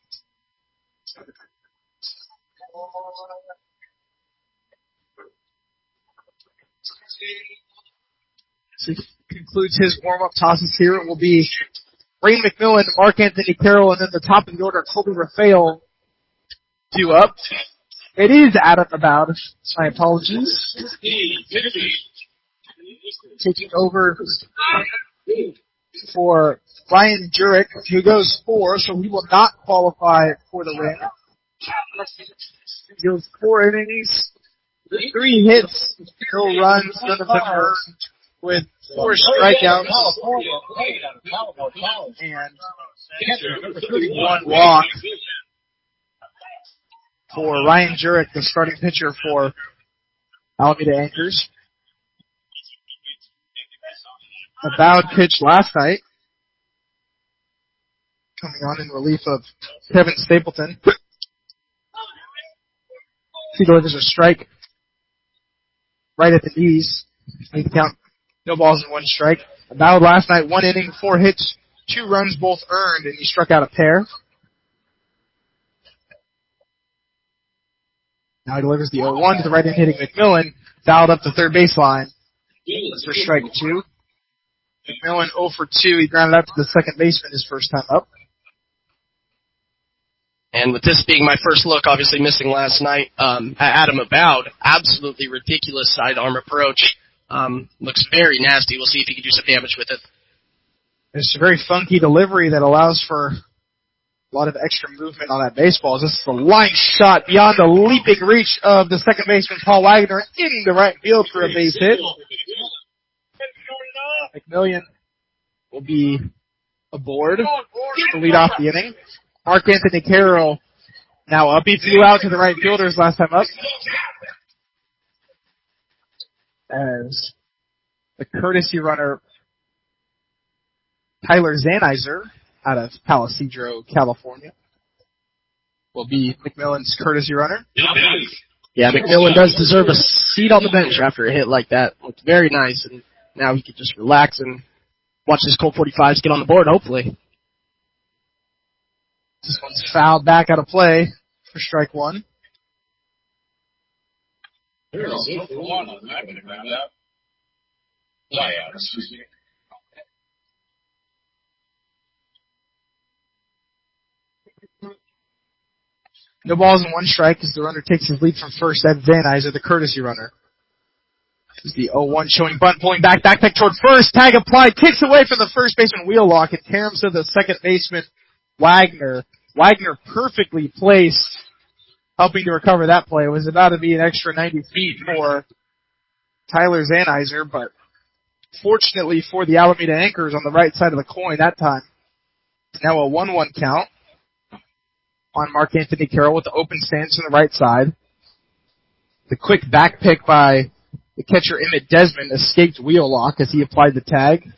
So he concludes his warm-up tosses here. It will be Rain McMillan, Mark Anthony Carroll, and then the top of the order, Colby Rafael, due up. It is Adam Aboud. My apologies. Taking over for Ryan Jurek, who goes 4, so he will not qualify for the win. He goes 4 innings, 3 hits, no runs, none of them earned, with 4 strikeouts and 1 walk for Ryan Jurek, the starting pitcher for Alameda Anchors. Aboud pitched last night, coming on in relief of Kevin Stapleton. He delivers a strike right at the knees. He can count no balls and 1 strike. Aboud last night, 1 inning, 4 hits, 2 runs, both earned, and he struck out a pair. Now he delivers the 0-1 to the right-hand hitting McMillan, fouled up the third baseline for strike 2. McMillan 0 for 2. He grounded out to the second baseman his first time up. And with this being my first look, obviously missing last night, at Adam Aboud, absolutely ridiculous sidearm approach. Looks very nasty. We'll see if he can do some damage with it. It's a very funky delivery that allows for a lot of extra movement on that baseball. This is a line shot beyond the leaping reach of the second baseman, Paul Wagner, in the right field for a base hit. McMillan will be aboard to lead off the inning. Mark Anthony Carroll now up. He flew out to the right fielders last time up. As the courtesy runner, Tyler Zanizer, out of Palisadro, California, will be McMillan's courtesy runner. Yeah, McMillan does deserve a seat on the bench after a hit like that. Looked very nice, and now he can just relax and watch his Colt 45s get on the board, hopefully. This one's fouled back out of play for strike 1. Carroll's 0 for 1 on that. Going to grab that. Flyout, excuse me. No balls and 1 strike as the runner takes his lead from first. That's Van Eyser, the courtesy runner. This is the 0-1 showing bunt, pulling back toward first. Tag applied, kicks away from the first baseman Wheelock and caroms to the second baseman Wagner. Wagner perfectly placed, helping to recover that play. It was about to be an extra 90 feet for Tyler Zanizer, but fortunately for the Alameda Anchors on the right side of the coin that time. It's now a 1-1 count on Mark Anthony Carroll with the open stance on the right side. The quick back pick by the catcher Emmett Desmond escaped Wheelock as he applied the tag.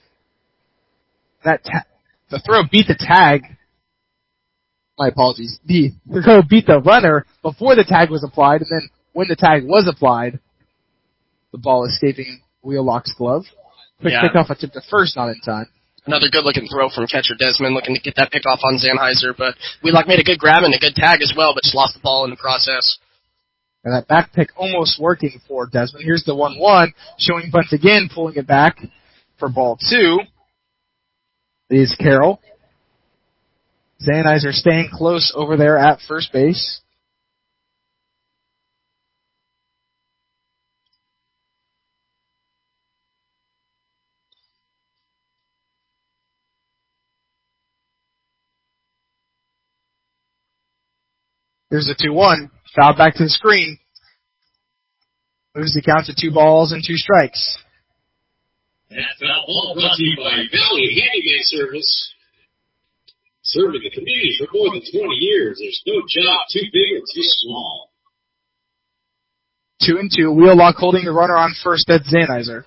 The throw beat the tag. My apologies. The throw beat the runner before the tag was applied, and then when the tag was applied, the ball escaping Wheelock's glove. Quick pickoff attempt to first, not in time. Another good-looking throw from catcher Desmond, looking to get that pickoff on Zanizer, but Wheelock made a good grab and a good tag as well, but just lost the ball in the process. And that back pick almost working for Desmond. Here's the 1-1, showing bunt again, pulling it back for ball 2. It is Carroll. Zanizer staying close over there at first base. Here's the 2-1. Foul back to the screen. Moves the count to 2 balls and 2 strikes. That foul ball brought to you by Valley Handyman Service. Serving the community for more than 20 years. There's no job too big or too small. 2-2. Wheelock holding the runner on first. That's Zanizer.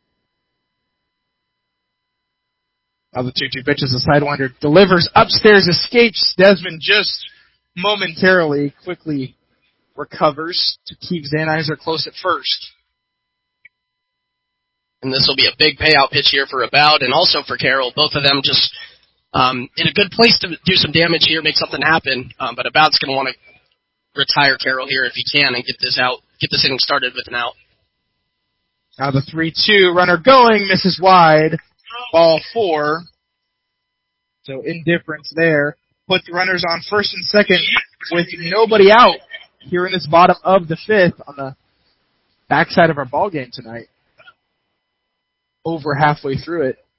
Now the 2-2 pitch is a sidewinder. Delivers upstairs, escapes. Desmond just momentarily quickly recovers to keep Zanizer close at first. And this will be a big payout pitch here for Aboud and also for Carroll. Both of them just in a good place to do some damage here, make something happen. But Aboud's going to want to retire Carroll here if he can and get this inning started with an out. Now the 3-2 runner going, misses wide. Ball 4. So indifference there. Put the runners on first and second with nobody out here in this bottom of the 5th on the backside of our ball game tonight. Over halfway through it.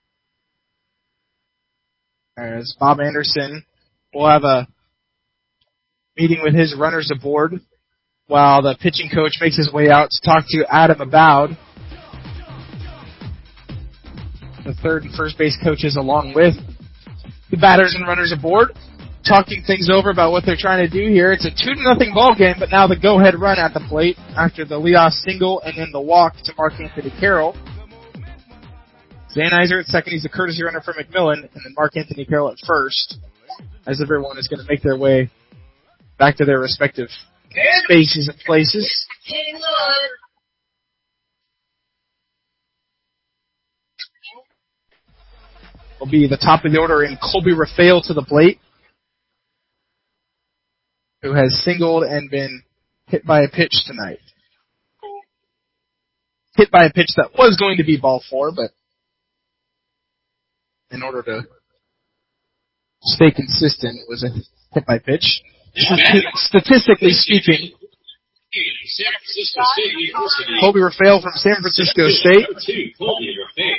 As Bob Anderson will have a meeting with his runners aboard while the pitching coach makes his way out to talk to Adam Aboud. The third and first base coaches along with the batters and runners aboard, talking things over about what they're trying to do here. It's a 2-0 ball game, but now the go-ahead run at the plate after the leadoff single and then the walk to Mark Anthony Carroll. Zanizer at second, he's a courtesy runner for McMillan, and then Mark Anthony Carroll at first, as everyone is going to make their way back to their respective spaces and places. Will be the top of the order in Colby Rafael to the plate, who has singled and been hit by a pitch tonight. Hit by a pitch that was going to be ball 4, but in order to stay consistent, it was a hit by pitch. Statistically speaking, San Francisco State University. Colby Rafael from San Francisco State. Colby Rafael.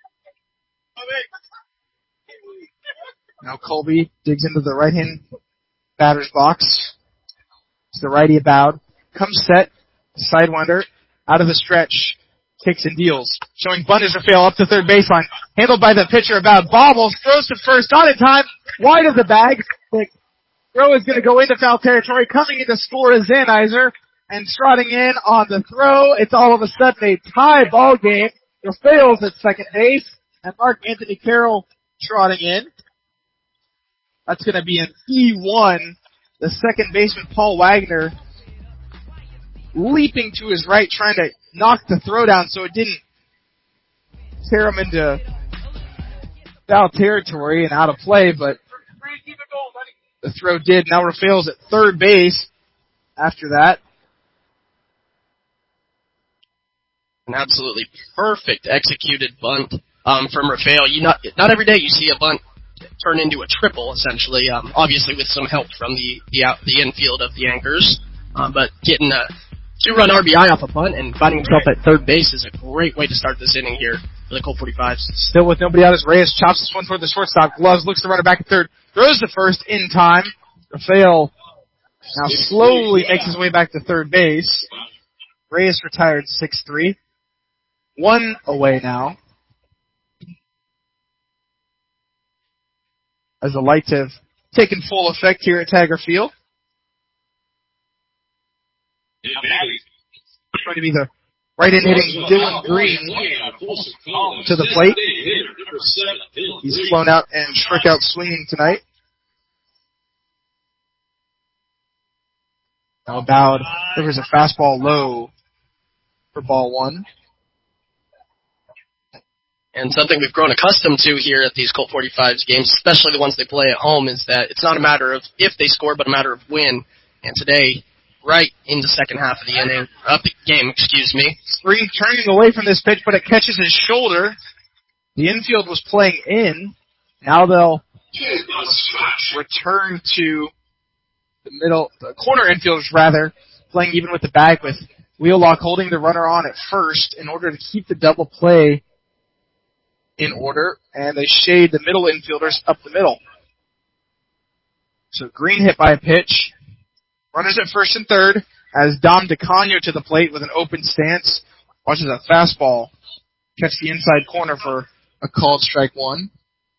Now Colby digs into the right-hand batter's box. It's the righty Aboud. Comes set. Sidewinder. Out of the stretch. Kicks and deals. Showing bunt is Rafael up to third baseline. Handled by the pitcher Aboud. Bobbles. Throws to first. Not in time. Wide of the bag. The throw is going to go into foul territory. Coming in to score is Zanizer. And trotting in on the throw. It's all of a sudden a tie ball game. Rafael's at second base. And Mark Anthony Carroll trotting in. That's going to be an E1. The second baseman, Paul Wagner, leaping to his right, trying to knock the throw down so it didn't tear him into foul territory and out of play, but the throw did. Now Rafael's at third base after that. An absolutely perfect executed bunt from Rafael. Not every day you see a bunt turn into a triple, essentially. Obviously with some help from the infield of the Anchors, but getting a 2-run RBI off a bunt and finding himself at third base is a great way to start this inning here for the Colt 45s. Still with nobody out as Reyes chops this one toward the shortstop. Gloves looks to runner back at third. Throws to first in time. Rafael now slowly makes his way back to third base. Reyes retired 6-3. 1 away now. As the lights have taken full effect here at Tiger Field. Going to be the right-in hitting Dylan Green to the plate. He's flown out and struck out swinging tonight. Now Bowd delivers a fastball low for ball 1. And something we've grown accustomed to here at these Colt 45s games, especially the ones they play at home, is that it's not a matter of if they score, but a matter of when. And today, right in the second half of the game, Green turning away from this pitch, but it catches his shoulder. The infield was playing in. Now they'll return to the corner infielders rather, playing even with the bag with Wheelock holding the runner on at first in order to keep the double play in order, and they shade the middle infielders up the middle. So Green hit by a pitch. Runners at first and third as Dom DeCano to the plate with an open stance. Watches a fastball catch the inside corner for a called strike 1.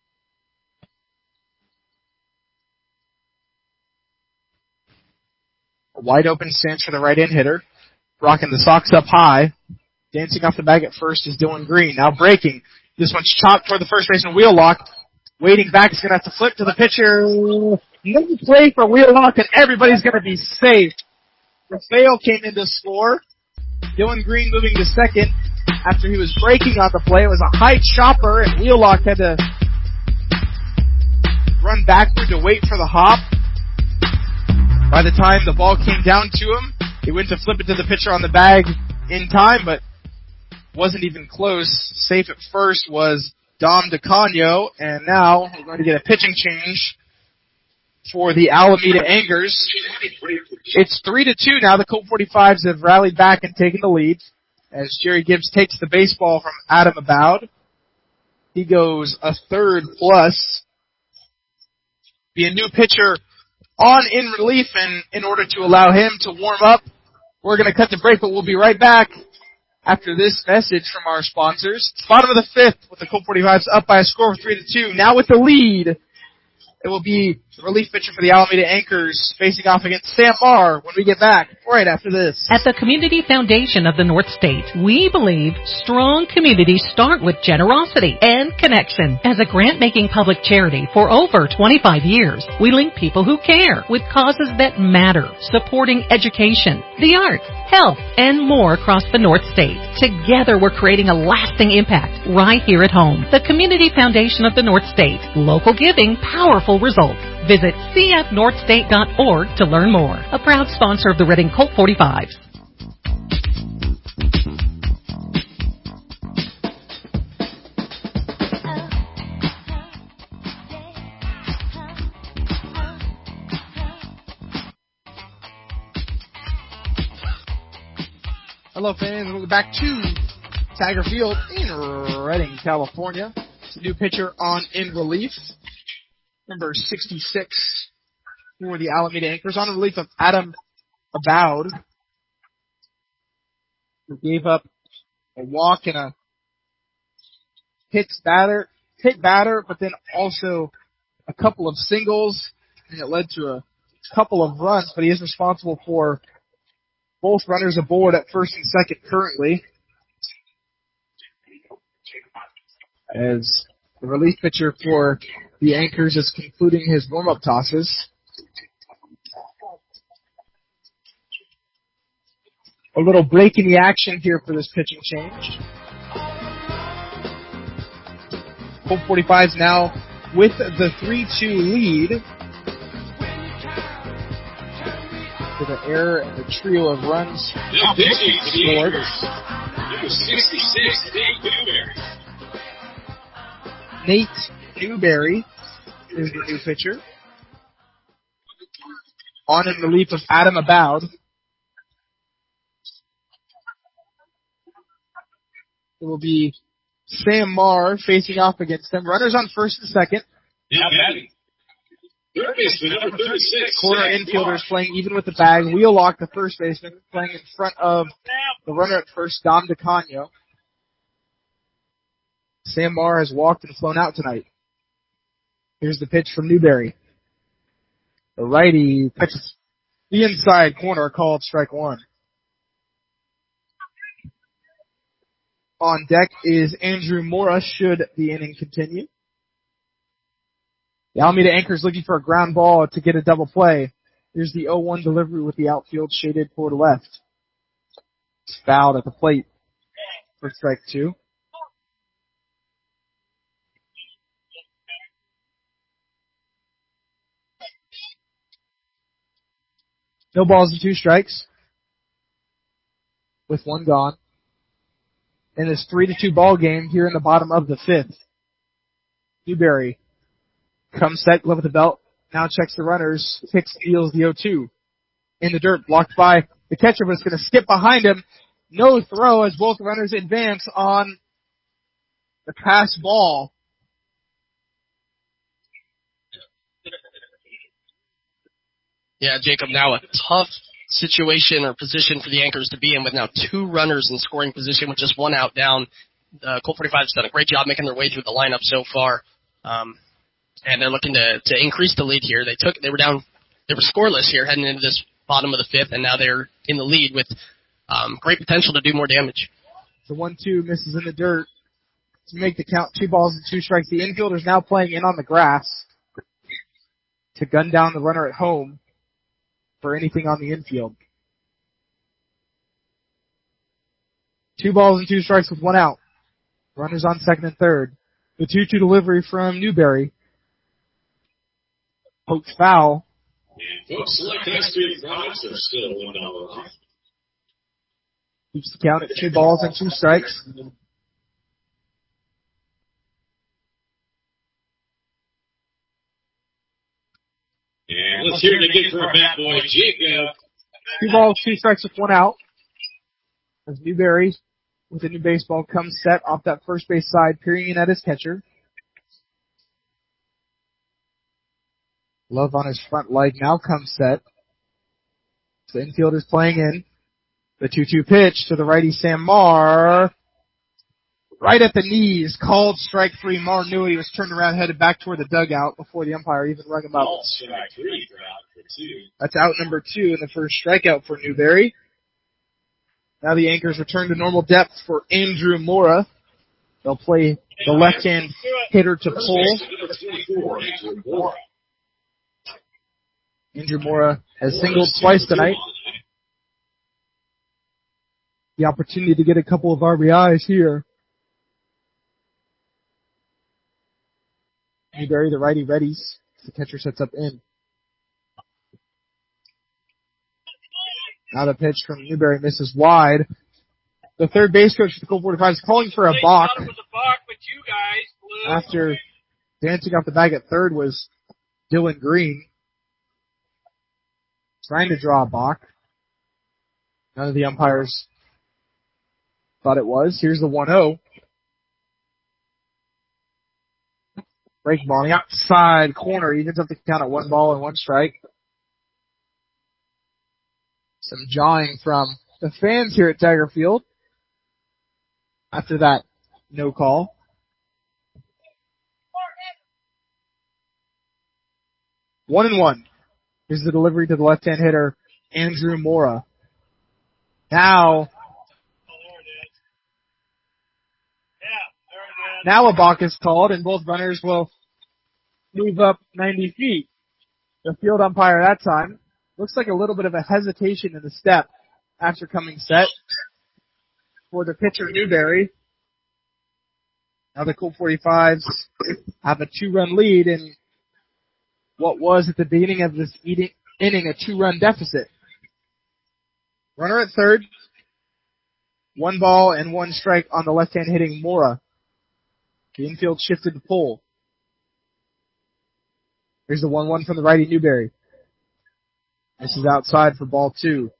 A wide open stance for the right-in hitter. Rocking the Sox up high. Dancing off the bag at first is Dylan Green. Now breaking. This one's chopped toward the first baseman, Wheelock. Waiting back, is going to have to flip to the pitcher. No play for Wheelock, and everybody's going to be safe. Rafael came in to score. Dylan Green moving to second after he was breaking on the play. It was a high chopper, and Wheelock had to run backward to wait for the hop. By the time the ball came down to him, he went to flip it to the pitcher on the bag in time, but wasn't even close. Safe at first was Dom DeCano, and now we're going to get a pitching change for the Alameda Anchors. It's 3-2 now. The Colt 45s have rallied back and taken the lead as Jerry Gibbs takes the baseball from Adam Abowd. He goes a third plus. Be a new pitcher on in relief, and in order to allow him to warm up, we're going to cut the break, but we'll be right back after this message from our sponsors. Bottom of the fifth with the Colt 45s up by a score of 3-2. Now with the lead, it will be the relief pitcher for the Alameda Anchors facing off against Sam Marr when we get back right after this. At the Community Foundation of the North State, we believe strong communities start with generosity and connection. As a grant-making public charity for over 25 years, we link people who care with causes that matter, supporting education, the arts, health, and more across the North State. Together, we're creating a lasting impact right here at home. The Community Foundation of the North State. Local giving, powerful results. Visit cfnorthstate.org to learn more. A proud sponsor of the Reading Colt 45s. Hello fans, welcome back to Tiger Field in Redding, California. It's a new pitcher on in relief. Number 66 for the Alameda Anchors on relief of Adam Abowd, who gave up a walk and a hit batter, but then also a couple of singles, and it led to a couple of runs, but he is responsible for both runners aboard at first and second currently, as the relief pitcher for the Anchors is concluding his warm-up tosses. A little break in the action here for this pitching change. Colt 45's now with the 3-2 lead. With an error and a trio of runs scored. Number 66, Nate Newberry. Nate Newberry is the new pitcher. On in relief of Adam Aboud. It will be Sam Marr facing off against them. Runners on first and second. Now batting. Third baseman, number 36. Corner infielders playing even with the bag. Wheelock, the first baseman, playing in front of the runner at first, Dom DeCano. Sam Marr has walked and flown out tonight. Here's the pitch from Newberry. The righty pitches the inside corner, called strike one. On deck is Andrew Mora should the inning continue. The Alameda Anchors looking for a ground ball to get a double play. Here's the 0-1 delivery with the outfield shaded toward the left. It's fouled at the plate for strike two. No balls and two strikes. With one gone. In this 3-2 ball game here in the bottom of the fifth. Newberry comes set, glove at the belt, now checks the runners, kicks, steals the 0-2. In the dirt, blocked by the catcher, but it's going to skip behind him. No throw as both runners advance on the pass ball. Yeah, Jacob, now a tough situation or position for the Anchors to be in with now two runners in scoring position with just one out down. Colt 45's done a great job making their way through the lineup so far. And they're looking to increase the lead here. They were scoreless here heading into this bottom of the fifth, and now they're in the lead with great potential to do more damage. The 1-2 misses in the dirt to make the count 2 balls and 2 strikes. The infielder's now playing in on the grass to gun down the runner at home for anything on the infield. 2 balls and 2 strikes with 1 out. Runners on second and third. The 2-2 delivery from Newberry. Poked foul. And folks, Select High Street products are still $1 off. Keeps the count at 2 balls and 2 strikes. And let's hear it again for our bat boy, Jacob. 2 balls, 2 strikes with 1 out. As Newberry, with a new baseball, comes set off that first base side, peering in at his catcher. Love on his front leg now comes set. The infielder's playing in. The 2-2 pitch to the righty Sam Marr. Right at the knees, called strike 3. Marr knew it. He was turned around, headed back toward the dugout before the umpire even rung him up. Strike 3 for out for 2. That's out number 2 in the first strikeout for Newberry. Now the Anchors return to normal depth for Andrew Mora. They'll play the left-hand hitter to pull. Andrew Mora has singled twice tonight. The opportunity to get a couple of RBIs here. Newberry, the righty, readies. The catcher sets up in. Now the pitch from Newberry misses wide. The third base coach for the Colt 45 is calling for a balk. After dancing off the bag at third was Dylan Green. Trying to draw a balk. None of the umpires thought it was. Here's the 1-0. Break ball on the outside corner. He gets up the count at 1 ball and 1 strike. Some jawing from the fans here at Tiger Field after that no call. One and one. Here's the delivery to the left-hand hitter, Andrew Mora. Now a balk is called, and both runners will move up 90 feet. The field umpire that time looks like a little bit of a hesitation in the step after coming set for the pitcher Newberry. Now the Colt 45s have a 2-run lead in what was at the beginning of this inning a 2-run deficit. Runner at third. 1 ball and 1 strike on the left-hand hitting Mora. The infield shifted to pull. Here's the 1-1 from the righty Newberry. This is outside for ball 2.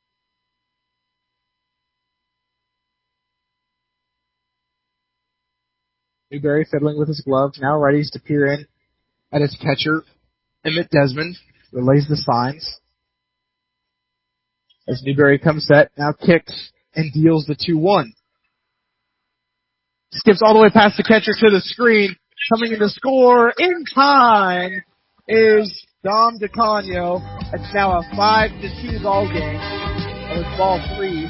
Newberry fiddling with his glove, now ready to peer in at his catcher, Emmett Desmond, relays the signs. As Newberry comes set, now kicks and deals the 2-1. Skips all the way past the catcher to the screen. Coming in to score in time is Dom DeCanio. It's now a 5-2 ball game. And it's ball 3.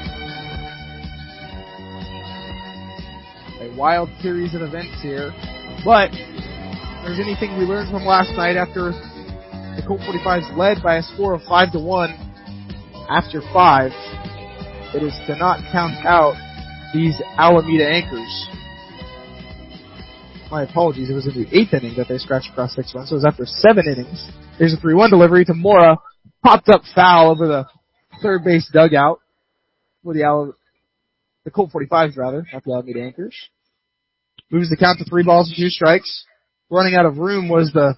A wild series of events here. But if there's anything we learned from last night after the Colt 45s led by a score of 5-1 after 5, it is to not count out these Alameda Anchors. My apologies, it was in the 8th inning that they scratched across 6 runs, so it was after 7 innings. There's a 3-1 delivery to Mora, popped up foul over the third base dugout for the Colt 45s rather, not the Alameda Anchors. Moves the count to 3 balls and 2 strikes. Running out of room was the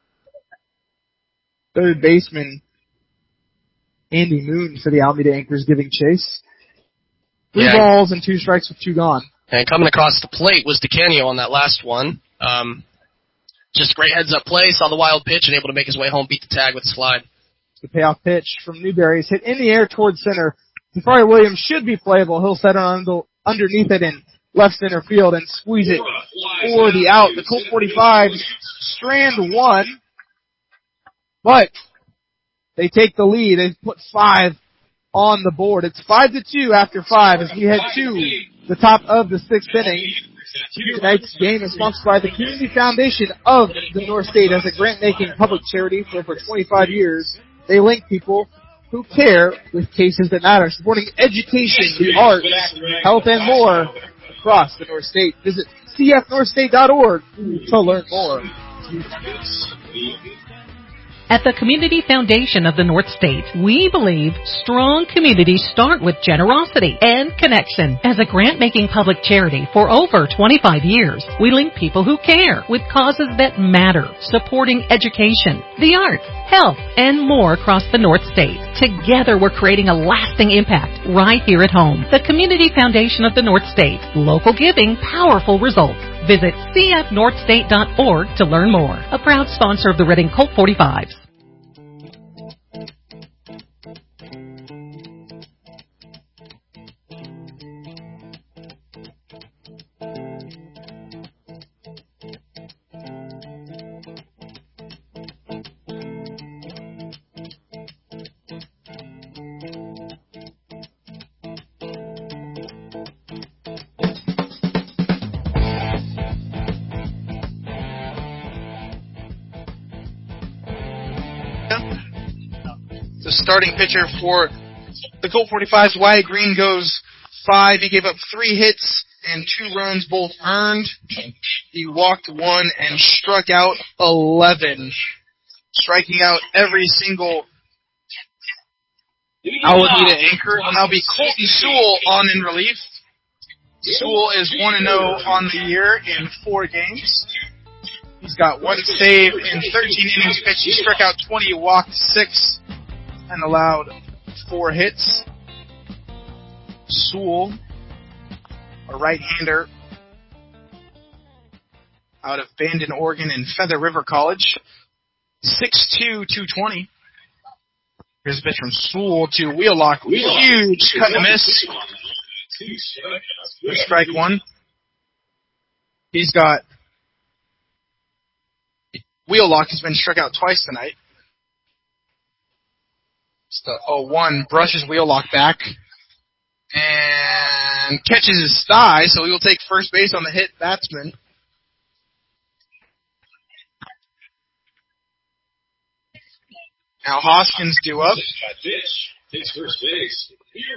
third baseman, Andy Moon, for the Alameda Anchors, giving chase. 3 balls and 2 strikes with 2 gone. And coming across the plate was DeCanio on that last one. Just great heads-up play, saw the wild pitch, and able to make his way home, beat the tag with a slide. The payoff pitch from Newberry is hit in the air towards center. Zafari Williams should be playable. He'll set on underneath it in left center field and squeeze it for the out. The Colt 45s strand 1, but they take the lead. They've put 5 on the board. It's 5-2 after 5 as we head to the top of the 6th inning. Tonight's game is sponsored by the Community Foundation of the North State as a grant-making public charity for over 25 years. They link people who care with cases that matter, supporting education, the arts, health, and more across the North State. Visit cfnorthstate.org to learn more. At the Community Foundation of the North State, we believe strong communities start with generosity and connection. As a grant-making public charity for over 25 years, we link people who care with causes that matter, supporting education, the arts, health, and more across the North State. Together, we're creating a lasting impact right here at home. The Community Foundation of the North State. Local giving, powerful results. Visit cfnorthstate.org to learn more. A proud sponsor of the Reading Colt 45s. The starting pitcher for the Colt 45s, Wyatt Green, goes 5. He gave up 3 hits and 2 runs, both earned. He walked 1 and struck out 11, striking out every single Alameda Anchor. Will now be Colton Sewell on in relief. Sewell is 1-0 on the year in 4 games. He's got 1 save in 13 innings pitched. He struck out 20, walked 6, and allowed 4 hits. Sewell, a right-hander out of Bandon, Oregon, and Feather River College. 6'2", 220. Here's a pitch from Sewell to Wheelock. Huge cut and miss. Strike 1. He's got... Wheelock has been struck out twice tonight. It's the 0-1, brushes Wheelock back and catches his thigh, so he will take first base on the hit batsman. Now Hoskins due up. Takes first base.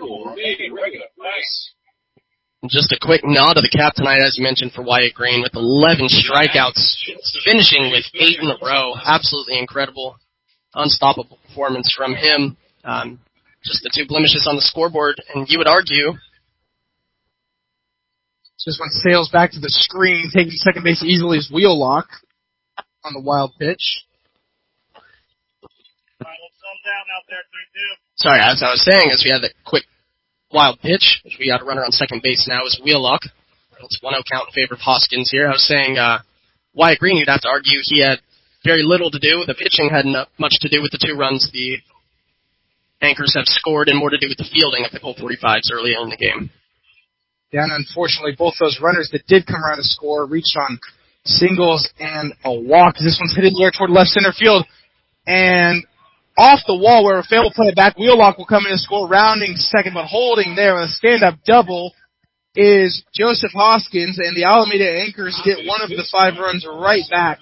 Just a quick nod to the cap tonight, as you mentioned, for Wyatt Green with 11 strikeouts, finishing with 8 in a row. Absolutely incredible, unstoppable performance from him. Just the 2 blemishes on the scoreboard, and you would argue This one sails back to the screen, taking second base easily is Wheelock on the wild pitch. Sorry, as I was saying, as we had the quick wild pitch, which we got a runner on second base now, is Wheelock. It's 1-0 count in favor of Hoskins here. I was saying Wyatt Green, you'd have to argue he had very little to do. The pitching had not much to do with the 2 runs the Anchors have scored, and more to do with the fielding of the Colt 45s earlier in the game. Yeah, and unfortunately, both those runners that did come around to score reached on singles and a walk. This one's hit in the air toward left center field. And off the wall where Rafael will play it back, Wheelock will come in and score, rounding second, but holding there with a stand-up double is Joseph Hoskins, and the Alameda Anchors get one of the 5 runs right back.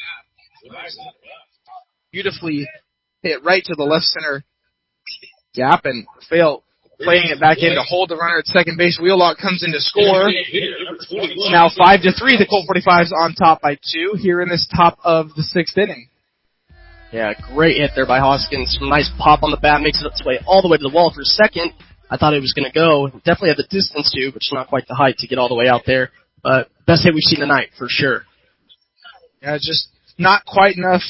Beautifully hit right to the left center gap, and Rafael playing it back in to hold the runner at second base. Wheelock comes in to score. Now 5-3, the Colt 45's on top by 2 here in this top of the 6th inning. Yeah, great hit there by Hoskins. Some nice pop on the bat, makes it its way all the way to the wall for a second. I thought it was going to go. Definitely had the distance to, but just not quite the height to get all the way out there. But best hit we've seen tonight, for sure. Yeah, just not quite enough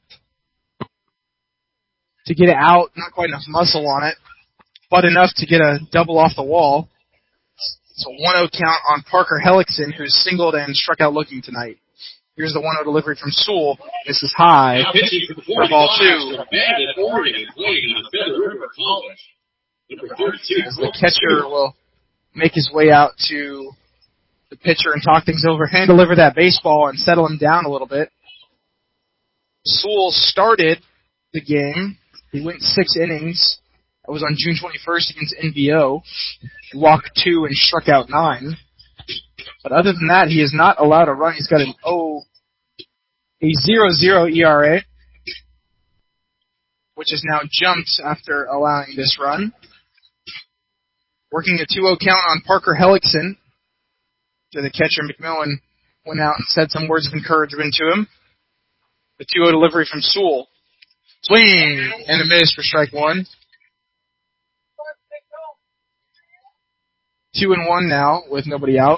to get it out, not quite enough muscle on it, but enough to get a double off the wall. It's a 1-0 count on Parker Hellickson, who's singled and struck out looking tonight. Here's the 1-0 delivery from Sewell. This is high for ball 2. As the catcher will make his way out to the pitcher and talk things over, hand deliver that baseball and settle him down a little bit. Sewell started the game. He went 6 innings. That was on June 21st against NBO. He walked 2 and struck out 9. But other than that, he is not allowed a run. He's got a 0-0 ERA, which has now jumped after allowing this run. Working a 2-0 count on Parker Hellickson. To the catcher, McMillan went out and said some words of encouragement to him. The 2-0 delivery from Sewell. Swing and a miss for strike 1. 2-1 now with nobody out.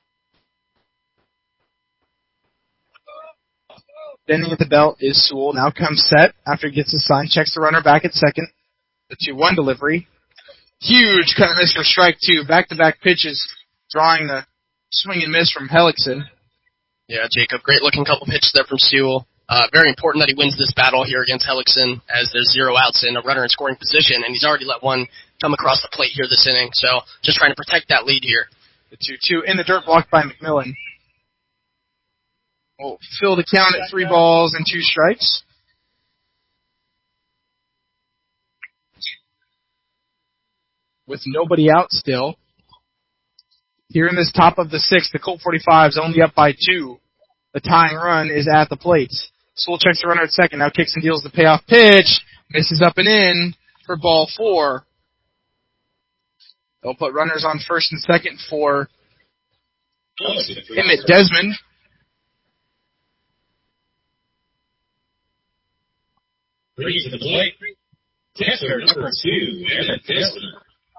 Bending at the belt is Sewell. Now comes set after he gets the sign. Checks the runner back at second. The 2-1 delivery. Huge cut and miss for strike 2. Back-to-back pitches drawing the swing and miss from Hellickson. Yeah, Jacob, great looking couple pitches there from Sewell. Very important that he wins this battle here against Hellickson, as there's 0 outs and a runner in scoring position, and he's already let one come across the plate here this inning. So just trying to protect that lead here. The 2-2 in the dirt, blocked by McMillan. We'll fill the count at 3 balls and 2 strikes. With nobody out still. Here in this top of the 6th, the Colt 45's only up by 2. The tying run is at the plate. Sewell checks the runner at second. Now kicks and deals the payoff pitch. Misses up and in for ball 4. They'll put runners on first and second for Emmett Desmond. Brings to the plate. Catcher number 2, Emmett Desmond.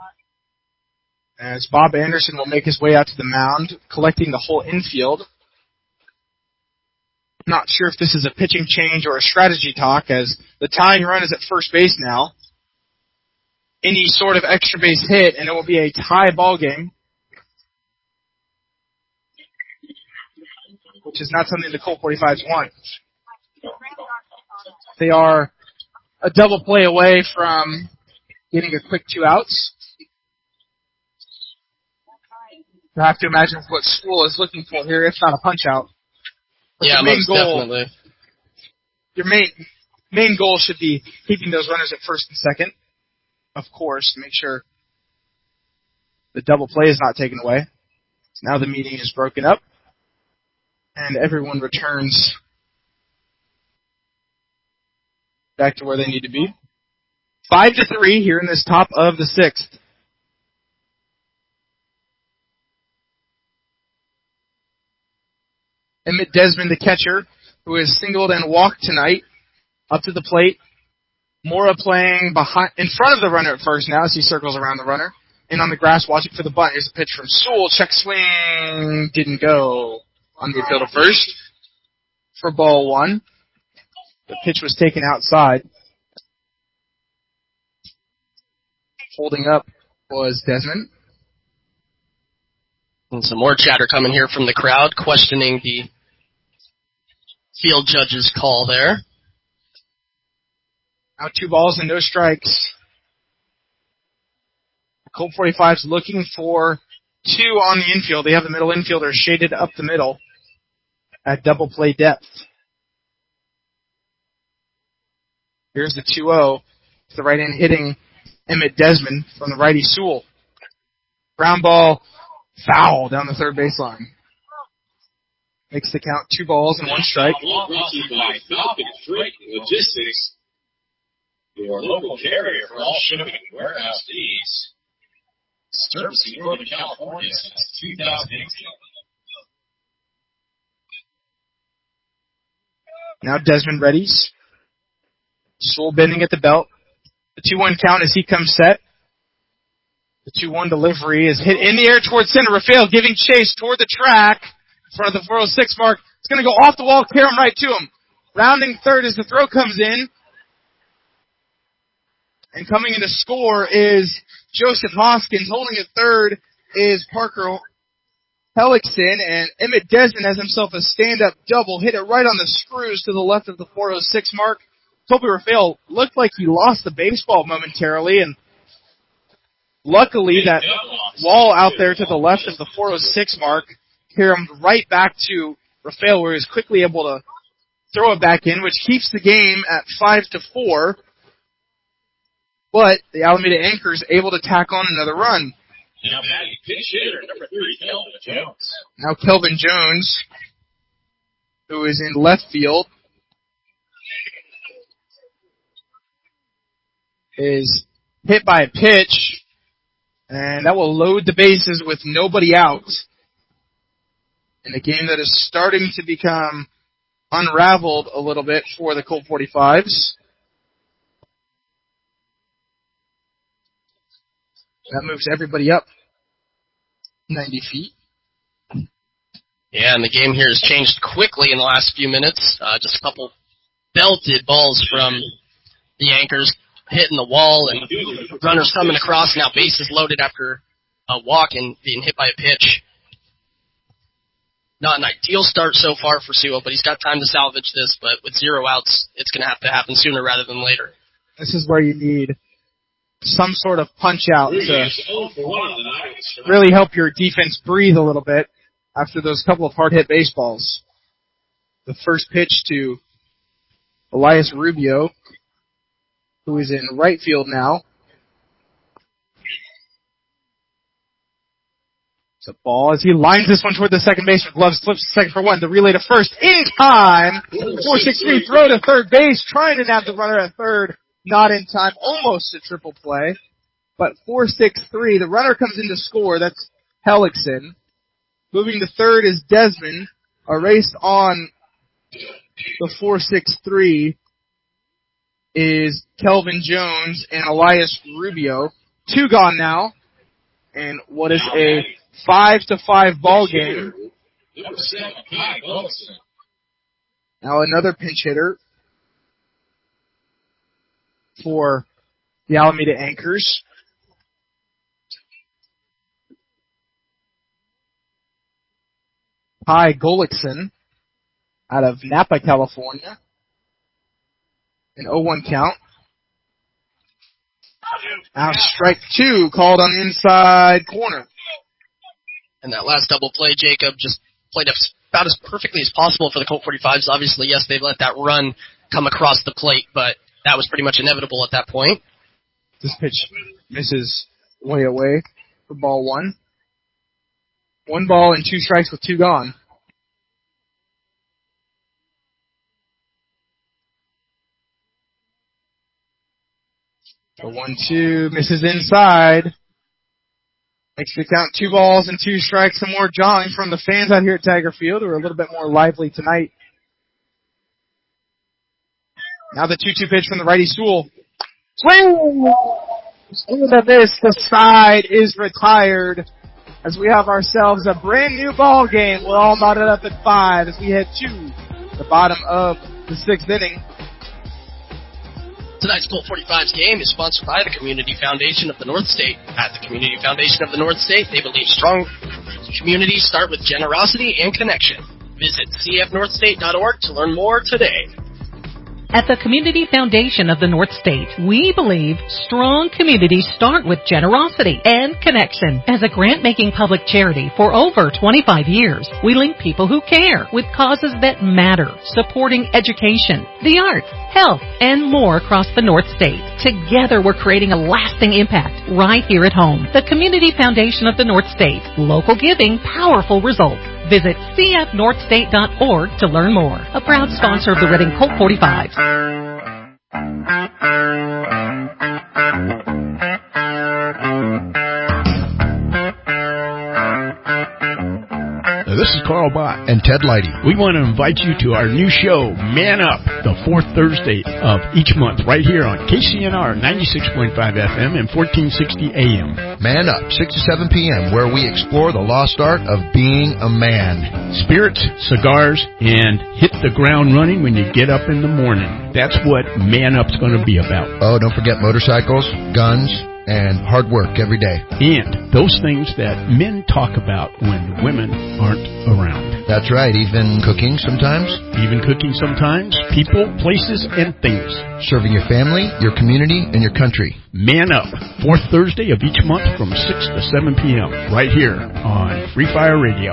As Bob Anderson will make his way out to the mound, collecting the whole infield. Not sure if this is a pitching change or a strategy talk, as the tying run is at first base now. Any sort of extra base hit, and it will be a tie ball game, which is not something the Colt 45s want. They are a double play away from getting a quick 2 outs. You have to imagine what Sewell is looking for here, if not a punch out. But yeah, most definitely. Your main goal should be keeping those runners at first and second, of course, to make sure the double play is not taken away. So now the meeting is broken up, and everyone returns back to where they need to be. 5-3 here in this top of the 6th. Emmett Desmond, the catcher, who has singled and walked tonight, up to the plate. Mora playing in front of the runner at first now as he circles around the runner. And on the grass watching for the bunt. Here's a pitch from Sewell. Check swing swing didn't go on the field of first for ball one. The pitch was taken outside. Holding up was Desmond. And some more chatter coming here from the crowd, questioning the field judge's call there. Now 2 balls and no strikes. Colt 45's looking for 2 on the infield. They have the middle infielder shaded up the middle at double play depth. Here's the 2-0. The right hand hitting Emmett Desmond from the righty Sewell. Ground ball, foul down the third baseline. Makes the count 2 balls and 1 strike. Brought to you by Falcon Freight Logistics, your local carrier for all shipping and warehouse needs. Servicing Northern California since 2018. Now Desmond readies. Sewell bending at the belt. The 2-1 count as he comes set. The 2-1 delivery is hit in the air towards center. Rafael giving chase toward the track in front of the 406 mark. It's going to go off the wall, carry him right to him. Rounding third as the throw comes in. And coming in to score is Joseph Hoskins. Holding at third is Parker Hellickson. And Emmett Desmond has himself a stand-up double. Hit it right on the screws to the left of the 406 mark. Toby Rafael looked like he lost the baseball momentarily, and luckily that wall out there to the left of the 406 mark carried him right back to Rafael, where he was quickly able to throw it back in, which keeps the game at 5-4. But the Alameda Anchors able to tack on another run. Now batting pinch hitter, number 3, Kelvin Jones. Now Kelvin Jones, who is in left field, is hit by a pitch, and that will load the bases with nobody out in a game that is starting to become unraveled a little bit for the Colt 45s. That moves everybody up 90 feet. Yeah, and the game here has changed quickly in the last few minutes. Just a couple belted balls from the Anchors hitting the wall, and runners coming across. Now bases loaded after a walk and being hit by a pitch. Not an ideal start so far for Sewell, but he's got time to salvage this. But with 0 outs, it's going to have to happen sooner rather than later. This is where you need some sort of punch out to really help your defense breathe a little bit after those couple of hard hit baseballs. The first pitch to Elias Rubio, who is in right field now. It's a ball as he lines this one toward the second baseman. Gloves flips to second for 1. The relay to first in time. 4-6-3 throw to third base, trying to nab the runner at third. Not in time. Almost a triple play. But 4-6-3. The runner comes in to score. That's Hellickson. Moving to third is Desmond. Erased on the 4-6-3 is Kelvin Jones and Elias Rubio. 2 gone now. And what is a 5-5 ball game. Now another pinch hitter for the Alameda Anchors. Ty Golickson out of Napa, California. An 0-1 count. Now strike 2 called on the inside corner. And that last double play, Jacob, just played about as perfectly as possible for the Colt 45s. Obviously, yes, they let that run come across the plate, but that was pretty much inevitable at that point. This pitch misses way away for ball 1. 1 ball and 2 strikes with 2 gone. The 1-2 misses inside. Makes the count 2 balls and 2 strikes. Some more jawing from the fans out here at Tiger Field, who are a little bit more lively tonight. Now the 2-2 pitch from the righty Sewell. Swing! Into this, the side is retired as we have ourselves a brand new ball game. We're all knotted up at 5 as we head to the bottom of the 6th inning. Tonight's Colt 45's game is sponsored by the Community Foundation of the North State. At the Community Foundation of the North State, they believe strong communities start with generosity and connection. Visit cfnorthstate.org to learn more today. At the Community Foundation of the North State, we believe strong communities start with generosity and connection. As a grant-making public charity for over 25 years, we link people who care with causes that matter, supporting education, the arts, health, and more across the North State. Together, we're creating a lasting impact right here at home. The Community Foundation of the North State. Local giving, powerful results. Visit cfnorthstate.org to learn more. A proud sponsor of the Reading Colt 45. This is Carl Bott and Ted Lighty. We want to invite you to our new show, Man Up, the 4th Thursday of each month, right here on KCNR 96.5 FM and 1460 AM. Man Up, 6 to 7 p.m., where we explore the lost art of being a man. Spirits, cigars, and hit the ground running when you get up in the morning. That's what Man Up's going to be about. Oh, don't forget motorcycles, guns, and hard work every day. And those things that men talk about when women aren't around. That's right, even cooking sometimes. Even cooking sometimes. People, places, and things. Serving your family, your community, and your country. Man Up, 4th Thursday of each month from 6 to 7 p.m. right here on Free Fire Radio.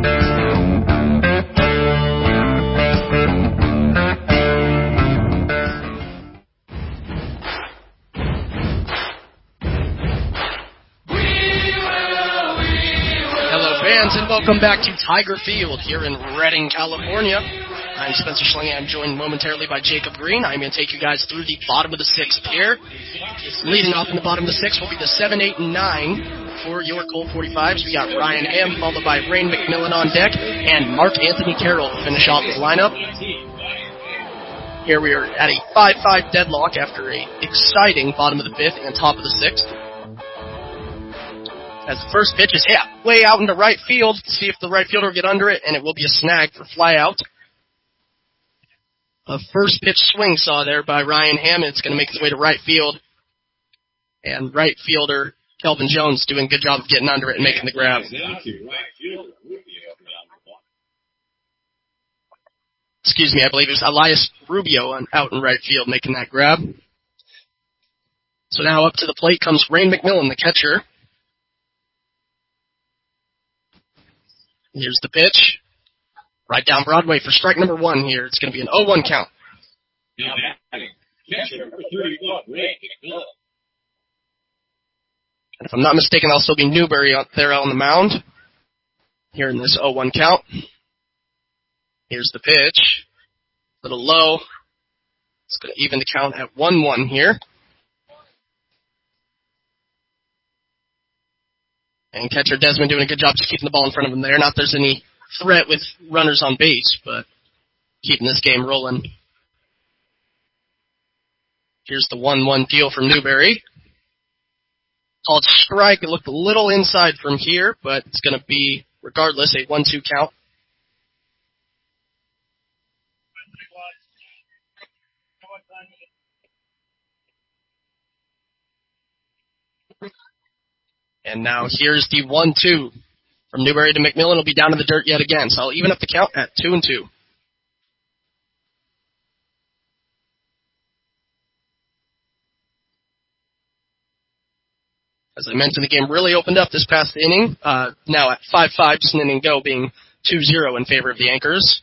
And welcome back to Tiger Field here in Redding, California. I'm Spencer Schlinge. I'm joined momentarily by Jacob Green. I'm going to take you guys through the bottom of the 6th here. Leading off in the bottom of the 6th will be the 7, 8, and 9 for your Colt 45s. We got Ryan Ham, followed by Rain McMillan on deck, and Mark Anthony Carroll to finish off the lineup. Here we are at a 5-5 deadlock after a exciting bottom of the 5th and top of the 6th. As the first pitch is hit way out into right field to see if the right fielder will get under it, and it will be a snag for fly out. A first pitch swing saw there by Ryan Hammond. It's going to make its way to right field. And right fielder Kelvin Jones doing a good job of getting under it and making the grab. Excuse me, I believe it was Elias Rubio out in right field making that grab. So now up to the plate comes Rain McMillan, the catcher. Here's the pitch. Right down Broadway for strike number 1 here. It's going to be an 0-1 count. And if I'm not mistaken, there'll still be Newberry out there on the mound here in this 0-1 count. Here's the pitch. A little low. It's going to even the count at 1-1 here. And catcher Desmond doing a good job just keeping the ball in front of him there. Not there's any threat with runners on base, but keeping this game rolling. Here's the 1-1 deal from Newberry. Called strike. It looked a little inside from here, but it's going to be, regardless, a 1-2 count. And now here's the 1-2 from Newberry to McMillan. Will be down in the dirt yet again. So I'll even up the count at 2-2. As I mentioned, the game really opened up this past inning. Now at 5-5, just an inning go, being 2-0 in favor of the Anchors.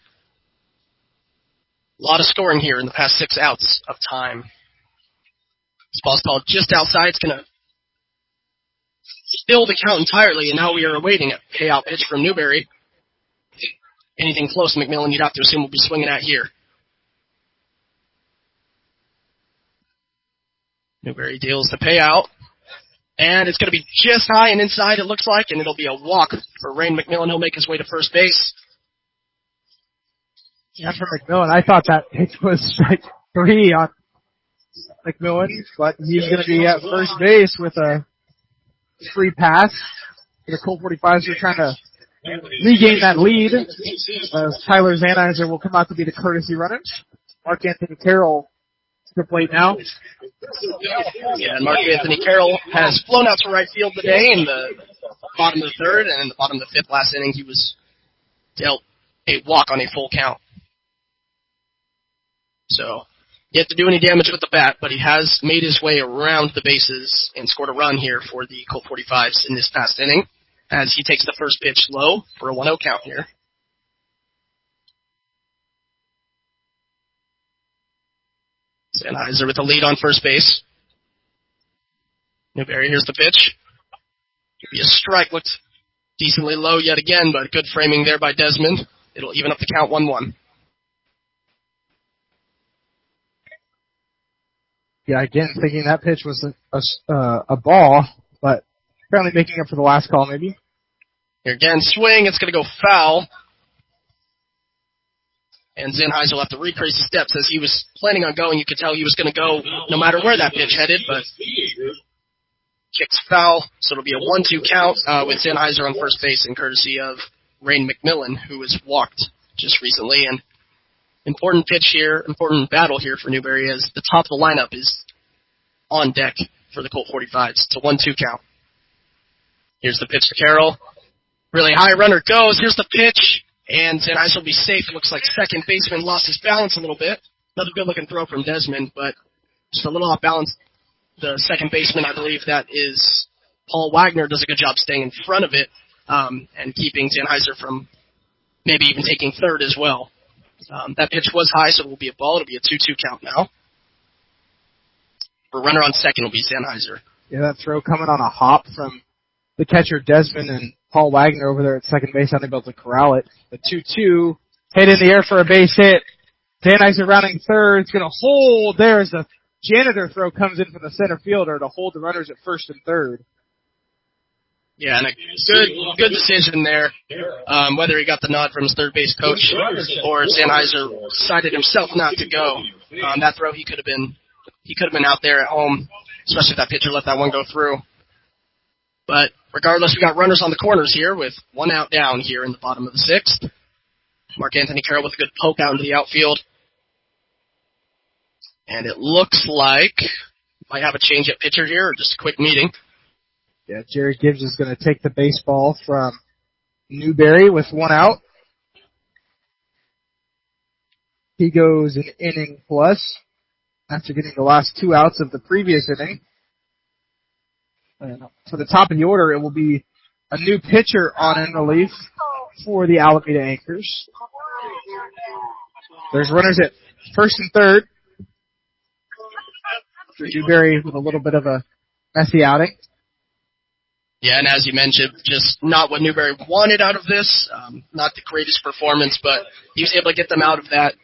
A lot of scoring here in the past 6 outs of time. This ball's called just outside. It's going to still the count entirely, and now we are awaiting a payout pitch from Newberry. Anything close, McMillan, you'd have to assume will be swinging at here. Newberry deals the payout, and it's going to be just high and inside, it looks like, and it'll be a walk for Rain McMillan. He'll make his way to first base. Yeah, for McMillan, I thought that pitch was strike 3 on McMillan, but he's going to be at first base with a free pass. The Colt 45s are trying to regain that lead. Tyler Zanizer will come out to be the courtesy runner. Mark Anthony Carroll to the plate now. Yeah, and Mark Anthony Carroll has flown out to right field today in the bottom of the third, and in the bottom of the fifth last inning he was dealt a walk on a full count. So, yet to do any damage with the bat, but he has made his way around the bases and scored a run here for the Colt 45s in this past inning, as he takes the first pitch low for a 1-0 count here. Sennheiser with the lead on first base. Newberry, here's the pitch. Could be a strike, looked decently low yet again, but good framing there by Desmond. It'll even up the count 1-1. Yeah, again, thinking that pitch was a ball, but apparently making up for the last call, maybe. Here again, swing, it's going to go foul. And Sennheiser will have to retrace his steps as he was planning on going. You could tell he was going to go no matter where that pitch headed, but kicks foul, so it'll be a 1-2 count with Sennheiser on first base, and courtesy of Rain McMillan, who was walked just recently. And important pitch here, important battle here for Newberry, as the top of the lineup is on deck for the Colt 45s. It's a 1-2 count. Here's the pitch to Carroll. Really high runner goes. Here's the pitch, and Sennheiser will be safe. It looks like second baseman lost his balance a little bit. Another good-looking throw from Desmond, but just a little off balance. The second baseman, I believe that is Paul Wagner, does a good job staying in front of it and keeping Sennheiser from maybe even taking third as well. That pitch was high, so it will be a ball. It'll be a 2-2 count now. For runner on second will be Sennheiser. Yeah, that throw coming on a hop from the catcher Desmond and Paul Wagner over there at second base, unable to corral it. The 2-2, hit in the air for a base hit. Sennheiser rounding third. It's going to hold there as the janitor throw comes in from the center fielder to hold the runners at first and third. Yeah, and a good decision there. Whether he got the nod from his third base coach or Sennheiser decided himself not to go. That throw he could have been out there at home, especially if that pitcher let that one go through. But regardless, we got runners on the corners here with 1 out down here in the bottom of the sixth. Mark Anthony Carroll with a good poke out into the outfield. And it looks like might have a change-up pitcher here, or just a quick meeting. Yeah, Jerry Gibbs is going to take the baseball from Newberry with 1 out. He goes an inning plus after getting the last 2 outs of the previous inning. And for the top of the order, it will be a new pitcher on in relief for the Alameda Anchors. There's runners at first and third. Newberry with a little bit of a messy outing. Yeah, and as you mentioned, just not what Newberry wanted out of this. Not the greatest performance, but he was able to get them out of that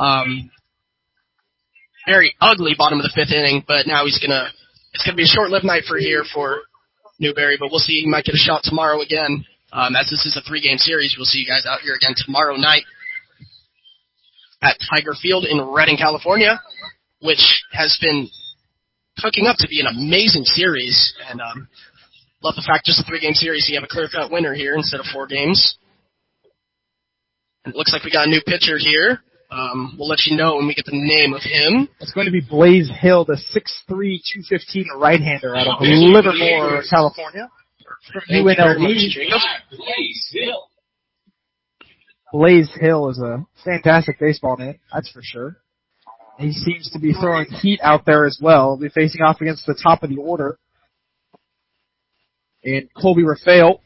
very ugly bottom of the fifth inning. But now it's gonna be a short-lived night for Newberry. But we'll see. He might get a shot tomorrow again. As this is a 3-game series, we'll see you guys out here again tomorrow night at Tiger Field in Redding, California, which has been cooking up to be an amazing series, and love the fact just a 3-game series, you have a clear-cut winner here instead of 4 games. And it looks like we got a new pitcher here. We'll let you know when we get the name of him. It's going to be Blaze Hill, the 6'3", 215 right-hander out of Livermore, California. From UNLV. Blaze Hill is a fantastic baseball name, that's for sure. He seems to be throwing heat out there as well. He'll be facing off against the top of the order. And Colby Rafael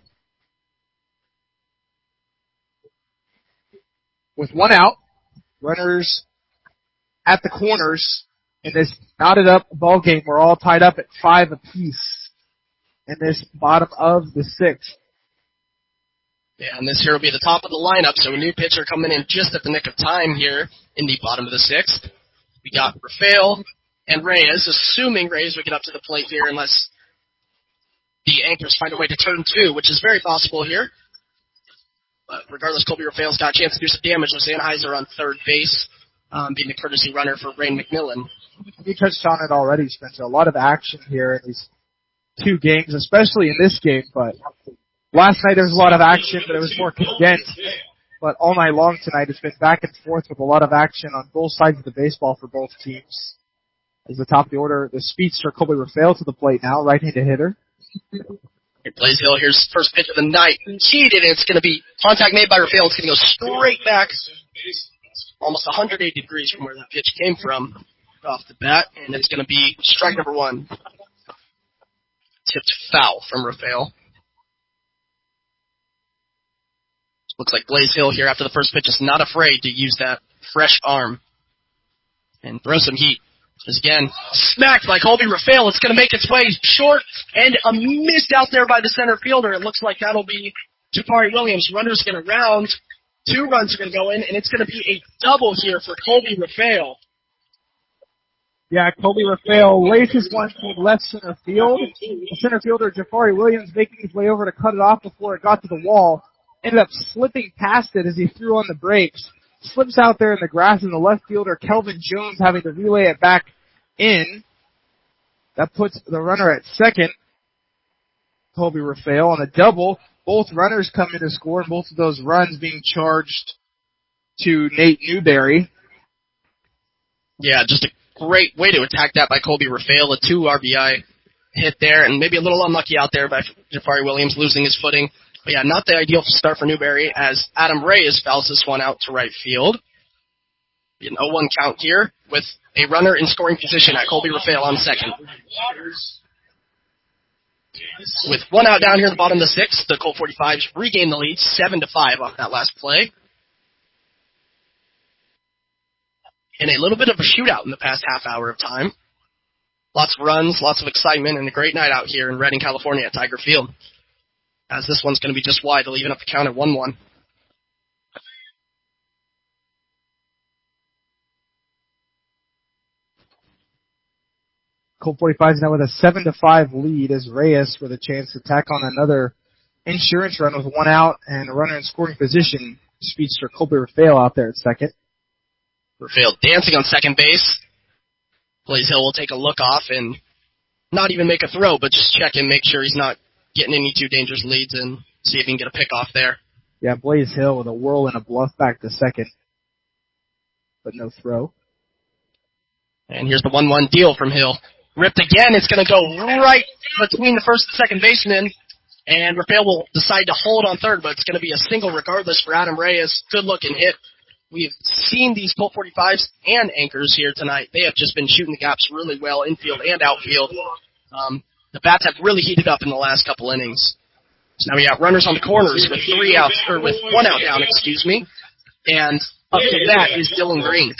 with 1 out. Runners at the corners in this knotted up ball game. We're all tied up at 5 apiece in this bottom of the 6th. Yeah, and this here will be the top of the lineup, so a new pitcher coming in just at the nick of time here in the bottom of the 6th. We got Rafael and Reyes, assuming Reyes will get up to the plate here unless the Anchors find a way to turn 2, which is very possible here. But regardless, Colby Rafael's got a chance to do some damage with Sennheiser on third base, being the courtesy runner for Rain McMillan. You touched on it already, Spencer. A lot of action here in these 2 games, especially in this game, but Last night there was a lot of action, but it was more condensed. But all night long tonight it's been back and forth with a lot of action on both sides of the baseball for both teams. As the top of the order, the speedster Colby Rafael to the plate now, right-handed hitter. Blaze Hill, here's first pitch of the night. Cheated, and it's going to be contact made by Rafael. It's going to go straight back, almost 180 degrees from where that pitch came from off the bat, and it's going to be strike number one. Tipped foul from Rafael. Looks like Blaze Hill here after the first pitch is not afraid to use that fresh arm and throw some heat. Just again, smacked by Colby Rafael. It's going to make its way short and a miss out there by the center fielder. It looks like that'll be Jafari Williams. Runner's going to round. 2 runs are going to go in, and it's going to be a double here for Colby Rafael. Yeah, Colby Rafael laces one to left center field. The center fielder, Jafari Williams, making his way over to cut it off before it got to the wall. Ended up slipping past it as he threw on the brakes. Slips out there in the grass, and the left fielder, Kelvin Jones, having to relay it back in. That puts the runner at second. Colby Rafael on a double. Both runners come in to score, and both of those runs being charged to Nate Newberry. Yeah, just a great way to attack that by Colby Rafael. A 2 RBI hit there, and maybe a little unlucky out there by Jafari Williams losing his footing. But yeah, not the ideal start for Newberry as Adam Reyes fouls this one out to right field. An 0-1 count here with a runner in scoring position at Colby Rafael on second. With 1 out down here in the bottom of the 6th, the Colt 45s regain the lead 7-5 off that last play. And a little bit of a shootout in the past half hour of time. Lots of runs, lots of excitement, and a great night out here in Redding, California at Tiger Field. As this one's going to be just wide, leaving up the count at 1-1. Colt 45 is now with a 7-5 lead as Reyes with a chance to tack on another insurance run with 1 out and a runner in scoring position. Speedster Colby Rafael out there at second. Rafael dancing on second base. Blaze Hill will take a look off and not even make a throw, but just check and make sure he's not getting any too dangerous leads and see if he can get a pick off there. Yeah, Blaze Hill with a whirl and a bluff back to second, but no throw. And here's the 1-1 deal from Hill. Ripped again. It's going to go right between the first and second baseman, and Rafael will decide to hold on third, but it's going to be a single regardless for Adam Reyes. Good looking hit. We've seen these Colt 45s and anchors here tonight. They have just been shooting the gaps really well, infield and outfield. The bats have really heated up in the last couple innings. So now we have runners on the corners with 3 outs, or with 1 out down, and up to that is Dylan Green.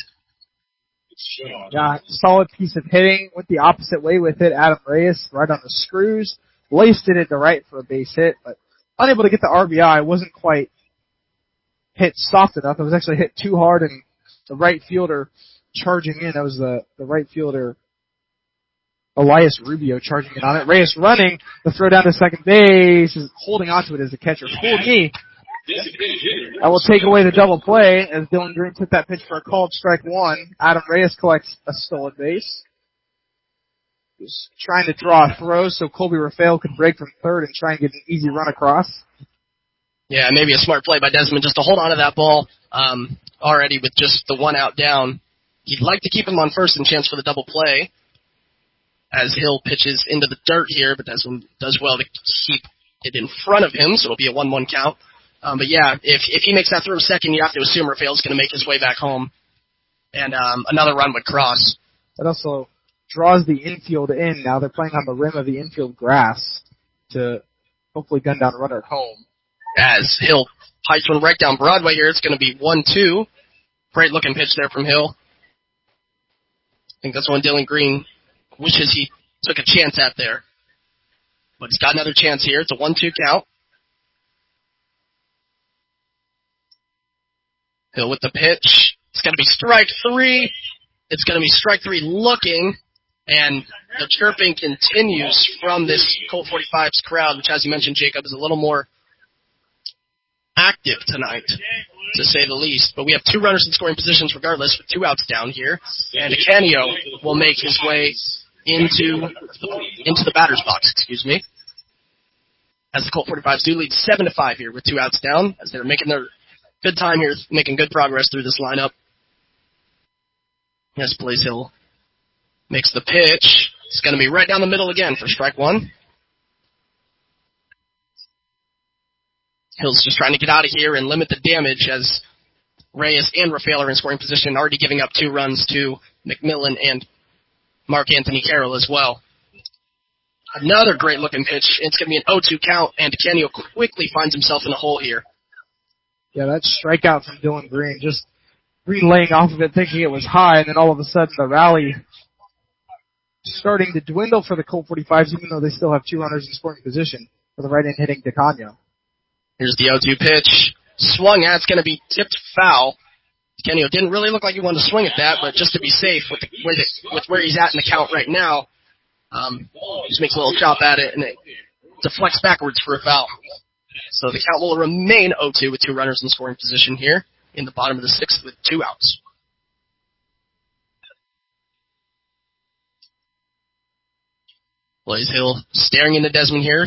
Yeah, solid piece of hitting. Went the opposite way with it. Adam Reyes right on the screws. Laced it into right for a base hit, but unable to get the RBI. Wasn't quite hit soft enough. It was actually hit too hard, and the right fielder charging in. That was the right fielder, Elias Rubio, charging in on it. Reyes running. The throw down to second base. Is holding onto it as a catcher. Fooled me. I will take away the double play as Dylan Green took that pitch for a called strike 1. Adam Reyes collects a stolen base. Just trying to draw a throw so Colby Rafael could break from third and try and get an easy run across. Yeah, maybe a smart play by Desmond just to hold on to that ball already with just the 1 out down. He'd like to keep him on first and chance for the double play as Hill pitches into the dirt here, but Desmond does well to keep it in front of him, so it'll be a 1-1 count. But yeah, if he makes that throw second, you have to assume Rafael's going to make his way back home. And another run would cross. That also draws the infield in. Now they're playing on the rim of the infield grass to hopefully gun down a runner at home. As Hill pipes one right down Broadway here, it's going to be 1-2. Great looking pitch there from Hill. I think that's one Dylan Green wishes he took a chance at there. But he's got another chance here. It's a 1-2 count. Hill with the pitch. It's going to be strike 3. It's going to be strike 3 looking. And the chirping continues from this Colt 45's crowd, which, as you mentioned, Jacob, is a little more active tonight, to say the least. But we have 2 runners in scoring positions regardless, with 2 outs down here. And Canio will make his way into the batter's box, as the Colt 45s do lead 7-5 here with 2 outs down, as they're making their good time here, making good progress through this lineup. Yes, Blaze Hill makes the pitch. It's going to be right down the middle again for strike 1. Hill's just trying to get out of here and limit the damage as Reyes and Rafael are in scoring position, already giving up 2 runs to McMillan and Mark Anthony Carroll as well. Another great-looking pitch. It's going to be an 0-2 count, and Canio quickly finds himself in a hole here. Yeah, that strikeout from Dylan Green, just relaying off of it, thinking it was high, and then all of a sudden the rally starting to dwindle for the Colt 45s, even though they still have 2 runners in scoring position for the right-hand hitting DeCano. Here's the 0-2 pitch. Swung at. It's going to be tipped foul. Canio didn't really look like he wanted to swing at that, but just to be safe with where he's at in the count right now, just makes a little chop at it, and it deflects backwards for a foul. So the count will remain 0-2 with 2 runners in scoring position here in the bottom of the 6th with 2 outs. Blaze Hill staring into Desmond here.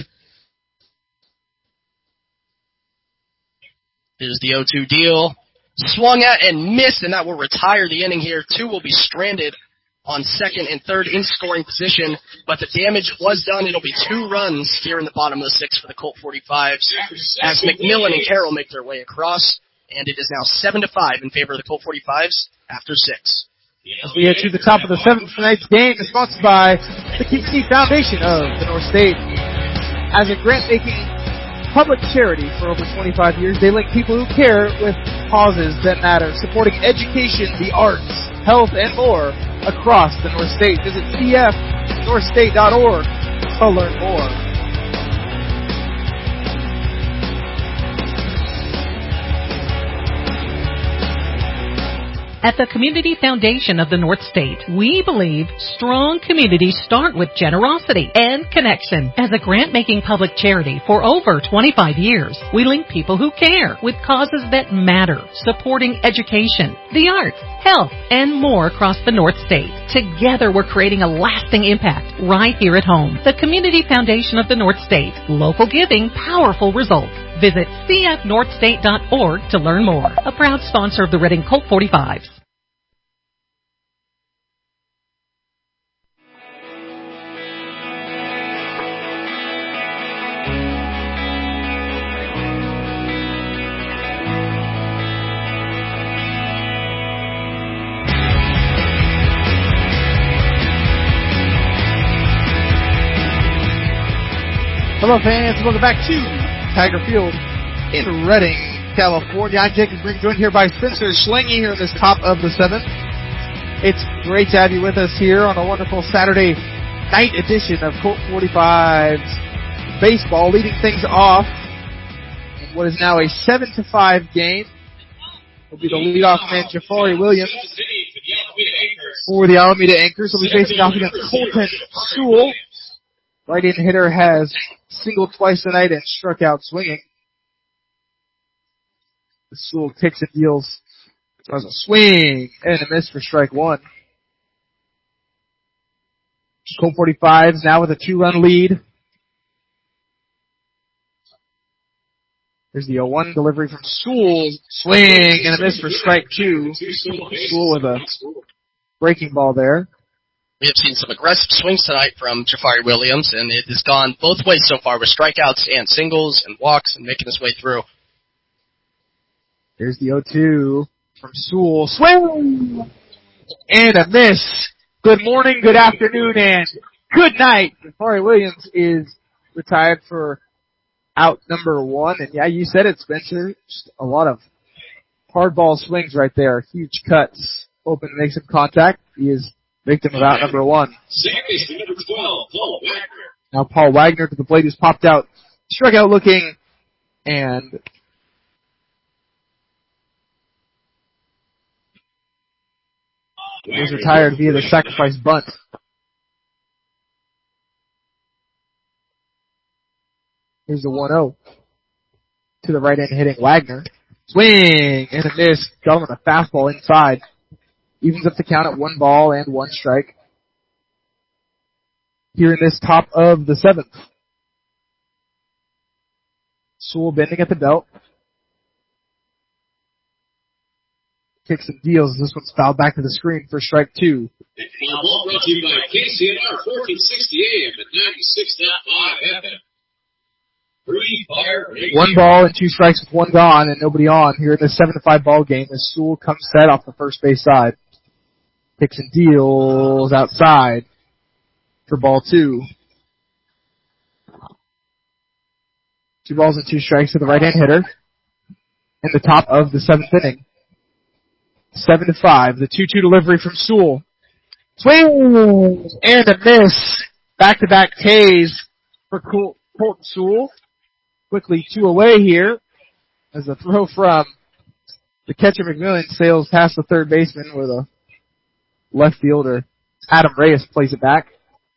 Here's the 0-2 deal. Swung at and missed, and that will retire the inning here. 2 will be stranded on 2nd and 3rd in scoring position, but the damage was done. It'll be 2 runs here in the bottom of the 6th for the Colt 45s as McMillan and Carroll make their way across, and it is now 7-5 in favor of the Colt 45s after 6. As we head to the top of the 7th tonight's game, is sponsored by the Key Foundation of the North State. As a grant-making public charity for over 25 years, they link people who care with causes that matter, supporting education, the arts, health, and more across the North State. Visit cfnorthstate.org to learn more. At the Community Foundation of the North State, we believe strong communities start with generosity and connection. As a grant-making public charity for over 25 years, we link people who care with causes that matter, supporting education, the arts, health, and more across the North State. Together, we're creating a lasting impact right here at home. The Community Foundation of the North State. Local giving, powerful results. Visit cfnorthstate.org to learn more. A proud sponsor of the Reading Colt 45s. Hello fans, welcome back to Tiger Field in Reading, California. I'm Jacob Brink, joined here by Spencer Schlange here in this top of the 7th. It's great to have you with us here on a wonderful Saturday night edition of Colt 45's baseball, leading things off in what is now a 7-5 game. Will be the leadoff man, Jafari Williams, for the Alameda Anchors. Will be facing off against Colton Sewell. Right-hand hitter has singled twice tonight and struck out swinging. The Sewell kicks and deals. There's a swing and a miss for strike 1. Colt 45s now with a 2-run lead. There's the 0-1 delivery from Sewell. Swing and a miss for strike 2. Sewell with a breaking ball there. We have seen some aggressive swings tonight from Jafari Williams, and it has gone both ways so far with strikeouts and singles and walks and making his way through. Here's the 0-2 from Sewell. Swing! And a miss. Good morning, good afternoon, and good night. Jafari Williams is retired for out number 1. And yeah, you said it, Spencer. Just a lot of hard ball swings right there. Huge cuts. Hoping to make some contact. He is victim of out number 1. Number 12, Paul Wagner. Now Paul Wagner to the plate, who's popped out, struck out looking, and was retired via the sacrifice bunt. Here's the 1-0 to the right end hitting Wagner. Swing and a miss. Got him on a fastball inside. Evens up the count at 1 ball and 1 strike. Here in this top of the 7th. Sewell bending at the belt. Kicks and deals. This one's fouled back to the screen for strike 2. Now ball brought to you by KCNR 1460 AM at 96.5 FM. Free fire radio. 1 ball and 2 strikes with 1 gone and nobody on here in the 7-5 ball game as Sewell comes set off the first base side. Kicks and deals outside for ball 2. 2 balls and 2 strikes to the right-hand hitter in the top of the 7th inning. 7-5. The 2-2 delivery from Sewell. Swing and a miss. Back-to-back K's for Colton Sewell. Quickly 2 away here as a throw from the catcher McMillan sails past the third baseman where the left fielder Adam Reyes plays it back.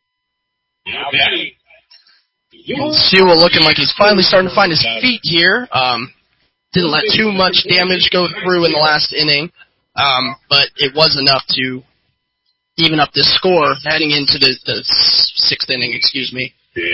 Sewell looking like he's finally starting to find his feet here. Didn't let too much damage go through in the last inning, but it was enough to even up this score heading into the 6th inning, excuse me.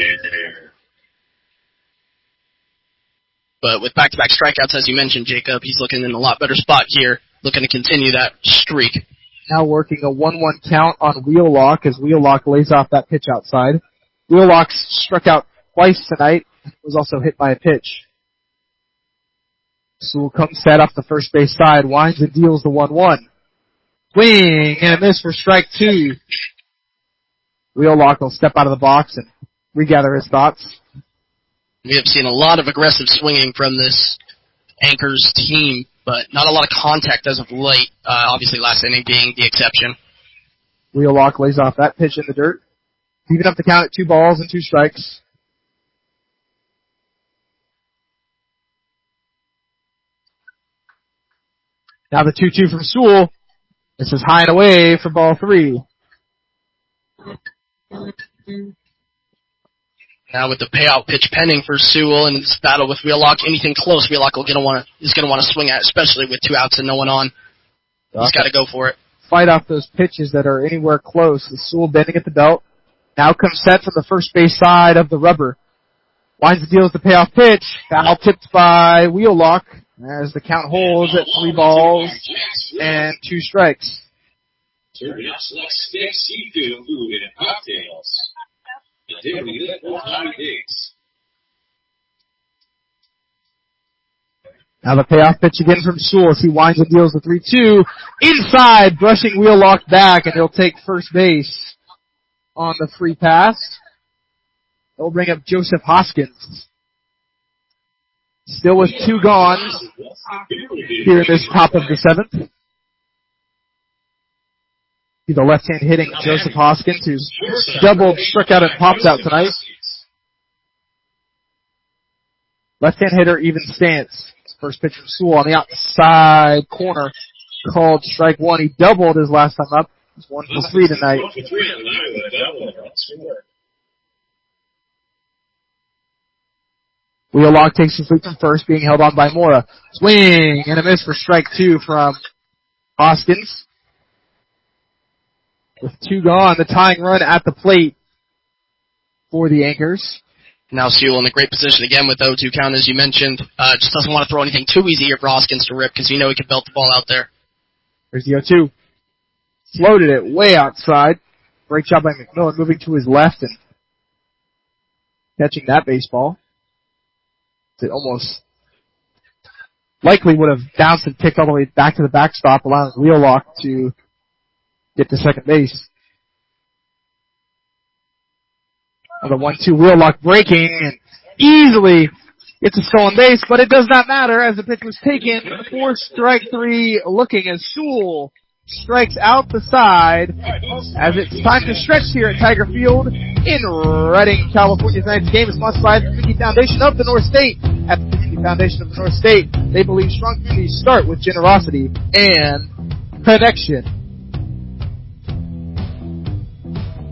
But with back-to-back strikeouts, as you mentioned, Jacob, he's looking in a lot better spot here, looking to continue that streak. Now working a 1-1 count on Wheelock as Wheelock lays off that pitch outside. Wheelock struck out twice tonight, was also hit by a pitch. Sewell comes set off the first base side, winds and deals the 1-1. Swing and a miss for strike 2. Wheelock will step out of the box and regather his thoughts. We have seen a lot of aggressive swinging from this Anchors team, but not a lot of contact as of late, obviously last inning being the exception. Wheelock lays off that pitch in the dirt. Even up the count at 2 balls and 2 strikes. Now the 2-2 from Sewell. This is high and away for ball 3. Now with the payout pitch pending for Sewell and this battle with Wheelock, anything close Wheelock is going to want to swing at, especially with 2 outs and no one on. He's got to go for it. Fight off those pitches that are anywhere close. The Sewell bending at the belt. Now comes set from the first base side of the rubber. Winds the deals the payoff pitch. Foul tipped by Wheelock as the count holds at 3 balls and 2 strikes. Turn up select steak, seafood, food, and cocktails. Now the payoff pitch again from Sewell as he winds and deals the 3-2. Inside, brushing Wheelock back, and he'll take first base on the free pass. They'll bring up Joseph Hoskins. Still with 2 gone here in this top of the 7th. The left-hand hitting Joseph Hoskins, who's doubled, struck out, and popped out tonight. Left-hand hitter, even stance. First pitch from Sewell on the outside corner, called strike 1. He doubled his last time up. He's 1 for 3 tonight. Wheelock takes the sweep from first, being held on by Mora. Swing and a miss for strike 2 from Hoskins. With 2 gone, the tying run at the plate for the Anchors. Now Sewell in a great position again with 0-2 count, as you mentioned. Just doesn't want to throw anything too easy here for Hoskins to rip because you know he can belt the ball out there. There's the 0-2. Floated it way outside. Great job by McMillan moving to his left and catching that baseball. It almost likely would have bounced and kicked all the way back to the backstop, allowing Wheelock to get to second base. On the 1-2, Wheelock breaking and easily gets a stolen base, but it does not matter as the pitch was taken for strike 3, looking as Sewell strikes out the side as it's time to stretch here at Tiger Field in Redding, California. Tonight's game is sponsored by the Finney Foundation of the North State. At the Finney Foundation of the North State, they believe strong communities start with generosity and connection.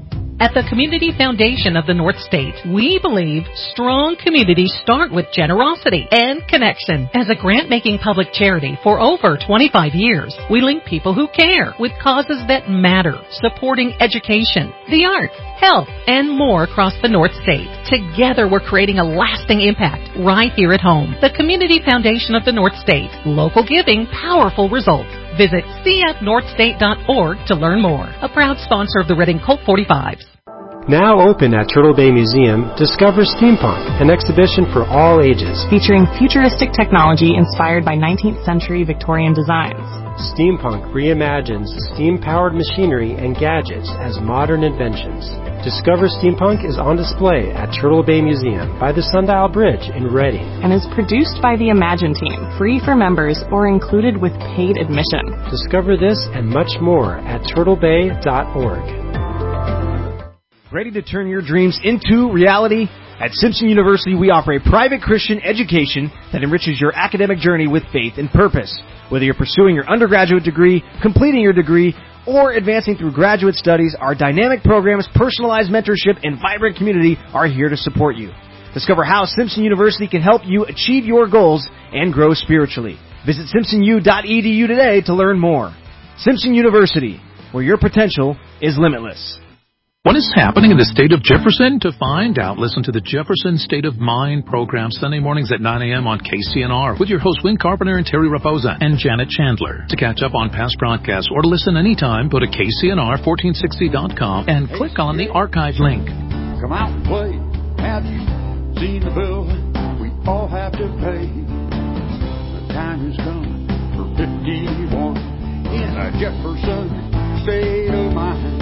At the Community Foundation of the North State, we believe strong communities start with generosity and connection. As a grant-making public charity for over 25 years, we link people who care with causes that matter, supporting education, the arts, health, and more across the North State. Together, we're creating a lasting impact right here at home. The Community Foundation of the North State. Local giving, powerful results. Visit cfnorthstate.org to learn more. A proud sponsor of the Reading Colt 45s. Now open at Turtle Bay Museum, discover Steampunk, an exhibition for all ages. Featuring futuristic technology inspired by 19th century Victorian designs. Steampunk reimagines steam-powered machinery and gadgets as modern inventions. Discover Steampunk is on display at Turtle Bay Museum by the Sundial Bridge in Reading. And is produced by the Imagine team, free for members or included with paid admission. Discover this and much more at turtlebay.org. Ready to turn your dreams into reality? At Simpson University, we offer a private Christian education that enriches your academic journey with faith and purpose. Whether you're pursuing your undergraduate degree, completing your degree, or advancing through graduate studies, our dynamic programs, personalized mentorship, and vibrant community are here to support you. Discover how Simpson University can help you achieve your goals and grow spiritually. Visit simpsonu.edu today to learn more. Simpson University, where your potential is limitless. What is happening in the state of Jefferson? To find out, listen to the Jefferson State of Mind program Sunday mornings at 9 a.m. on KCNR with your hosts Win Carpenter and Terry Raposa and Janet Chandler. To catch up on past broadcasts or to listen anytime, go to KCNR1460.com and click on the archive link. Come out and play. Have you seen the bill we all have to pay? The time has come for 51 in a Jefferson State of Mind.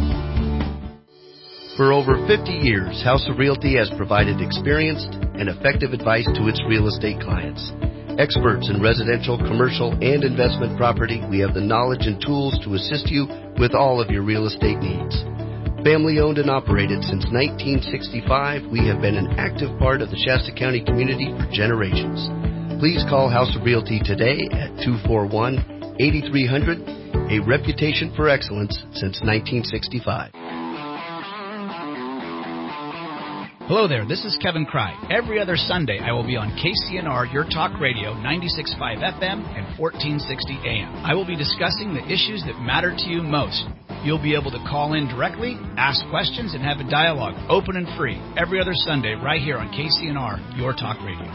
For over 50 years, House of Realty has provided experienced and effective advice to its real estate clients. Experts in residential, commercial, and investment property, we have the knowledge and tools to assist you with all of your real estate needs. Family owned and operated since 1965, we have been an active part of the Shasta County community for generations. Please call House of Realty today at 241-8300, a reputation for excellence since 1965. Hello there, this is Kevin Cry. Every other Sunday, I will be on KCNR, Your Talk Radio, 96.5 FM and 1460 AM. I will be discussing the issues that matter to you most. You'll be able to call in directly, ask questions, and have a dialogue, open and free, every other Sunday right here on KCNR, Your Talk Radio.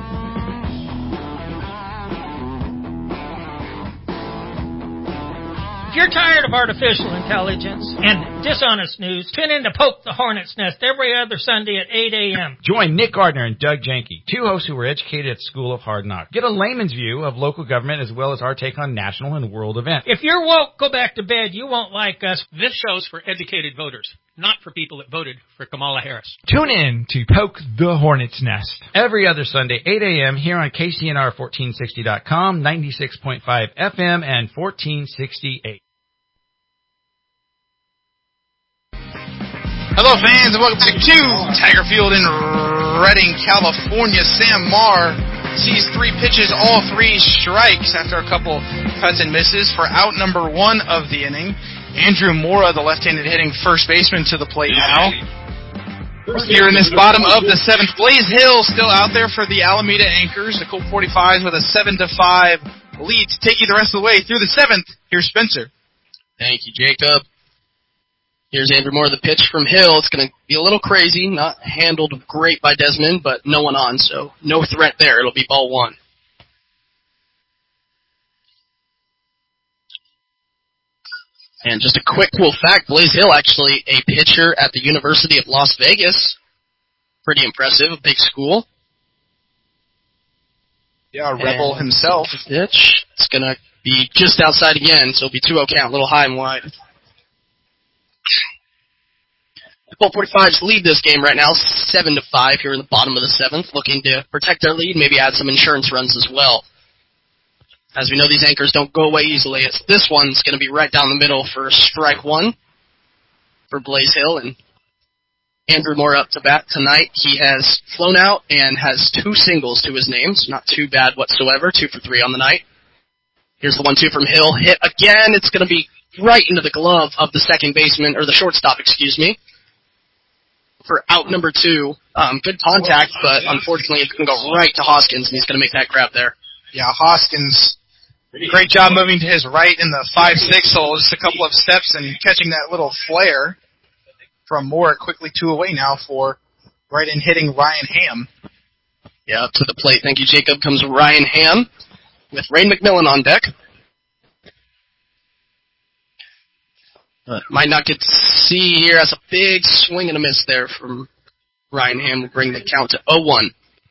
If you're tired of artificial intelligence and dishonest news, tune in to Poke the Hornet's Nest every other Sunday at 8 a.m. Join Nick Gardner and Doug Janke, two hosts who were educated at School of Hard Knocks. Get a layman's view of local government as well as our take on national and world events. If you're woke, go back to bed. You won't like us. This show's for educated voters, not for people that voted for Kamala Harris. Tune in to Poke the Hornet's Nest every other Sunday, 8 a.m. here on KCNR1460.com, 96.5 FM, and 1468. Hello, fans, and welcome back to Tiger Field in Redding, California. Sam Marr sees 3 pitches, all 3 strikes after a couple cuts and misses for out number 1 of the inning. Andrew Mora, the left-handed hitting first baseman, to the plate now. Here in this bottom of the 7th, Blaze Hill still out there for the Alameda Anchors. The Colt 45s with a 7-5 lead to take you the rest of the way through the 7th. Here's Spencer. Thank you, Jacob. Here's Andrew Moore, the pitch from Hill. It's going to be a little crazy, not handled great by Desmond, but no one on, so no threat there. It'll be ball 1. And just a quick cool fact, Blaze Hill actually a pitcher at the University of Las Vegas. Pretty impressive, a big school. Yeah, a Rebel himself. Pitch. It's going to be just outside again, so it'll be 2-0 count, a little high and wide. The Colt 45s lead this game right now, 7-5 here in the bottom of the 7th, looking to protect their lead, maybe add some insurance runs as well. As we know, these anchors don't go away easily. This one's going to be right down the middle for strike 1 for Blaze Hill, and Andrew Moore up to bat tonight. He has flown out and has 2 singles to his name, so not too bad whatsoever, 2 for 3 on the night. Here's the 1-2 from Hill, hit again. It's going to be right into the glove of the second baseman, or the shortstop, excuse me. for out number 2. Good contact, but unfortunately it's going to go right to Hoskins, and he's going to make that grab there. Yeah, Hoskins, great job moving to his right in the 5-6 hole, just a couple of steps and catching that little flare from Moore. Quickly 2 away now for right in hitting Ryan Ham. Yeah, up to the plate. Thank you, Jacob. Comes Ryan Ham with Ray McMillan on deck. Might not get to see here. That's a big swing and a miss there from Ryan Ham to bring the count to 0-1.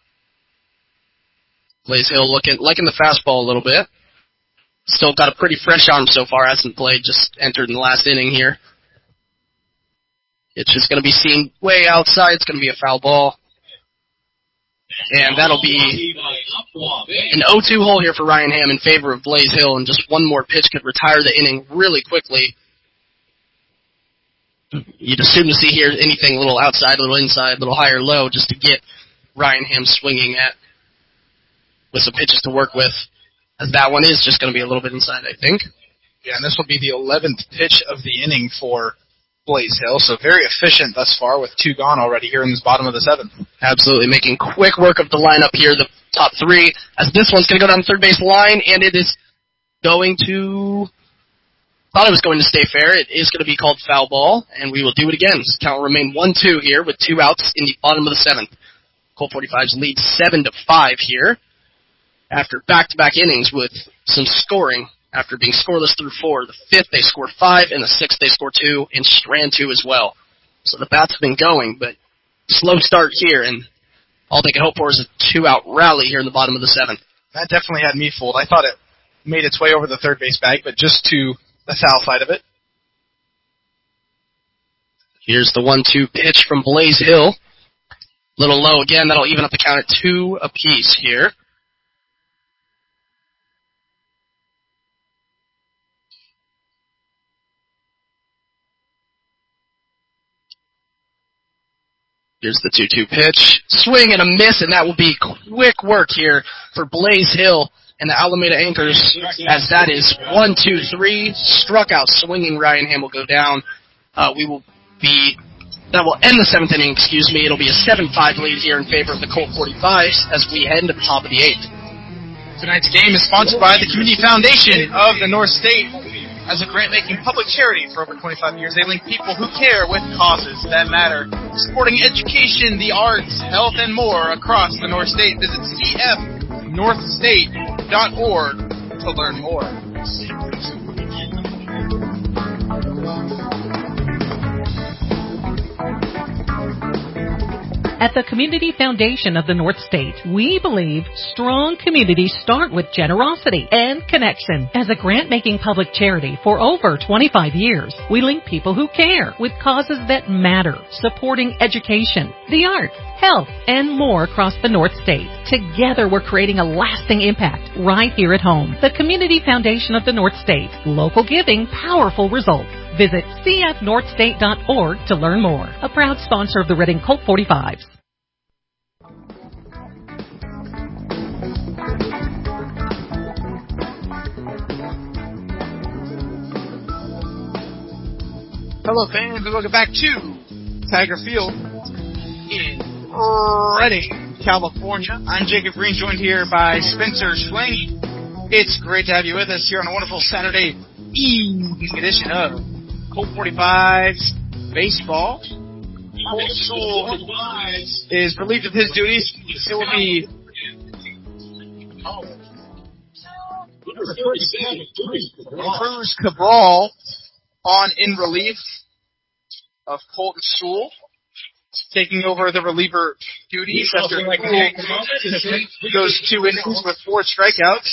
Blaze Hill liking the fastball a little bit. Still got a pretty fresh arm so far. Hasn't played, just entered in the last inning here. It's just going to be seen way outside. It's going to be a foul ball. And that'll be an 0-2 hole here for Ryan Ham in favor of Blaze Hill, and just one more pitch could retire the inning really quickly. You'd assume to see here anything a little outside, a little inside, a little higher, low, just to get Ryan Ham swinging at with some pitches to work with, as that one is just going to be a little bit inside, I think. Yeah, and this will be the 11th pitch of the inning for Blaze Hill, so very efficient thus far with 2 gone already here in this bottom of the 7th. Absolutely, making quick work of the lineup here, the top 3, as this one's going to go down the third base line, and it is going to... Thought it was going to stay fair. It is going to be called foul ball, and we will do it again. So count will remain 1-2 here with 2 outs in the bottom of the 7th. Colt 45's lead 7-5 here after back-to-back innings with some scoring. After being scoreless through 4, the 5th they scored 5, and the 6th they scored 2, and Strand 2 as well. So the bats have been going, but slow start here, and all they can hope for is a 2-out rally here in the bottom of the 7th. That definitely had me fooled. I thought it made its way over the third base bag, but just to the south side of it. Here's the 1-2 pitch from Blaze Hill. Little low again. That'll even up the count at 2 apiece here. Here's the 2-2 pitch. Swing and a miss, and that will be quick work here for Blaze Hill and the Alameda Anchors, as that is 1-2-3. Struck out swinging. Ryan Ham will go down. That will end the 7th inning, It'll be a 7-5 lead here in favor of the Colt 45s as we head into the top of the 8th. Tonight's game is sponsored by the Community Foundation of the North State. As a grant-making public charity for over 25 years, they link people who care with causes that matter, supporting education, the arts, health, and more across the North State. Visit cfnorthstate.org to learn more. At the Community Foundation of the North State, we believe strong communities start with generosity and connection. As a grant-making public charity for over 25 years, we link people who care with causes that matter, supporting education, the arts, health, and more across the North State. Together, we're creating a lasting impact right here at home. The Community Foundation of the North State. Local giving, powerful results. Visit cfnorthstate.org to learn more. A proud sponsor of the Reading Colt 45s. Hello fans, and welcome back to Tiger Field in Redding, California. I'm Jacob Green, joined here by Spencer Schling. It's great to have you with us here on a wonderful Saturday evening edition of Colt 45's Baseball. Colt Sewell is relieved of his duties. It will be Cruz Cabral on in relief of Colton Sewell, taking over the reliever duties after Sewell goes 2 innings with 4 strikeouts.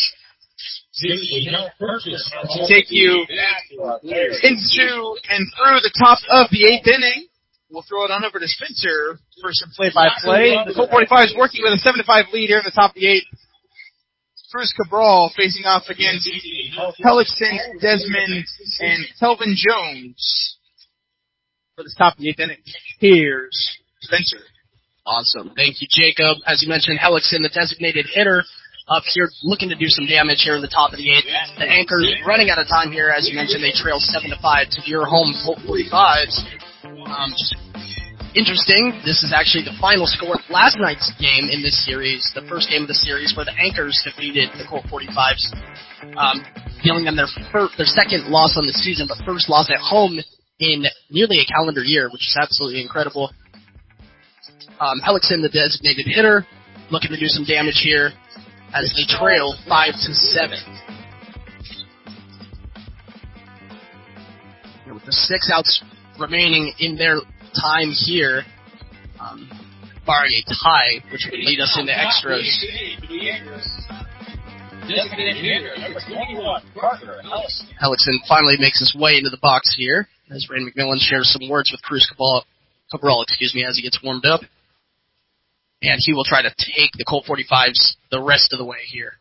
To take you into and through the top of the 8th inning, we'll throw it on over to Spencer for some play-by-play. The Colt 45 is working with a 7-5 lead here in the top of the 8th. Cruz Cabral facing off against Hellickson, Desmond, and Kelvin Jones for the top of the 8th inning. Here's Spencer. Awesome. Thank you, Jacob. As you mentioned, Hellickson, the designated hitter, up here looking to do some damage here in the top of the 8th. The Anchors running out of time here. As you mentioned, they trail 7-5 to your home Colt 45s. Just interesting, this is actually the final score of last night's game in this series, the first game of the series, where the Anchors defeated the Colt 45s, dealing them their second loss on the season, but first loss at home in nearly a calendar year, which is absolutely incredible. Hellickson, the designated hitter, looking to do some damage here as they trail 5-7. With the 6 outs remaining in their time here, barring a tie, which would lead us into extras. Hellickson finally makes his way into the box here, as Ray McMillan shares some words with Cruz Cabral, as he gets warmed up. And he will try to take the Colt 45s the rest of the way here.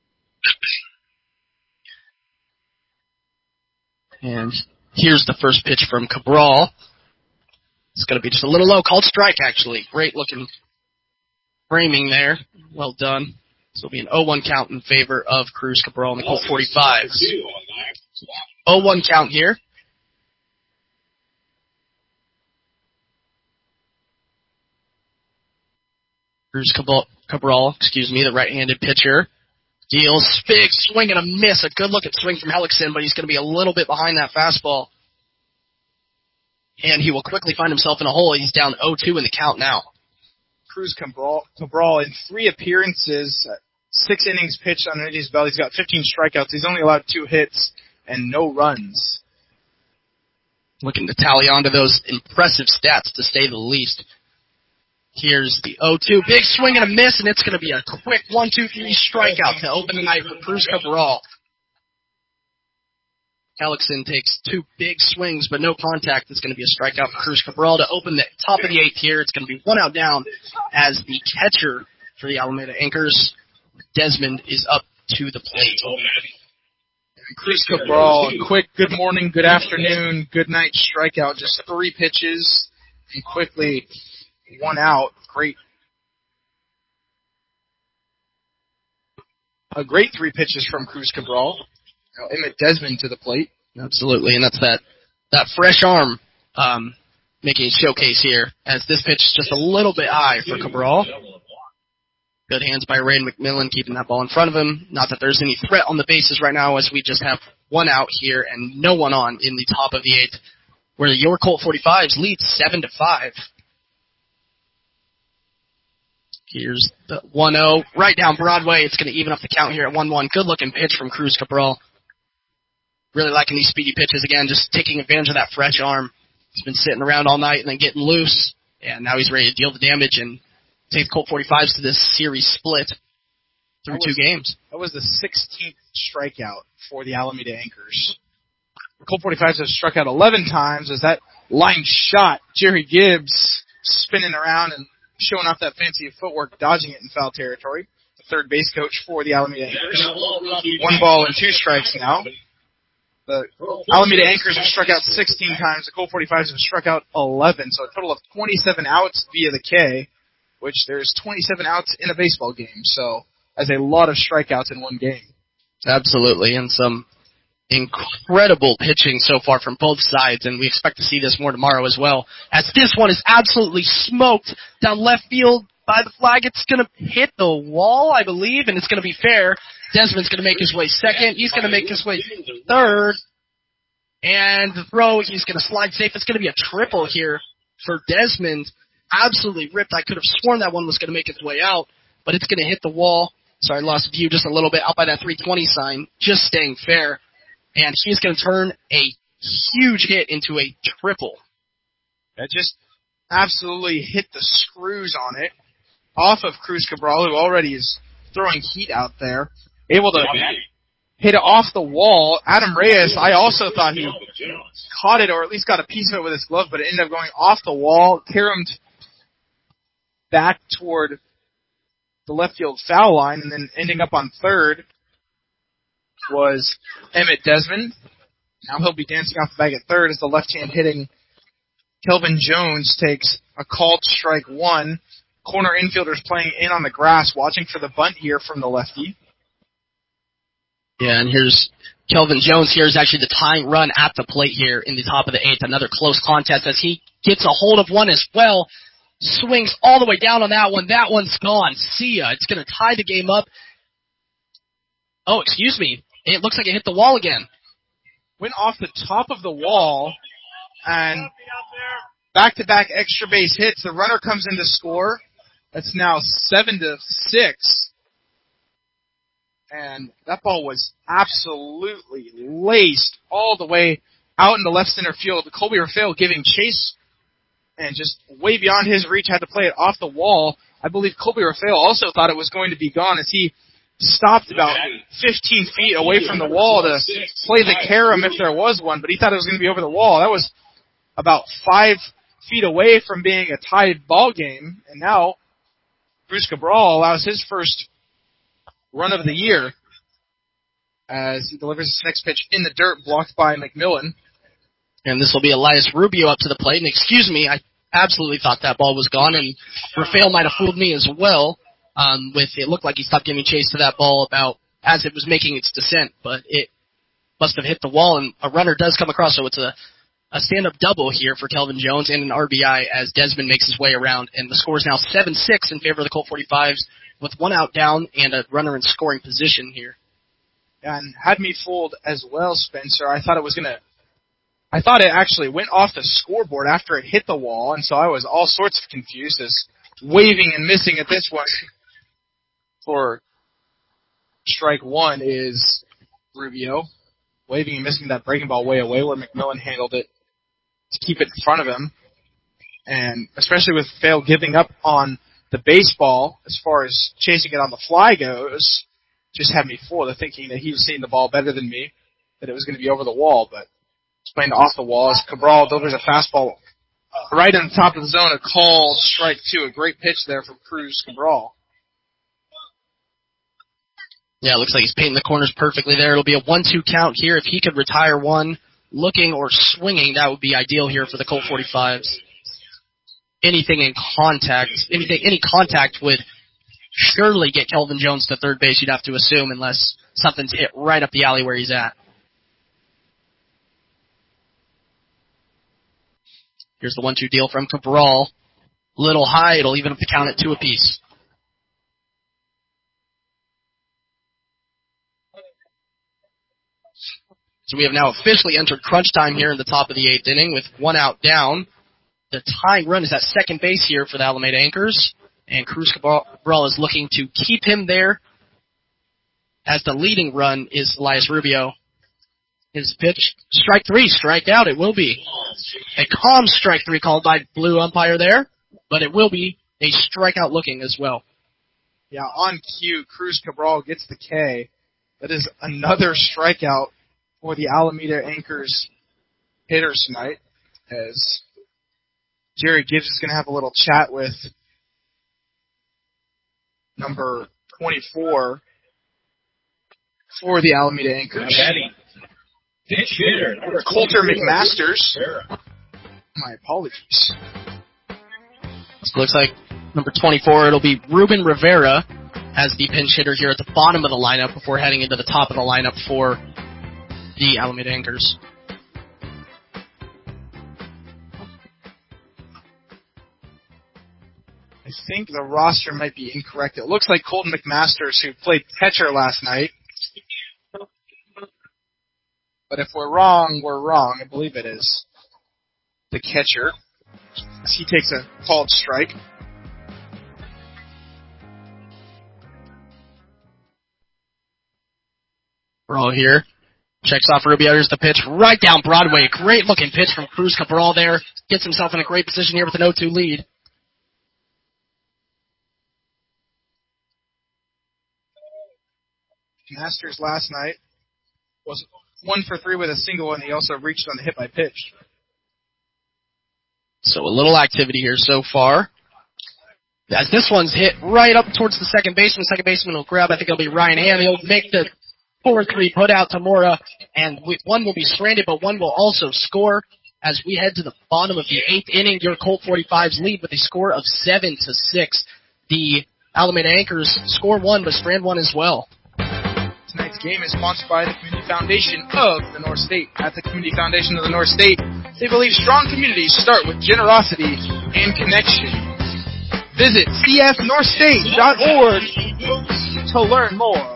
And here's the first pitch from Cabral. It's going to be just a little low, called strike, actually. Great looking framing there. Well done. This will be an 0-1 count in favor of Cruz Cabral and the Colt 45s. 0-1 count here. Cruz Cabral, the right-handed pitcher, deals big swing and a miss. A good-looking swing from Hellickson, but he's going to be a little bit behind that fastball. And he will quickly find himself in a hole. He's down 0-2 in the count now. Cruz Cabral in 3 appearances, 6 innings pitched under his belt. He's got 15 strikeouts. He's only allowed 2 hits and no runs. Looking to tally onto those impressive stats, to say the least. Here's the 0-2. Big swing and a miss, and it's going to be a quick 1-2-3 strikeout to open the night for Cruz Cabral. Hellickson takes 2 big swings, but no contact. It's going to be a strikeout for Cruz Cabral to open the top of the 8th here. It's going to be 1 out down as the catcher for the Alameda Anchors, Desmond, is up to the plate. Cruz Cabral, quick good morning, good afternoon, good night strikeout. Just 3 pitches and quickly 1 out. A great 3 pitches from Cruz Cabral. Emmett Desmond to the plate. Absolutely, and that's that fresh arm making a showcase here, as this pitch is just a little bit high for Cabral. Good hands by Ray McMillan, keeping that ball in front of him. Not that there's any threat on the bases right now, as we just have 1 out here and no one on in the top of the 8th, where your Colt 45s lead 7-5. Here's the 1-0, right down Broadway. It's going to even up the count here at 1-1. Good-looking pitch from Cruz Cabral. Really liking these speedy pitches again, just taking advantage of that fresh arm. He's been sitting around all night and then getting loose, and now he's ready to deal the damage and take the Colt 45s to this series split through 2 games. That was the 16th strikeout for the Alameda Anchors. The Colt 45s have struck out 11 times as that line shot, Jerry Gibbs spinning around and showing off that fancy footwork, dodging it in foul territory. The third base coach for the Alameda Anchors. 1 ball and 2 strikes now. The Alameda Anchors have struck out 16 times. The Colt 45s have struck out 11, so a total of 27 outs via the K, which there's 27 outs in a baseball game, so that's a lot of strikeouts in 1 game. Absolutely, and some incredible pitching so far from both sides, and we expect to see this more tomorrow as well, as this one is absolutely smoked down left field by the flag. It's going to hit the wall, I believe, and it's going to be fair. Desmond's going to make his way second. He's going to make his way third. And the throw, he's going to slide safe. It's going to be a triple here for Desmond. Absolutely ripped. I could have sworn that one was going to make its way out, but it's going to hit the wall. Sorry, lost view just a little bit out by that 320 sign. Just staying fair. And he's going to turn a huge hit into a triple. That just absolutely hit the screws on it. Off of Cruz Cabral, who already is throwing heat out there. Able to hit it off the wall. Adam Reyes, I also thought he caught it, or at least got a piece of it with his glove, but it ended up going off the wall, caromed back toward the left field foul line, and then ending up on third was Emmett Desmond. Now he'll be dancing off the bag at third as the left-hand hitting Kelvin Jones takes a called strike 1. Corner infielders playing in on the grass, watching for the bunt here from the lefty. Yeah, and here's Kelvin Jones. Here is actually the tying run at the plate here in the top of the 8th. Another close contest as he gets a hold of one as well. Swings all the way down on that one. That one's gone. See ya. It's going to tie the game up. Oh, excuse me. It looks like it hit the wall again. Went off the top of the wall, and back-to-back extra base hits. The runner comes in to score. That's now 7-6. And that ball was absolutely laced all the way out into left center field. Colby Rafael giving chase and just way beyond his reach, had to play it off the wall. I believe Colby Rafael also thought it was going to be gone as he stopped about 15 feet away from the wall to play the carom if there was one, but he thought it was going to be over the wall. That was about 5 feet away from being a tied ball game, and now Cruz Cabral allows his first run of the year as he delivers his next pitch in the dirt, blocked by McMillan. And this will be Elias Rubio up to the plate. And excuse me, I absolutely thought that ball was gone, and Rafael might have fooled me as well. It looked like he stopped giving chase to that ball about as it was making its descent, but it must have hit the wall, and a runner does come across, so it's a stand-up double here for Kelvin Jones and an RBI as Desmond makes his way around, and the score is now 7-6 in favor of the Colt 45s with one out down and a runner in scoring position here. And had me fooled as well, Spencer. I thought it actually went off the scoreboard after it hit the wall, and so I was all sorts of confused as waving and missing at this one for strike one is Rubio. Waving and missing that breaking ball way away where McMillan handled it to keep it in front of him. And especially with Fail giving up on the baseball as far as chasing it on the fly goes, just had me fooled thinking that he was seeing the ball better than me, that it was going to be over the wall, but it's playing off the wall as Cabral delivers a fastball right in the top of the zone, a called strike two. A great pitch there from Cruz Cabral. Yeah, it looks like he's painting the corners perfectly there. It'll be a 1-2 count here. If he could retire one looking or swinging, that would be ideal here for the Colt 45s. Any contact would surely get Kelvin Jones to third base, you'd have to assume, unless something's hit right up the alley where he's at. Here's the 1-2 deal from Cabral. Little high, it'll even up the count at 2 apiece. So we have now officially entered crunch time here in the top of the 8th inning with one out down. The tying run is at second base here for the Alameda Anchors, and Cruz Cabral is looking to keep him there as the leading run is Elias Rubio. His pitch, strike 3, strike out, it will be. A calm strike 3 called by blue umpire there, but it will be a strikeout looking as well. Yeah, on cue, Cruz Cabral gets the K. That is another strikeout for the Alameda Anchors hitters tonight, as Jerry Gibbs is going to have a little chat with number 24 for the Alameda Anchors. Pitch hitter, Coulter McMasters. My apologies. So it looks like number 24, it'll be Ruben Rivera as the pinch hitter here at the bottom of the lineup before heading into the top of the lineup for the Alameda Anchors. I think the roster might be incorrect. It looks like Colton McMasters, who played catcher last night. But if we're wrong, we're wrong. I believe it is the catcher. He takes a called strike. We're all here. Checks off Rubio. Here's the pitch right down Broadway. Great looking pitch from Cruz Cabral there. Gets himself in a great position here with an 0-2 lead. Masters last night was 1 for 3 with a single, and he also reached on the hit by pitch. So a little activity here so far. As this one's hit right up towards the second baseman. Second baseman will grab, I think it'll be Ryan Ham. He'll make the 4-3 put out to Mora, and one will be stranded, but one will also score as we head to the bottom of the 8th inning. Your Colt 45s lead with a score of 7-6. The Alameda Anchors score one, but strand one as well. Tonight's game is sponsored by the Community Foundation of the North State. At the Community Foundation of the North State, they believe strong communities start with generosity and connection. Visit cfnorthstate.org to learn more.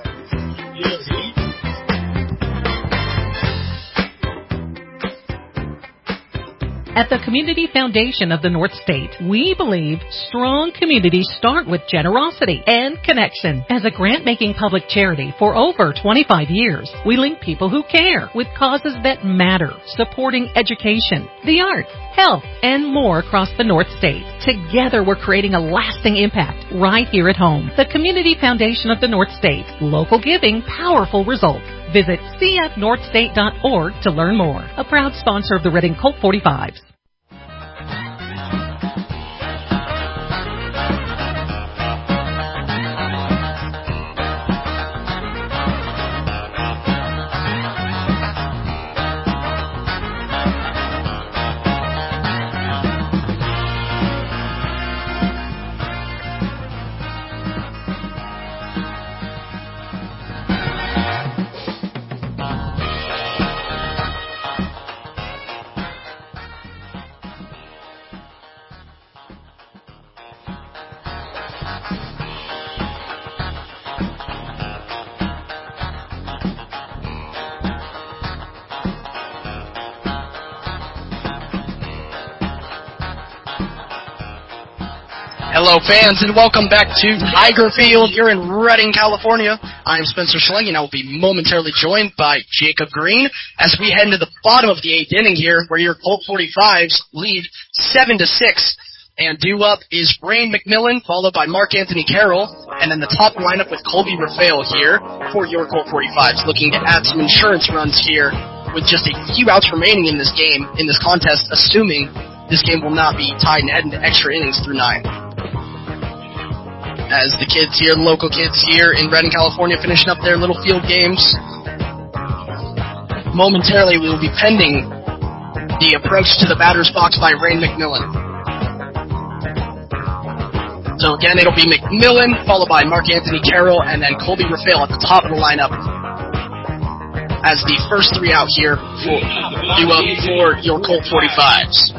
At the Community Foundation of the North State, we believe strong communities start with generosity and connection. As a grant-making public charity for over 25 years, we link people who care with causes that matter, supporting education, the arts, health, and more across the North State. Together, we're creating a lasting impact right here at home. The Community Foundation of the North State. Local giving, powerful results. Visit cfnorthstate.org to learn more. A proud sponsor of the Reading Colt 45s. Hello, fans, and welcome back to Tiger Field here in Redding, California. I am Spencer Schling, and I will be momentarily joined by Jacob Green as we head into the bottom of the 8th inning here, where your Colt 45s lead 7-6. And due up is Rain McMillan, followed by Mark Anthony Carroll, and then the top lineup with Colby Raphael here for your Colt 45s, looking to add some insurance runs here with just a few outs remaining in this game, in this contest, assuming this game will not be tied and head into extra innings through 9. As the kids here, the local kids here in Redding, California, finishing up their little field games. Momentarily, we will be pending the approach to the batter's box by Rain McMillan. So again, it'll be McMillan, followed by Mark Anthony Carroll, and then Colby Raphael at the top of the lineup as the first 3 out here due up for your Colt 45s.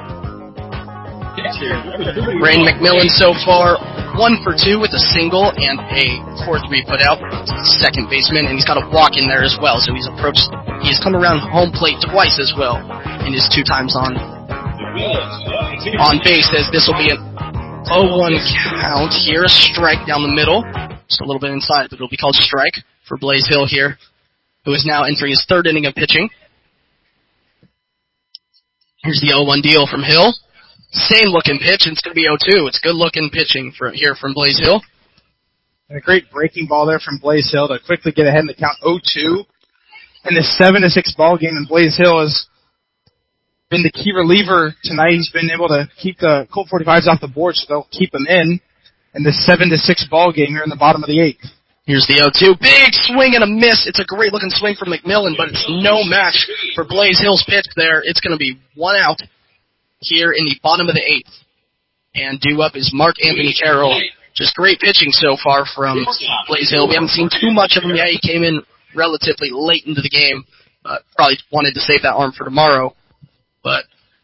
Rain McMillan so far 1 for 2 with a single and a 4-3 put out. Second baseman, and he's got a walk in there as well. So he's come around home plate twice as well in his 2 times on base. As this will be an 0-1 count here, a strike down the middle, just a little bit inside, but it'll be called strike for Blaze Hill here, who is now entering his 3rd inning of pitching. Here's the 0-1 deal from Hill. Same looking pitch, and it's going to be 0-2. It's good looking pitching here from Blaze Hill. And a great breaking ball there from Blaze Hill to quickly get ahead in the count 0-2. And the 7-6 ball game, and Blaze Hill has been the key reliever tonight. He's been able to keep the Colt 45s off the board, so they'll keep him in the 7-6 ball game here in the bottom of the 8th. Here's the 0-2. Big swing and a miss. It's a great looking swing from McMillan, but it's no match for Blaze Hill's pitch there. It's going to be 1 out here in the bottom of the 8th. And due up is Mark Anthony Carroll. Just great pitching so far from Blaze Hill. We haven't seen too much of him yet. He came in relatively late into the game, but probably wanted to save that arm for tomorrow. But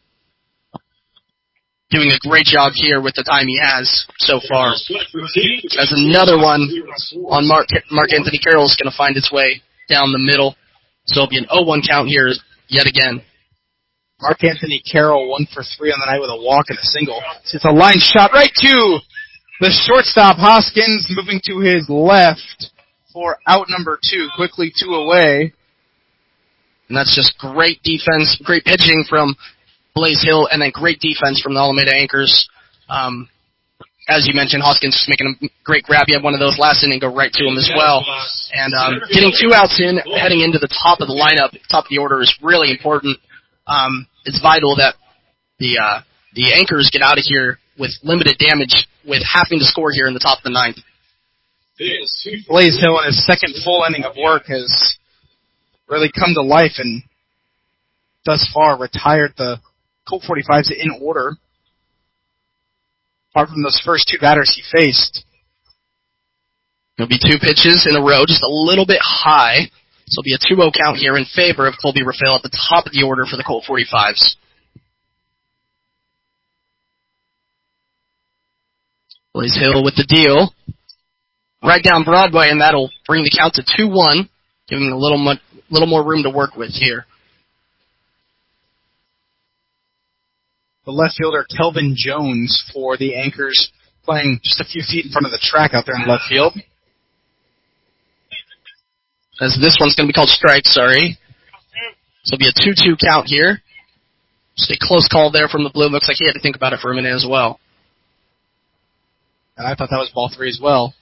doing a great job here with the time he has so far. As another one on Mark Anthony Carroll is going to find its way down the middle. So it'll be an 0-1 count here yet again. Mark Anthony Carroll 1 for 3 on the night with a walk and a single. It's a line shot right to the shortstop, Hoskins, moving to his left for out number 2. Quickly 2 away. And that's just great defense, great pitching from Blaze Hill, and then great defense from the Alameda Anchors. As you mentioned, Hoskins just making a great grab. He had one of those last inning go right to him as well. And getting 2 outs in, heading into the top of the lineup, top of the order is really important. It's vital that the Anchors get out of here with limited damage, with having to score here in the top of the 9th. Blaze Hill in his 2nd full inning of work has really come to life and thus far retired the Colt 45s in order. Apart from those first 2 batters he faced. It'll be 2 pitches in a row, just a little bit high. So it'll be a 2-0 count here in favor of Colby Raphael at the top of the order for the Colt 45s. Blaze Hill with the deal. Right down Broadway, and that'll bring the count to 2-1, giving a little more room to work with here. The left fielder, Kelvin Jones, for the Anchors, playing just a few feet in front of the track out there in left field. As this one's going to be called strike, sorry. So it'll be a 2-2 count here. Just a close call there from the blue. Looks like he had to think about it for a minute as well. And I thought that was ball 3 as well.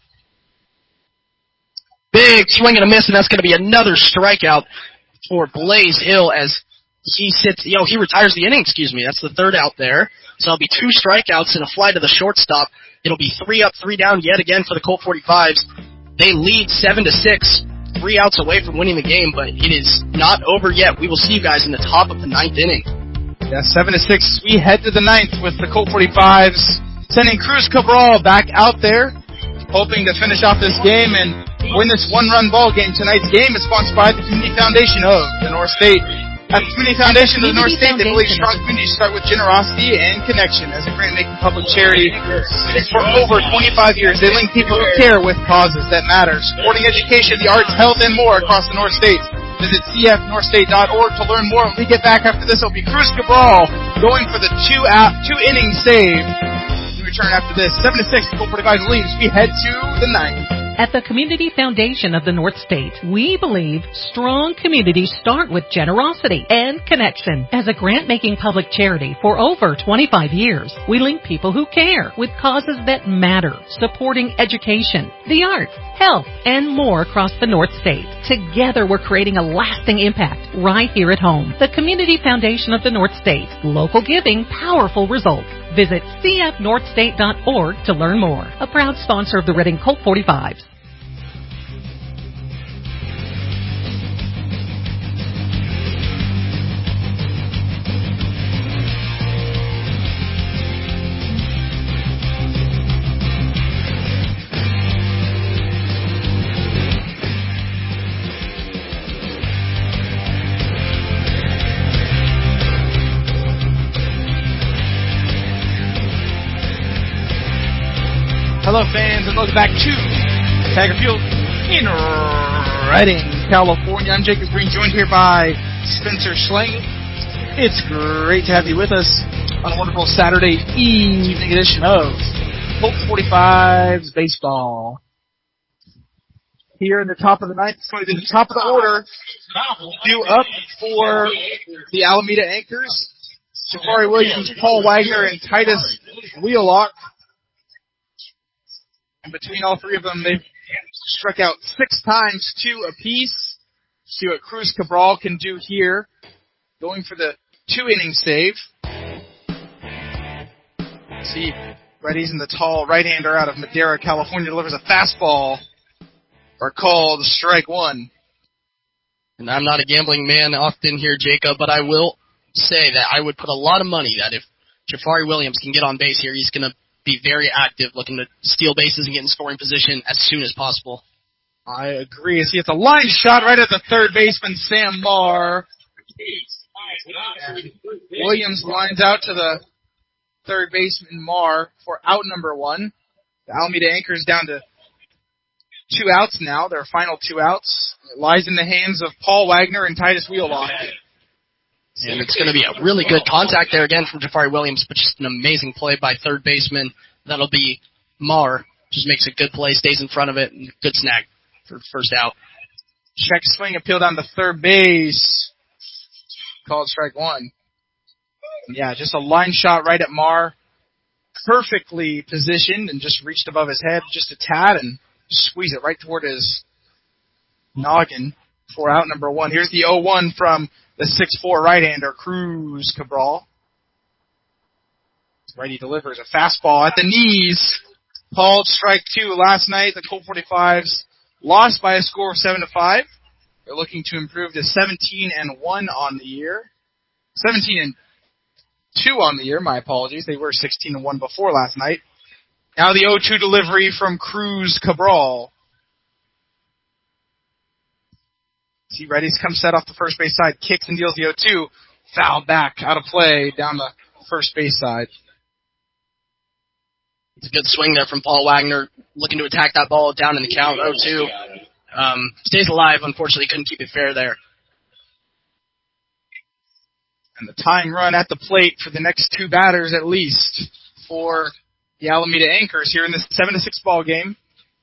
Big swing and a miss, and that's going to be another strikeout for Blaze Hill as he retires the inning, That's the 3rd out there. So it'll be 2 strikeouts and a fly to the shortstop. It'll be 3 up, 3 down yet again for the Colt 45s. They lead 7-6, 3 outs away from winning the game, but it is not over yet. We will see you guys in the top of the 9th inning. Yeah, 7-6. We head to the 9th with the Colt 45s sending Cruz Cabral back out there, hoping to finish off this game and win this 1-run ball game. Tonight's game is sponsored by the Community Foundation of the North State. At the Community Foundation of the North State, they believe strong communities start with generosity and connection. As a grant-making public charity for over 25 years, they link people who care with causes that matter, supporting education, the arts, health, and more across the North State. Visit cfnorthstate.org to learn more. When we get back after this, it'll be Cruz Cabral going for the 2-inning save. We return after this. 7-6, Colt 45 leads. We head to the 9th. At the Community Foundation of the North State, we believe strong communities start with generosity and connection. As a grant-making public charity for over 25 years, we link people who care with causes that matter, supporting education, the arts, health, and more across the North State. Together, we're creating a lasting impact right here at home. The Community Foundation of the North State. Local giving, powerful results. Visit cfnorthstate.org to learn more. A proud sponsor of the Reading Colt 45s. Hello, fans, and welcome back to Tiger Field in Redding, California. I'm Jacob Green, joined here by Spencer Schlang. It's great to have you with us on a wonderful Saturday evening edition of Colt 45's Baseball. Here in the top of the 9th, the top of the order, due up for the Alameda Anchors, Jafari Williams, Paul Wagner, and Titus Wheelock. And between all 3 of them, they've struck out 6 times, 2 apiece. See what Cruz Cabral can do here. Going for the 2-inning save. See, Reddy's in the tall right-hander out of Madera, California, delivers a fastball. Are called strike 1. And I'm not a gambling man often here, Jacob, but I will say that I would put a lot of money that if Jafari Williams can get on base here, he's going to be very active, looking to steal bases and get in scoring position as soon as possible. I agree. See, it's a line shot right at the third baseman, Sam Marr. And Williams lines out to the third baseman, Marr, for out number 1. The Alameda Anchors down to 2 outs now, their final 2 outs. It lies in the hands of Paul Wagner and Titus Wheelock. And it's going to be a really good contact there again from Jafari Williams, but just an amazing play by third baseman. That'll be Marr. Just makes a good play, stays in front of it, and good snag for first out. Check swing appeal down to third base. Called strike 1. Yeah, just a line shot right at Marr. Perfectly positioned and just reached above his head just a tad and squeeze it right toward his noggin for out number 1. Here's the 0-1 from the 6'4 right-hander, Cruz Cabral. Righty delivers a fastball at the knees. Called strike 2 last night. The Colt 45s lost by a score of 7-5. They're looking to improve to 17-1 on the year. 17-2 on the year, my apologies. They were 16-1 before last night. Now the 0-2 delivery from Cruz Cabral. See, Reddy's come set off the first base side, kicks and deals the 0-2. Fouled back, out of play, down the first base side. It's a good swing there from Paul Wagner, looking to attack that ball down in the count, 0-2. Stays alive, unfortunately, couldn't keep it fair there. And the tying run at the plate for the next two batters at least for the Alameda Anchors here in this 7-6 ball game.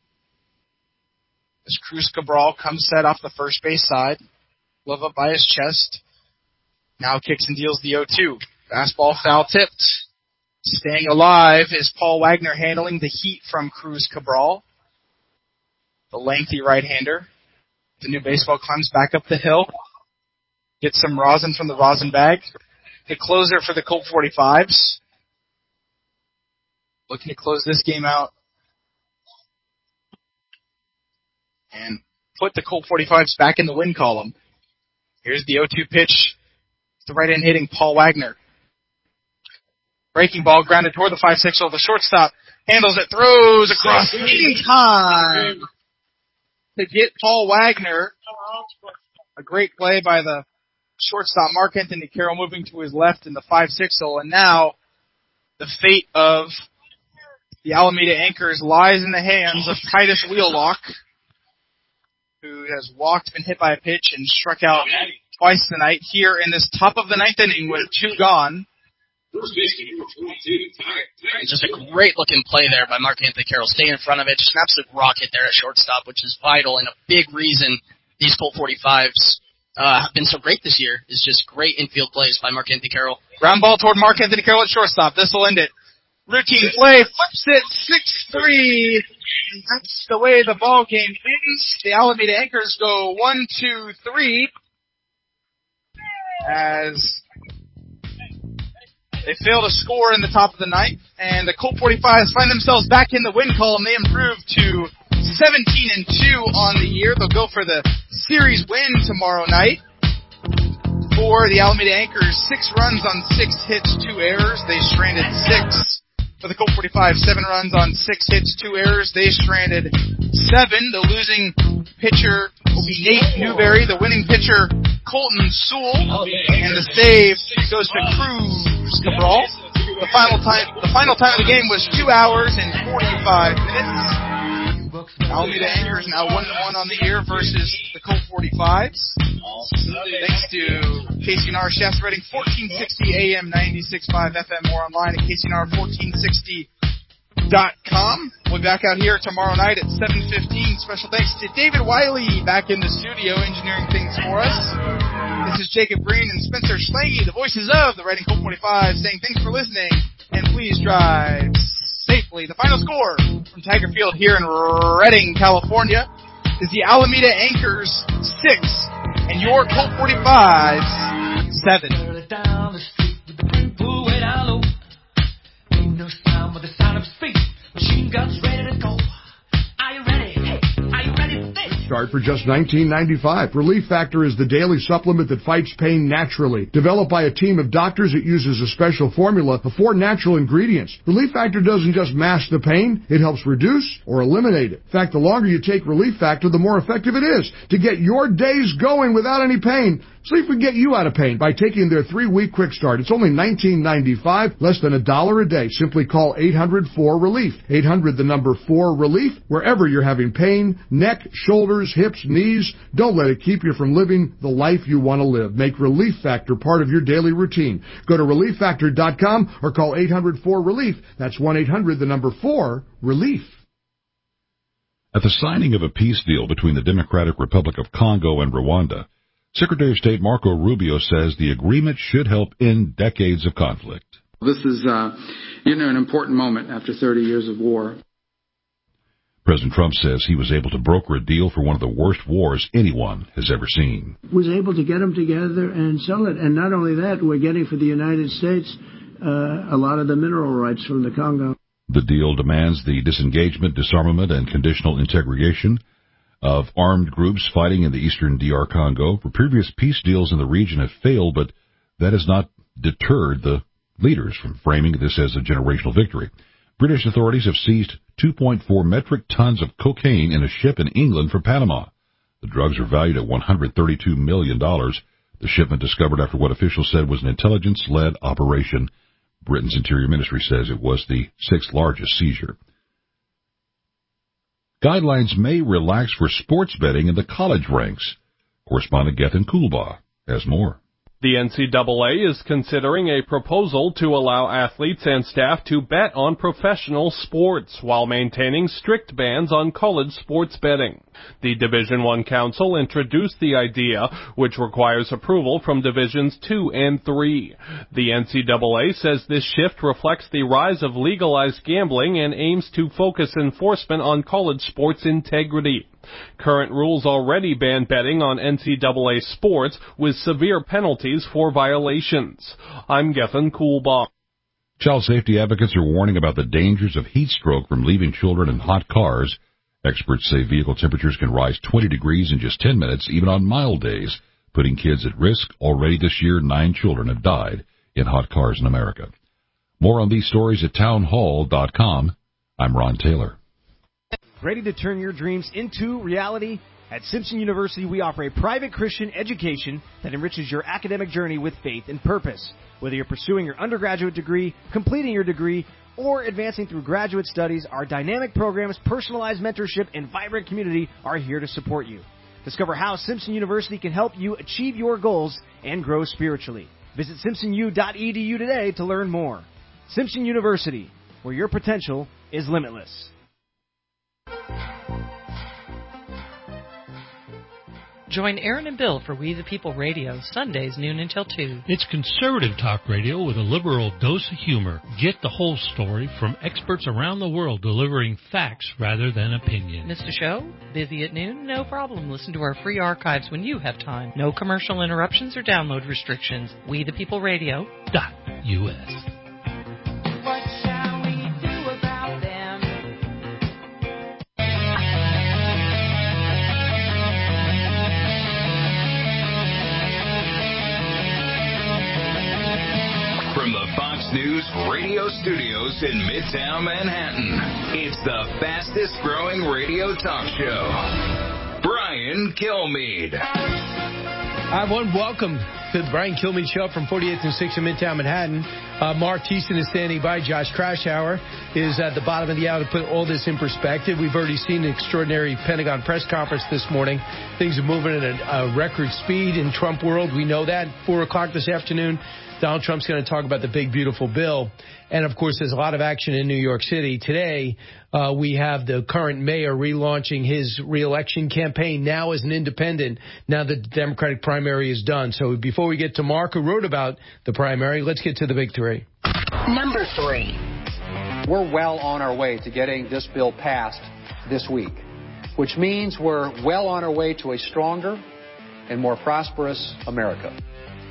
As Cruz Cabral comes set off the first base side. Glove up by his chest. Now kicks and deals the 0-2. Fastball foul tipped. Staying alive is Paul Wagner handling the heat from Cruz Cabral. The lengthy right-hander. The new baseball climbs back up the hill. Gets some rosin from the rosin bag. The closer for the Colt 45s. Looking to close this game out. And put the Colt 45s back in the win column. Here's the 0-2 pitch. The right-hand hitting Paul Wagner. Breaking ball grounded toward the 5-6. The shortstop handles it, throws across in time to get Paul Wagner. A great play by the shortstop Mark Anthony Carroll moving to his left in the 5-6. And now the fate of the Alameda Anchors lies in the hands of Titus Wheelock, who has walked, been hit by a pitch, and struck out twice tonight here in this top of the ninth inning with two gone. Just a great-looking play there by Mark Anthony Carroll. Staying in front of it, just an absolute rocket there at shortstop, which is vital and a big reason these Colt 45s have been so great this year, is just great infield plays by Mark Anthony Carroll. Ground ball toward Mark Anthony Carroll at shortstop. This will end it. Routine play, flips it, 6-3. That's the way the ball game ends. The Alameda Anchors go 1-2-3 as they fail to score in the top of the ninth, and the Colt 45s find themselves back in the win column. They improve to 17-2 on the year. They'll go for the series win tomorrow night. For the Alameda Anchors, 6 runs on 6 hits, 2 errors. They stranded 6. For the Colt 45, 7 runs on 6 hits, 2 errors. They stranded 7. The losing pitcher will be Nate Newberry. The winning pitcher, Colton Sewell. And the save goes to Cruz Cabral. The final time of the game was 2 hours and 45 minutes. Alameda Anchors now 1-1 on the year versus the Colt 45s. Thanks to KCNR Shasta Redding, 1460 AM, 96.5 FM, or online at KCNR1460.com. We'll be back out here tomorrow night at 7:15. Special thanks to David Wiley back in the studio engineering things for us. This is Jacob Green and Spencer Schlange, the voices of the Redding Colt 45, saying thanks for listening, and please drive safely. The final score from Tiger Field here in Redding, California is the Alameda Anchors 6 and your Colt 45s 7. Down the street with the brim pulled way down low. Ain't no sound but the sound of his feet. Machine guns ready to go. Are you ready? Hey, are you ready for this? Start for just $19.95. Relief Factor is the daily supplement that fights pain naturally. Developed by a team of doctors, it uses a special formula of 4 natural ingredients. Relief Factor doesn't just mask the pain, it helps reduce or eliminate it. In fact, the longer you take Relief Factor, the more effective it is to get your days going without any pain. See if we can get you out of pain by taking their 3-week quick start. It's only $19.95, less than $1 a day. Simply call 800-4-RELIEF. 800-4-RELIEF. Wherever you're having pain, neck, shoulders, hips, knees, don't let it keep you from living the life you want to live. Make Relief Factor part of your daily routine. Go to ReliefFactor.com or call 800-4-RELIEF. That's 1-800-4-RELIEF. At the signing of a peace deal between the Democratic Republic of Congo and Rwanda, Secretary of State Marco Rubio says the agreement should help end decades of conflict. This is, an important moment after 30 years of war. President Trump says he was able to broker a deal for one of the worst wars anyone has ever seen. Was able to get them together and sell it. And not only that, we're getting for the United States a lot of the mineral rights from the Congo. The deal demands the disengagement, disarmament, and conditional integration of armed groups fighting in the eastern DR Congo. Previous peace deals in the region have failed, but that has not deterred the leaders from framing this as a generational victory. British authorities have seized 2.4 metric tons of cocaine in a ship in England from Panama. The drugs are valued at $132 million. The shipment discovered after what officials said was an intelligence-led operation. Britain's Interior Ministry says it was the 6th largest seizure. Guidelines may relax for sports betting in the college ranks. Correspondent Gethin Coolbaugh has more. The NCAA is considering a proposal to allow athletes and staff to bet on professional sports while maintaining strict bans on college sports betting. The Division I Council introduced the idea, which requires approval from Divisions 2 and 3. The NCAA says this shift reflects the rise of legalized gambling and aims to focus enforcement on college sports integrity. Current rules already ban betting on NCAA sports with severe penalties for violations. I'm Gethin Coolbaugh. Child safety advocates are warning about the dangers of heat stroke from leaving children in hot cars. Experts say vehicle temperatures can rise 20 degrees in just 10 minutes, even on mild days, putting kids at risk. Already this year, 9 children have died in hot cars in America. More on these stories at townhall.com. I'm Ron Taylor. Ready to turn your dreams into reality? At Simpson University, we offer a private Christian education that enriches your academic journey with faith and purpose. Whether you're pursuing your undergraduate degree, completing your degree, or advancing through graduate studies, our dynamic programs, personalized mentorship, and vibrant community are here to support you. Discover how Simpson University can help you achieve your goals and grow spiritually. Visit simpsonu.edu today to learn more. Simpson University, where your potential is limitless. Join Aaron and Bill for We the People Radio, Sundays noon until 2. It's conservative talk radio with a liberal dose of humor. Get the whole story from experts around the world delivering facts rather than opinion. Missed a show? Busy at noon? No problem. Listen to our free archives when you have time. No commercial interruptions or download restrictions. We the People Radio.us. From the Fox News radio studios in Midtown Manhattan, it's the fastest growing radio talk show. Brian Kilmeade. Hi, everyone. Welcome to the Brian Kilmeade Show from 48th and 6th in Midtown Manhattan. Mark Thiessen is standing by. Josh Krashauer is at the bottom of the hour to put all this in perspective. We've already seen an extraordinary Pentagon press conference this morning. Things are moving at a record speed in Trump world. We know that. 4 o'clock this afternoon, Donald Trump's going to talk about the big, beautiful bill. And, of course, there's a lot of action in New York City. Today, we have the current mayor relaunching his reelection campaign now as an independent, now that the Democratic primary is done. So before we get to Mark, who wrote about the primary, let's get to the big 3. Number 3. We're well on our way to getting this bill passed this week, which means we're well on our way to a stronger and more prosperous America.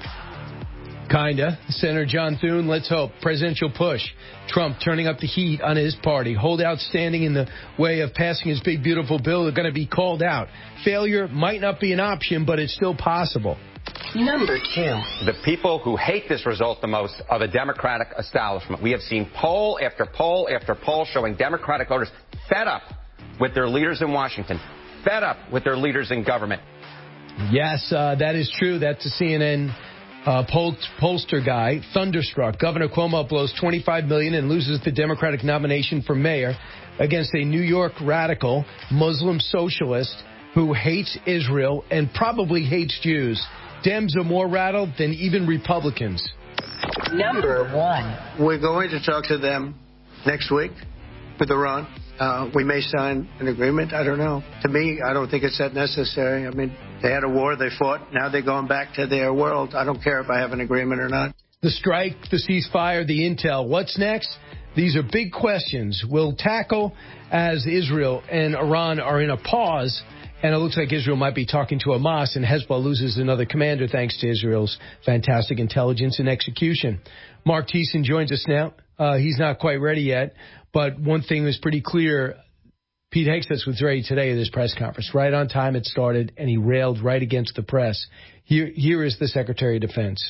Kinda. Senator John Thune, let's hope. Presidential push. Trump turning up the heat on his party. Holdouts standing in the way of passing his big, beautiful bill are going to be called out. Failure might not be an option, but it's still possible. Number 2. The people who hate this result the most are the Democratic establishment. We have seen poll after poll after poll showing Democratic voters fed up with their leaders in Washington, fed up with their leaders in government. Yes, that is true. That's a CNN pollster guy, thunderstruck. Governor Cuomo blows $25 million and loses the Democratic nomination for mayor against a New York radical Muslim socialist who hates Israel and probably hates Jews. Dems are more rattled than even Republicans. Number 1. We're going to talk to them next week with Iran. We may sign an agreement. I don't know. To me, I don't think it's that necessary. I mean, they had a war, they fought. Now they're going back to their world. I don't care if I have an agreement or not. The strike, the ceasefire, the intel. What's next? These are big questions we'll tackle as Israel and Iran are in a pause. And it looks like Israel might be talking to Hamas, and Hezbollah loses another commander thanks to Israel's fantastic intelligence and execution. Mark Thiessen joins us now. He's not quite ready yet, but one thing was pretty clear. Pete Hegseth was ready today at this press conference. Right on time it started, and he railed right against the press. Here is the Secretary of Defense.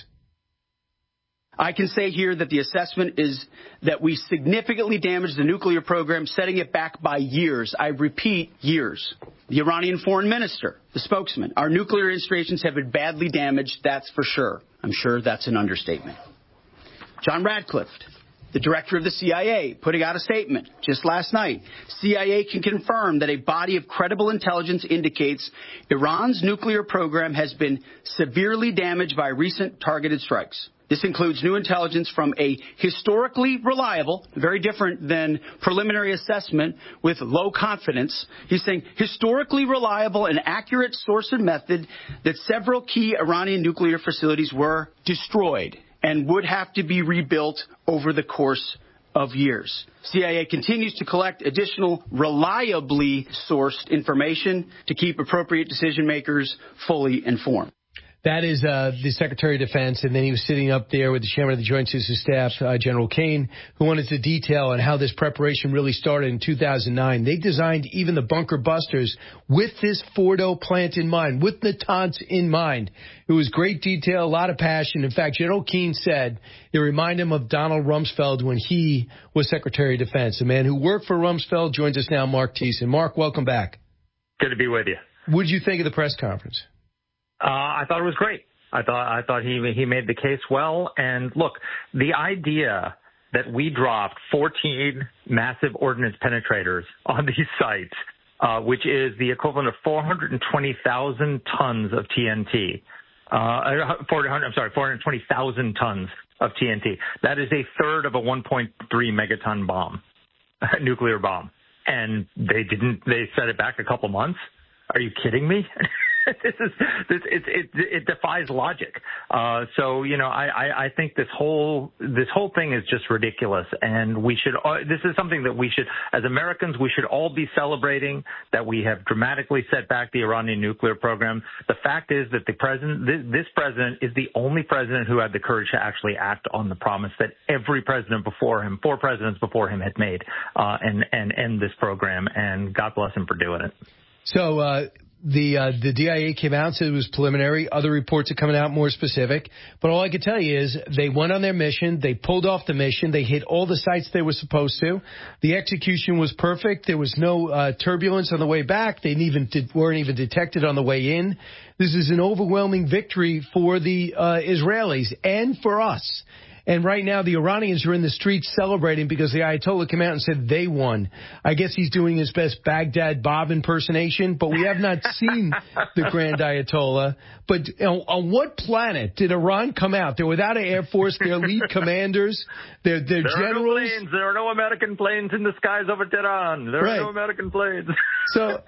I can say here that the assessment is that we significantly damaged the nuclear program, setting it back by years. I repeat, years. The Iranian foreign minister, the spokesman. Our nuclear installations have been badly damaged, that's for sure. I'm sure that's an understatement. John Radcliffe, the director of the CIA, putting out a statement just last night. CIA can confirm that a body of credible intelligence indicates Iran's nuclear program has been severely damaged by recent targeted strikes. This includes new intelligence from a historically reliable, very different than preliminary assessment with low confidence. He's saying historically reliable and accurate source and method that several key Iranian nuclear facilities were destroyed and would have to be rebuilt over the course of years. CIA continues to collect additional reliably sourced information to keep appropriate decision makers fully informed. That is the Secretary of Defense, and then he was sitting up there with the Chairman of the Joint Chiefs of Staff, General Kane, who wanted to detail on how this preparation really started in 2009. They designed even the bunker busters with this Fordo plant in mind, with Natanz in mind. It was great detail, a lot of passion. In fact, General Kane said it reminded him of Donald Rumsfeld when he was Secretary of Defense. A man who worked for Rumsfeld joins us now, Mark Thiessen. Mark, welcome back. Good to be with you. What did you think of the press conference? I thought it was great. I thought he made the case well. And look, the idea that we dropped 14 massive ordnance penetrators on these sites, which is the equivalent of 420,000 tons of TNT. 420,000 tons of TNT. That is a third of a 1.3 megaton bomb, nuclear bomb. And they set it back a couple months. Are you kidding me? It defies logic. So, you know, I think this whole thing is just ridiculous. And this is something that we should, as Americans, we should all be celebrating, that we have dramatically set back the Iranian nuclear program. The fact is that this president is the only president who had the courage to actually act on the promise that every president before him, 4 presidents before him, had made, and end this program. And God bless him for doing it. So, The DIA came out and said it was preliminary. Other reports are coming out more specific. But all I can tell you is they went on their mission. They pulled off the mission. They hit all the sites they were supposed to. The execution was perfect. There was no turbulence on the way back. They weren't even detected on the way in. This is an overwhelming victory for the Israelis and for us. And right now, the Iranians are in the streets celebrating because the Ayatollah came out and said they won. I guess he's doing his best Baghdad Bob impersonation, but we have not seen the Grand Ayatollah. But on what planet did Iran come out? They're without an air force, their lead commanders, their generals. There are no American planes in the skies over Tehran. There are no American planes. So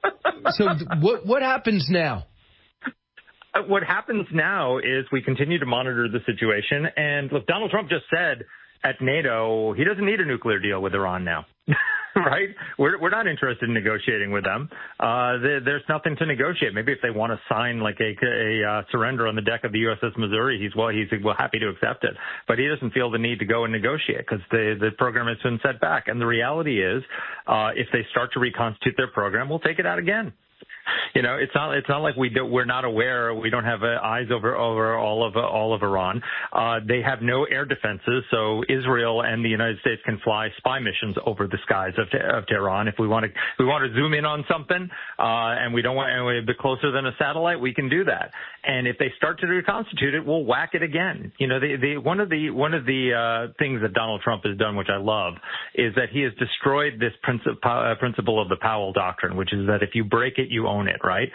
what happens now? What happens now is we continue to monitor the situation. And look, Donald Trump just said at NATO he doesn't need a nuclear deal with Iran now. Right? We're not interested in negotiating with them. There's nothing to negotiate. Maybe if they want to sign like a surrender on the deck of the USS Missouri, he's happy to accept it. But he doesn't feel the need to go and negotiate because the program has been set back. And the reality is, if they start to reconstitute their program, we'll take it out again. You know, it's not like we're not aware. We don't have eyes over all of Iran. They have no air defenses, so Israel and the United States can fly spy missions over the skies of Tehran. If we want to zoom in on something, and we don't want to be a bit closer than a satellite, we can do that. And if they start to reconstitute it, we'll whack it again. You know, one of the things that Donald Trump has done, which I love, is that he has destroyed this principle of the Powell Doctrine, which is that if you break it, you own it, right?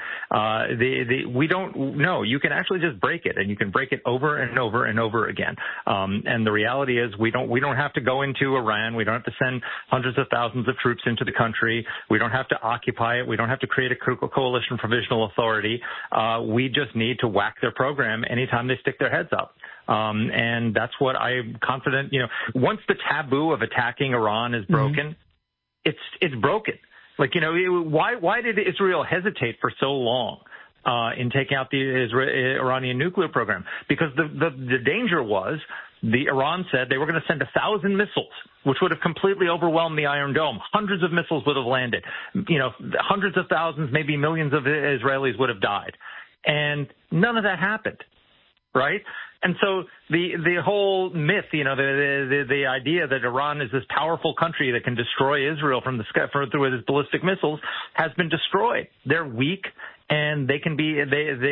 We don't know. You can actually just break it, and you can break it over and over and over again. And the reality is we don't have to go into Iran. We don't have to send hundreds of thousands of troops into the country. We don't have to occupy it. We don't have to create a coalition provisional authority. We just need to whack their program anytime they stick their heads up. And that's what I'm confident, you know, once the taboo of attacking Iran is broken, it's broken. Like, you know, why did Israel hesitate for so long in taking out the Iranian nuclear program? Because the danger was Iran said they were going to send 1,000 missiles, which would have completely overwhelmed the Iron Dome. Hundreds of missiles would have landed. You know, hundreds of thousands, maybe millions of Israelis would have died. And none of that happened, right? And so the whole myth, the idea that Iran is this powerful country that can destroy Israel from the sky with its ballistic missiles has been destroyed. They're weak, and they can do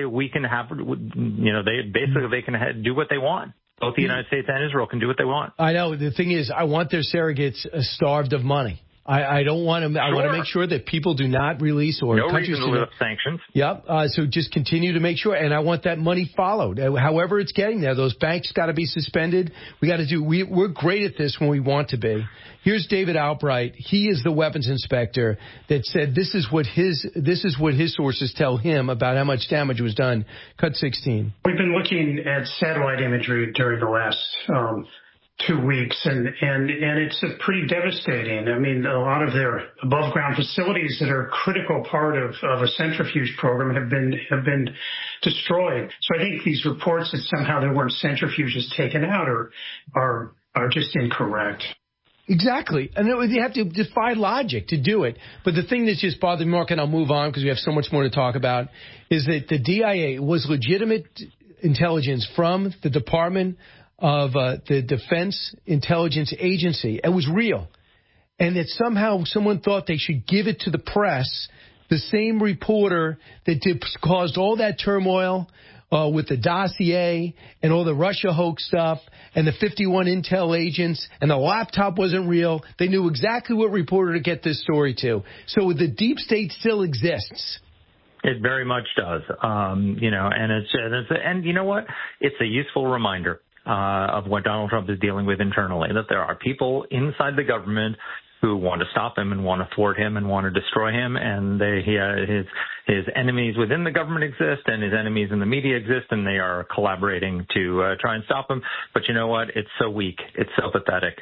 what they want. Both the United States and Israel can do what they want. I know. The thing is, I want their surrogates starved of money. I don't want them. Sure. I want to make sure that people do not release or no reason to lift sanctions. Yep. So just continue to make sure, and I want that money followed. However it's getting there, those banks got to be suspended. We're great at this when we want to be. Here's David Albright. He is the weapons inspector that said this is what his sources tell him about how much damage was done. Cut 16. We've been looking at satellite imagery during the last 2 weeks, and it's pretty devastating. I mean, a lot of their above ground facilities that are a critical part of a centrifuge program have been destroyed. So I think these reports that somehow there weren't centrifuges taken out are just incorrect. Exactly. And you have to defy logic to do it. But the thing that's just bothered me, Mark, and I'll move on because we have so much more to talk about, is that the DIA was legitimate intelligence from the Department of the Defense Intelligence Agency. It was real. And that somehow someone thought they should give it to the press, the same reporter that caused all that turmoil with the dossier and all the Russia hoax stuff and the 51 intel agents, and the laptop wasn't real. They knew exactly what reporter to get this story to. So the deep state still exists. It very much does. And you know what? It's a useful reminder of what Donald Trump is dealing with internally, that there are people inside the government who want to stop him and want to thwart him and want to destroy him, and his enemies within the government exist and his enemies in the media exist, and they are collaborating to try and stop him. But you know what? It's so weak. It's so pathetic.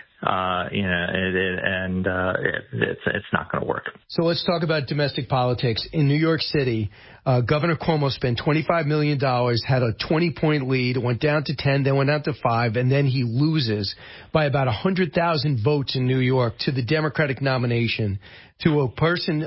It's not going to work. So let's talk about domestic politics. In New York City, Governor Cuomo spent $25 million, had a 20-point lead, went down to 10, then went down to 5, and then he loses by about 100,000 votes in New York to the Democratic nomination, to a person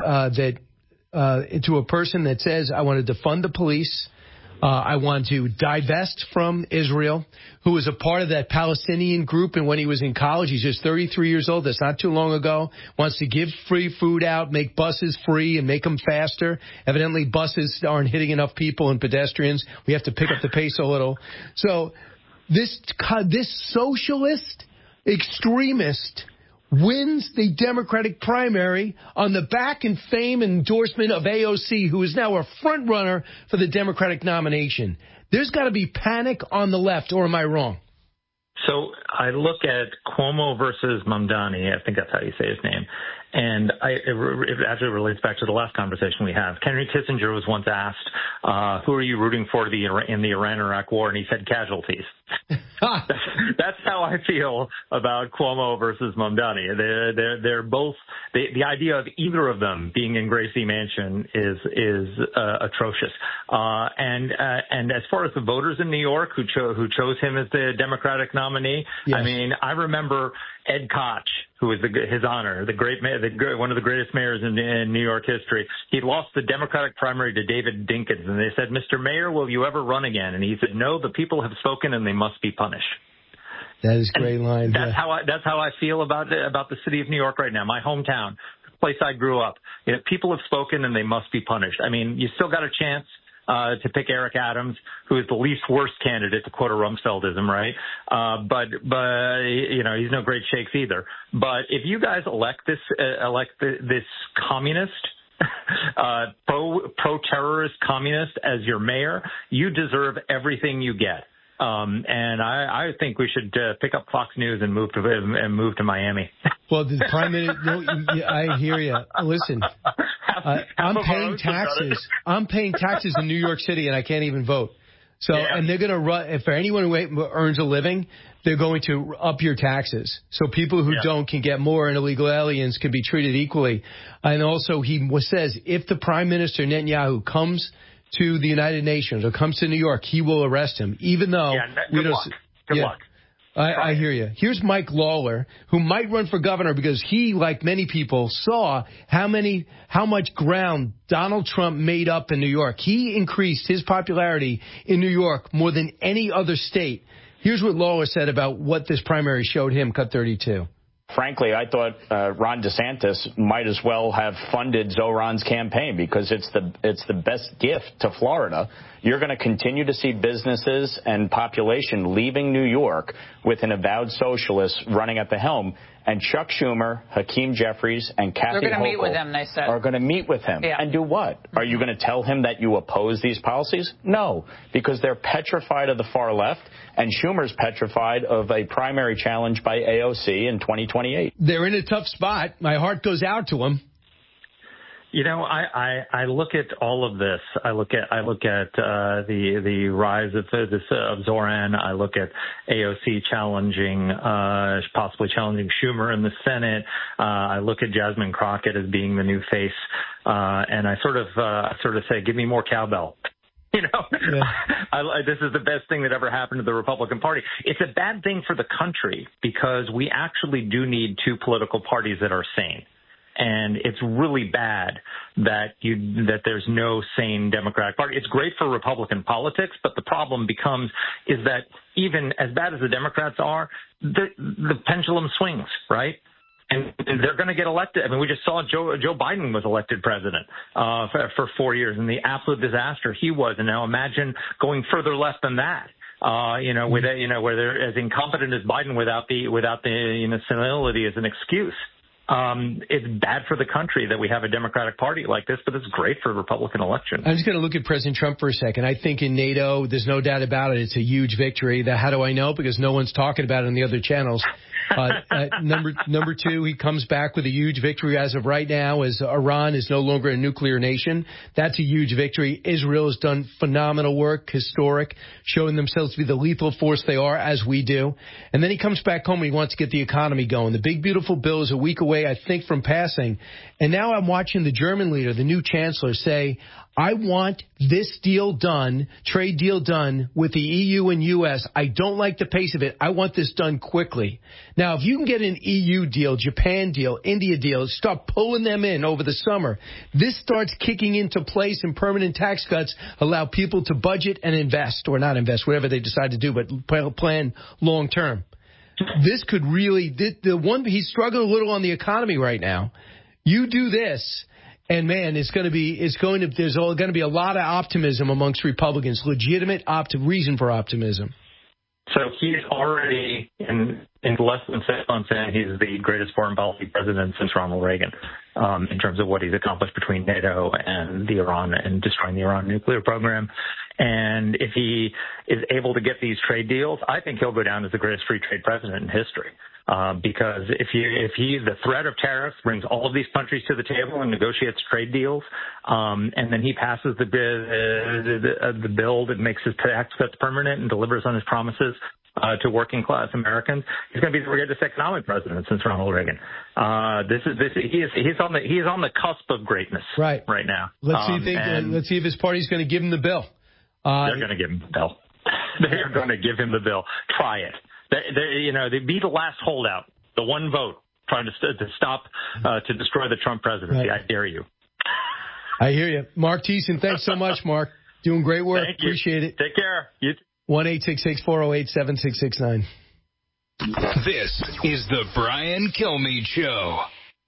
that says, I want to defund the police. I want to divest from Israel, who was a part of that Palestinian group. And when he was in college, he's just 33 years old. That's not too long ago. Wants to give free food out, make buses free and make them faster. Evidently, buses aren't hitting enough people and pedestrians. We have to pick up the pace a little. So this socialist extremist wins the Democratic primary on the back and fame and endorsement of AOC, who is now a front runner for the Democratic nomination. There's got to be panic on the left, or am I wrong? So I look at Cuomo versus Mamdani, I think that's how you say his name, and it actually relates back to the last conversation we had. Henry Kissinger was once asked, who are you rooting for in the Iran-Iraq war? And he said casualties. That's how I feel about Cuomo versus Mamdani. They're both, the idea of either of them being in Gracie Mansion is atrocious. And as far as the voters in New York who chose him as the Democratic nominee, yes. I mean, I remember Ed Koch, who was his honor, one of the greatest mayors in New York history. He lost the Democratic primary to David Dinkins, and they said, "Mr. Mayor, will you ever run again?" And he said, "No, the people have spoken, and they must be punished." That is a great line. That's how I feel about the city of New York right now, my hometown, the place I grew up. You know, people have spoken, and they must be punished. I mean, you still got a chance to pick Eric Adams, who is the least worst candidate, to quote a Rumsfeldism, right? But you know, he's no great shakes either. But if you guys elect this communist, pro-terrorist communist as your mayor, you deserve everything you get. And I think we should pick up Fox News and move to Miami. Well, the prime minister, I hear you. Listen, I'm paying taxes. I'm paying taxes in New York City, and I can't even vote. So, yeah. And they're going to run, for anyone who earns a living, they're going to up your taxes. So people who don't can get more, and illegal aliens can be treated equally. And also, he says if the Prime Minister Netanyahu comes to the United Nations or comes to New York, he will arrest him, even though Good luck. I hear you. Here's Mike Lawler, who might run for governor because he, like many people, saw how much ground Donald Trump made up in New York. He increased his popularity in New York more than any other state. Here's what Lawler said about what this primary showed him, Cut 32. Frankly, I thought Ron DeSantis might as well have funded Zoran's campaign because it's the best gift to Florida. You're going to continue to see businesses and population leaving New York with an avowed socialist running at the helm. And Chuck Schumer, Hakeem Jeffries, and Kathy They're going to meet Hochul with him, they said. Are going to meet with him. Yeah. And do what? Are you going to tell him that you oppose these policies? No, because they're petrified of the far left, and Schumer's petrified of a primary challenge by AOC in 2028. They're in a tough spot. My heart goes out to them. You know, I look at all of this. I look at the rise of Zoran. I look at AOC possibly challenging Schumer in the Senate. I look at Jasmine Crockett as being the new face, and I sort of say, give me more cowbell. You know, this is the best thing that ever happened to the Republican Party. It's a bad thing for the country because we actually do need two political parties that are sane. And it's really bad that there's no sane Democratic Party. It's great for Republican politics, but the problem is that even as bad as the Democrats are, the pendulum swings, right? And they're going to get elected. I mean, we just saw Joe Biden was elected president for 4 years, and the absolute disaster he was. And now imagine going further left than that. Where they're as incompetent as Biden without the senility as an excuse. It's bad for the country that we have a Democratic Party like this, but it's great for a Republican election. I'm just going to look at President Trump for a second. I think in NATO, there's no doubt about it. It's a huge victory. How do I know? Because no one's talking about it on the other channels. Number two, he comes back with a huge victory as of right now, as Iran is no longer a nuclear nation. That's a huge victory. Israel has done phenomenal work, historic, showing themselves to be the lethal force they are, as we do. And then he comes back home and he wants to get the economy going. The big, beautiful bill is a week away, I think, from passing. And now I'm watching the German leader, the new chancellor, say, I want this deal done, trade deal done with the EU and U.S. I don't like the pace of it. I want this done quickly. Now, if you can get an EU deal, Japan deal, India deal, start pulling them in over the summer, this starts kicking into place, and permanent tax cuts allow people to budget and invest, or not invest, whatever they decide to do, but plan long term. This could really, he's struggling a little on the economy right now. You do this, and man, there's going to be a lot of optimism amongst Republicans, legitimate reason for optimism. So he's already in less than 6 months in, he's the greatest foreign policy president since Ronald Reagan, in terms of what he's accomplished between NATO and destroying the Iran nuclear program. And if he is able to get these trade deals, I think he'll go down as the greatest free trade president in history. Because if the threat of tariffs brings all of these countries to the table and negotiates trade deals, and then he passes the bill that makes his tax cuts permanent and delivers on his promises to working class Americans, he's going to be the greatest economic president since Ronald Reagan. He's on the cusp of greatness right now. Let's see if his party's going to give him the bill. They're going to give him the bill. They're going to give him the bill. Try it. They be the last holdout, the one vote trying to stop, to destroy the Trump presidency. Right. I dare you. I hear you. Mark Thiessen, thanks so much, Mark. Doing great work. Thank you. Appreciate it. Take care. 1-866-408-7669. This is the Brian Kilmeade Show.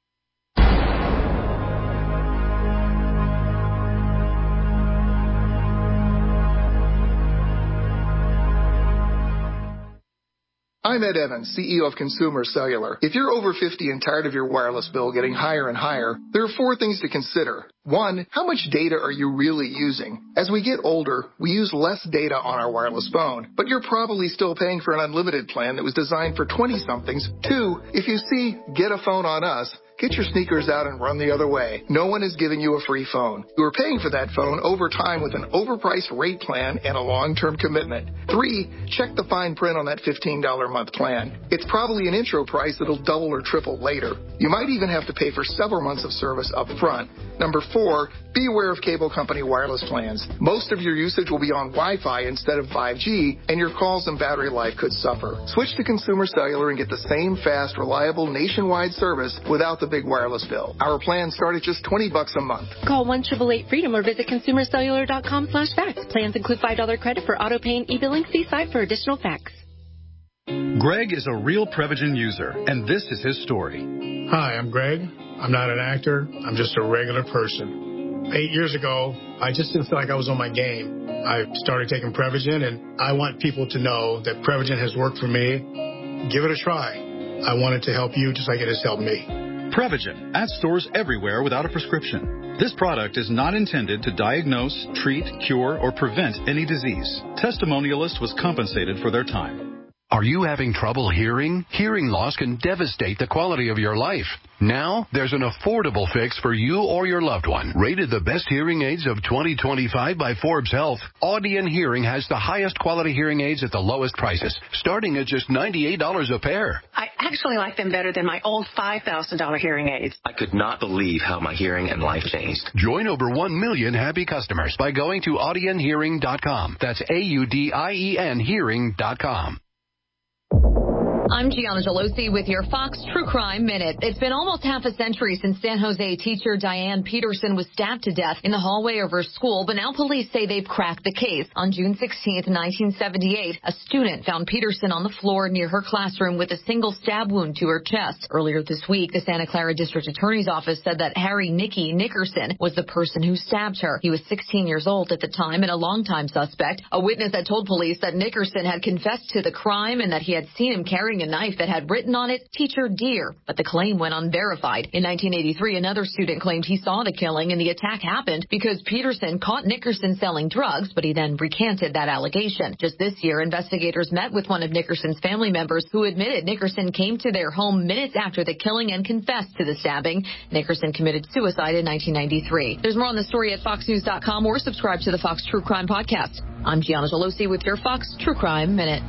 I'm Ed Evans, CEO of Consumer Cellular. If you're over 50 and tired of your wireless bill getting higher and higher, there are 4 things to consider. 1, how much data are you really using? As we get older, we use less data on our wireless phone, but you're probably still paying for an unlimited plan that was designed for 20-somethings. 2, if you see Get a Phone on Us, get your sneakers out and run the other way. No one is giving you a free phone. You are paying for that phone over time with an overpriced rate plan and a long-term commitment. 3, check the fine print on that $15 a month plan. It's probably an intro price that'll double or triple later. You might even have to pay for several months of service up front. Number 4, Be aware of cable company wireless plans. Most of your usage will be on Wi-Fi instead of 5G, and your calls and battery life could suffer. Switch to Consumer Cellular and get the same fast, reliable nationwide service without the big wireless bill. Our plans start at just $20 a month. Call 1-888-FREEDOM or visit consumercellular.com/facts. Plans include $5 credit for auto pay and e-billing. See site for additional facts. Greg is a real Prevagen user, and this is his story. Hi, I'm Greg. I'm not an actor. I'm just a regular person. 8 years ago, I just didn't feel like I was on my game. I started taking Prevagen, and I want people to know that Prevagen has worked for me. Give it a try. I want it to help you just like it has helped me. Prevagen, at stores everywhere without a prescription. This product is not intended to diagnose, treat, cure, or prevent any disease. Testimonialist was compensated for their time. Are you having trouble hearing? Hearing loss can devastate the quality of your life. Now, there's an affordable fix for you or your loved one. Rated the best hearing aids of 2025 by Forbes Health, Audion Hearing has the highest quality hearing aids at the lowest prices, starting at just $98 a pair. I actually like them better than my old $5,000 hearing aids. I could not believe how my hearing and life changed. Join over 1 million happy customers by going to audionhearing.com. That's AUDIEN hearing.com. I'm Gianna Gelosi with your Fox True Crime Minute. It's been almost half a century since San Jose teacher Diane Peterson was stabbed to death in the hallway of her school, but now police say they've cracked the case. On June 16th, 1978, a student found Peterson on the floor near her classroom with a single stab wound to her chest. Earlier this week, the Santa Clara District Attorney's Office said that Harry Nicky Nickerson was the person who stabbed her. He was 16 years old at the time and a longtime suspect. A witness had told police that Nickerson had confessed to the crime and that he had seen him carrying a knife that had written on it, "Teacher Dear," but the claim went unverified. In 1983, another student claimed he saw the killing and the attack happened because Peterson caught Nickerson selling drugs, but he then recanted that allegation. Just this year, investigators met with one of Nickerson's family members who admitted Nickerson came to their home minutes after the killing and confessed to the stabbing. Nickerson committed suicide in 1993. There's more on the story at foxnews.com or subscribe to the Fox True Crime Podcast. I'm Gianna Gelosi with your Fox True Crime Minute.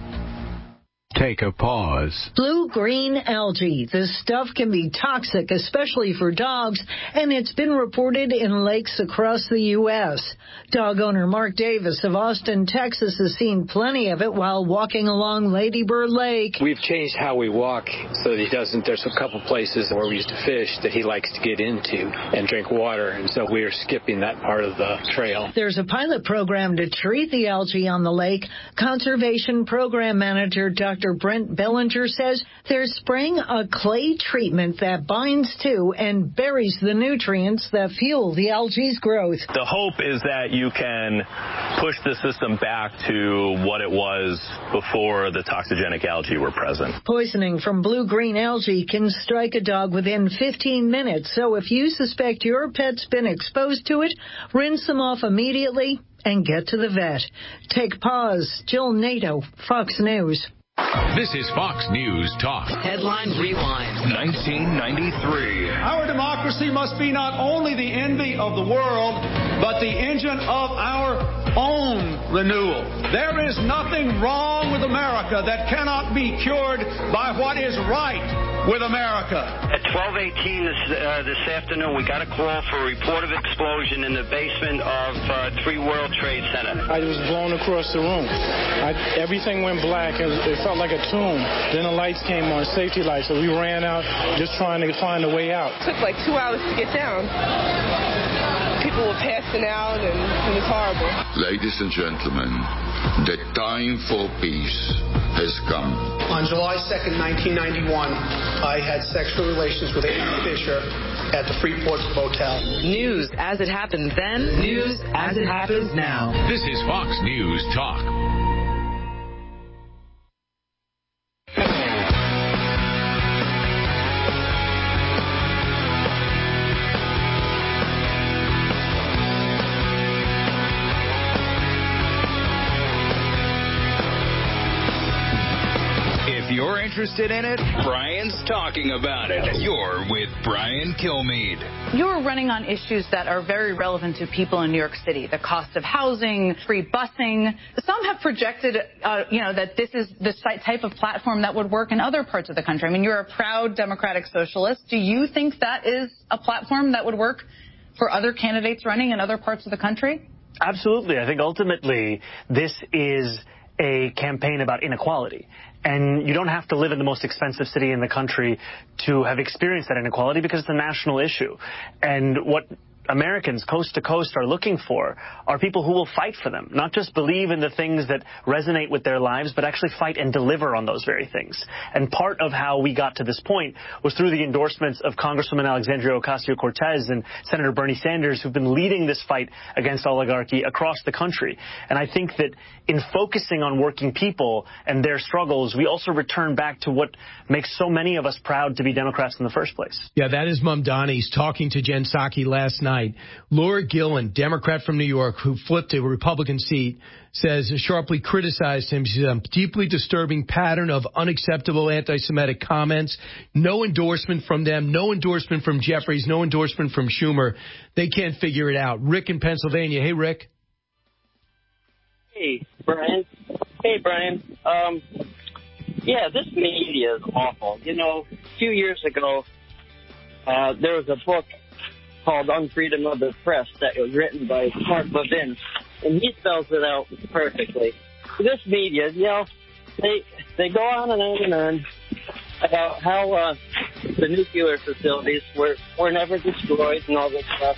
Take a pause. Blue-green algae. This stuff can be toxic, especially for dogs, and it's been reported in lakes across the U.S. Dog owner Mark Davis of Austin, Texas, has seen plenty of it while walking along Lady Bird Lake. We've changed how we walk so that he doesn't. There's a couple places where we used to fish that he likes to get into and drink water, and so we are skipping that part of the trail. There's a pilot program to treat the algae on the lake. Conservation Program Manager Dr. Brent Bellinger says they're spraying a clay treatment that binds to and buries the nutrients that fuel the algae's growth. The hope is that you can push the system back to what it was before the toxigenic algae were present. Poisoning from blue-green algae can strike a dog within 15 minutes, so if you suspect your pet's been exposed to it, rinse them off immediately and get to the vet. Take pause. Jill Nato, Fox News. This is Fox News Talk. Headline Rewind. 1993. Our democracy must be not only the envy of the world, but the engine of our own renewal. There is nothing wrong with America that cannot be cured by what is right with America. At 12:18 this afternoon, we got a call for a report of explosion in the basement of 3 World Trade Center. I was blown across the room. Everything went black. It felt like a tomb. Then the lights came on, safety lights, so we ran out just trying to find a way out. It took like 2 hours to get down. People were passing out, and it was horrible. Ladies and gentlemen, the time for peace has come. On July 2nd, 1991, I had sexual relations with Amy Fisher at the Freeport Motel. News as it happens then, news as it happens now. This is Fox News Talk. You're interested in it? Brian's talking about it. You're with Brian Kilmeade. You're running on issues that are very relevant to people in New York City. The cost of housing, free busing. Some have projected, that this is the type of platform that would work in other parts of the country. I mean, you're a proud democratic socialist. Do you think that is a platform that would work for other candidates running in other parts of the country? Absolutely. I think ultimately this is a campaign about inequality. And you don't have to live in the most expensive city in the country to have experienced that inequality, because it's a national issue. And what Americans coast to coast are looking for are people who will fight for them, not just believe in the things that resonate with their lives, but actually fight and deliver on those very things. And part of how we got to this point was through the endorsements of Congresswoman Alexandria Ocasio-Cortez and Senator Bernie Sanders, who've been leading this fight against oligarchy across the country. And I think that in focusing on working people and their struggles, we also return back to what makes so many of us proud to be Democrats in the first place. Yeah, that is Mom Donnie's talking to Jen Psaki last night. Laura Gillen, Democrat from New York, who flipped a Republican seat, says sharply criticized him. She said, a deeply disturbing pattern of unacceptable anti-Semitic comments. No endorsement from them, no endorsement from Jeffries, no endorsement from Schumer. They can't figure it out. Rick in Pennsylvania. Hey, Rick. Hey, Brian. Yeah, this media is awful. You know, a few years ago, there was a book called Unfreedom of the Press that was written by Mark Levin, and he spells it out perfectly. This media, you know, they go on and on and on about how the nuclear facilities were never destroyed and all this stuff.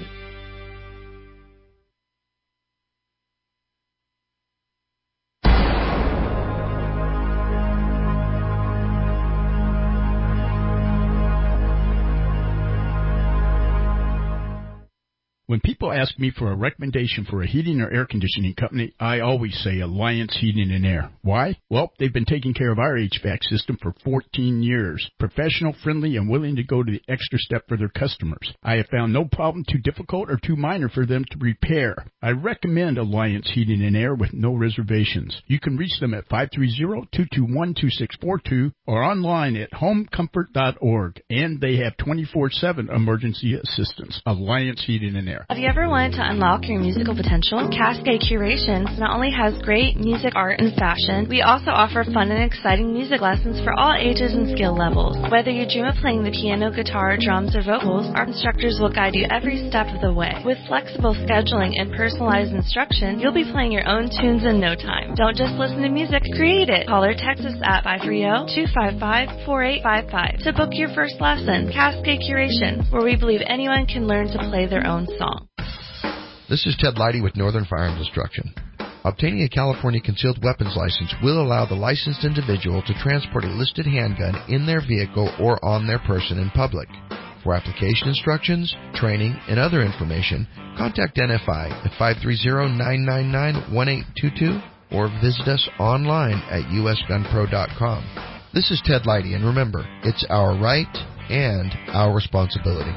When people ask me for a recommendation for a heating or air conditioning company, I always say Alliance Heating and Air. Why? Well, they've been taking care of our HVAC system for 14 years. Professional, friendly, and willing to go to the extra step for their customers. I have found no problem too difficult or too minor for them to repair. I recommend Alliance Heating and Air with no reservations. You can reach them at 530-221-2642 or online at homecomfort.org. And they have 24/7 emergency assistance. Alliance Heating and Air. Have you ever wanted to unlock your musical potential? Cascade Curations not only has great music, art, and fashion, we also offer fun and exciting music lessons for all ages and skill levels. Whether you dream of playing the piano, guitar, drums, or vocals, our instructors will guide you every step of the way. With flexible scheduling and personalized instruction, you'll be playing your own tunes in no time. Don't just listen to music, create it. Call or text us at 530-255-4855 to book your first lesson. Cascade Curations, where we believe anyone can learn to play their own song. This is Ted Leidy with Northern Firearms Instruction. Obtaining a California concealed weapons license will allow the licensed individual to transport a listed handgun in their vehicle or on their person in public. For application instructions, training, and other information, contact NFI at 530-999-1822 or visit us online at usgunpro.com. This is Ted Leidy, and remember, it's our right and our responsibility.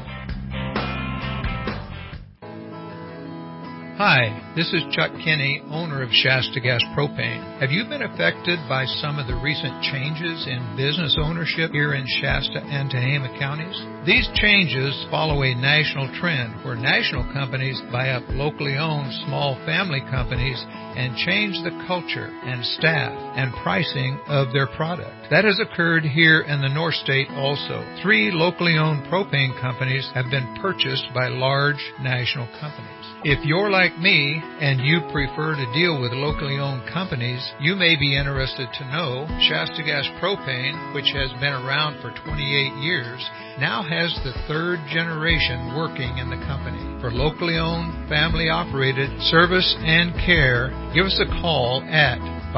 Hi, this is Chuck Kinney, owner of Shasta Gas Propane. Have you been affected by some of the recent changes in business ownership here in Shasta and Tehama counties? These changes follow a national trend where national companies buy up locally owned small family companies and change the culture and staff and pricing of their product. That has occurred here in the North State also. 3 locally owned propane companies have been purchased by large national companies. If you're like me and you prefer to deal with locally owned companies, you may be interested to know Shasta Gas Propane, which has been around for 28 years, now has the 3rd generation working in the company. For locally owned, family-operated service and care, give us a call at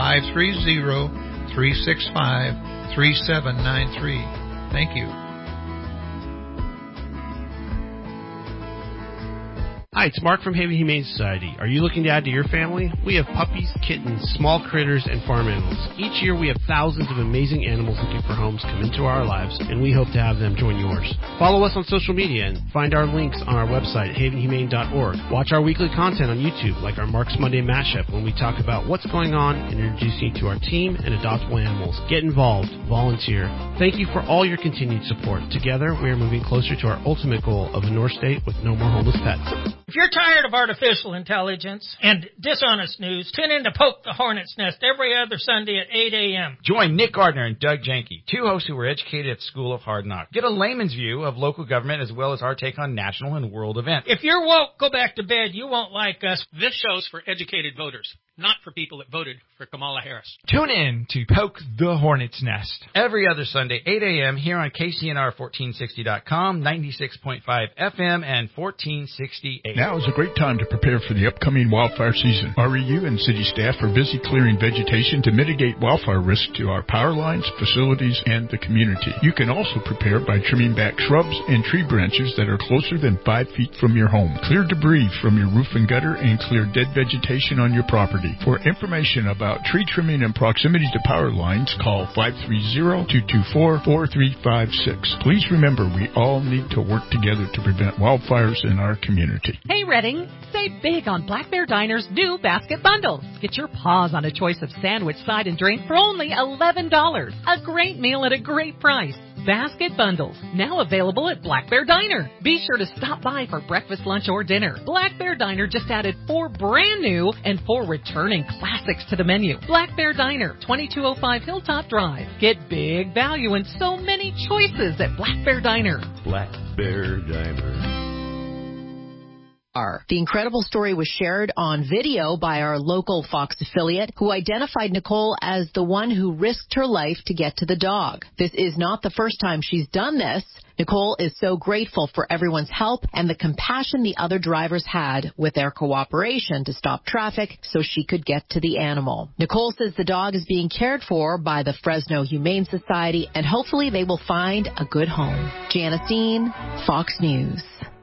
530-365-3793. Thank you. Hi, it's Mark from Haven Humane Society. Are you looking to add to your family? We have puppies, kittens, small critters, and farm animals. Each year we have thousands of amazing animals looking for homes come into our lives, and we hope to have them join yours. Follow us on social media and find our links on our website at havenhumane.org. Watch our weekly content on YouTube, like our Mark's Monday Mashup, when we talk about what's going on and introduce you to our team and adoptable animals. Get involved. Volunteer. Thank you for all your continued support. Together, we are moving closer to our ultimate goal of a North State with no more homeless pets. If you're tired of artificial intelligence and dishonest news, tune in to Poke the Hornet's Nest every other Sunday at 8 a.m. Join Nick Gardner and Doug Janke, two hosts who were educated at School of Hard Knocks. Get a layman's view of local government as well as our take on national and world events. If you're woke, go back to bed. You won't like us. This show's for educated voters, not for people that voted for Kamala Harris. Tune in to Poke the Hornet's Nest every other Sunday, 8 a.m. here on KCNR1460.com, 96.5 FM, and 1460 AM. Now is a great time to prepare for the upcoming wildfire season. REU and city staff are busy clearing vegetation to mitigate wildfire risk to our power lines, facilities, and the community. You can also prepare by trimming back shrubs and tree branches that are closer than 5 feet from your home. Clear debris from your roof and gutter and clear dead vegetation on your property. For information about tree trimming and proximity to power lines, call 530-224-4356. Please remember, we all need to work together to prevent wildfires in our community. Hey, Redding, save big on Black Bear Diner's new basket bundles. Get your paws on a choice of sandwich, side, and drink for only $11. A great meal at a great price. Basket bundles, now available at Black Bear Diner. Be sure to stop by for breakfast, lunch, or dinner. Black Bear Diner just added 4 brand new and 4 returning classics to the menu. Black Bear Diner, 2205 Hilltop Drive. Get big value and so many choices at Black Bear Diner. Black Bear Diner. The incredible story was shared on video by our local Fox affiliate, who identified Nicole as the one who risked her life to get to the dog. This is not the first time she's done this. Nicole is so grateful for everyone's help and the compassion the other drivers had with their cooperation to stop traffic so she could get to the animal. Nicole says the dog is being cared for by the Fresno Humane Society, and hopefully they will find a good home. Janice Dean, Fox News.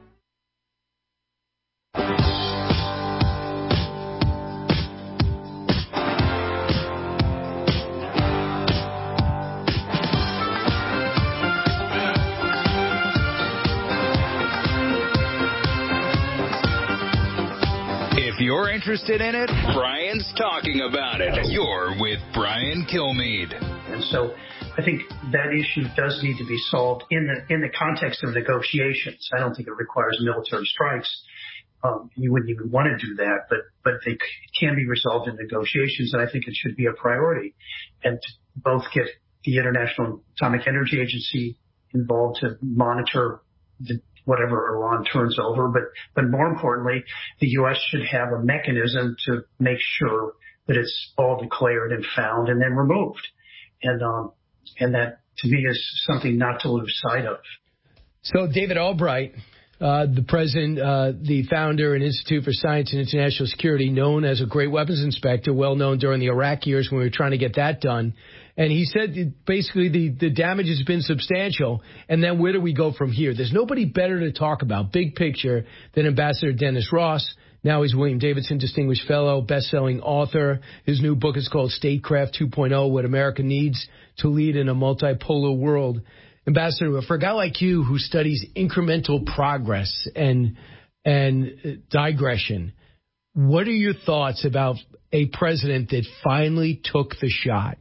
If you're interested in it, Brian's talking about it. You're with Brian Kilmeade. And so I think that issue does need to be solved in the context of negotiations. I don't think it requires military strikes. You wouldn't even want to do that, but they can be resolved in negotiations, and I think it should be a priority. And to both get the International Atomic Energy Agency involved to monitor whatever Iran turns over, but more importantly, the U.S. should have a mechanism to make sure that it's all declared and found and then removed. And that, to me, is something not to lose sight of. So David Albright, the president, the founder and Institute for Science and International Security, known as a great weapons inspector, well known during the Iraq years when we were trying to get that done. And he said basically the damage has been substantial. And then where do we go from here? There's nobody better to talk about big picture than Ambassador Dennis Ross. Now he's William Davidson Distinguished Fellow, best-selling author. His new book is called Statecraft 2.0, What America Needs to Lead in a Multipolar World. Ambassador, for a guy like you who studies incremental progress and digression, what are your thoughts about a president that finally took the shot?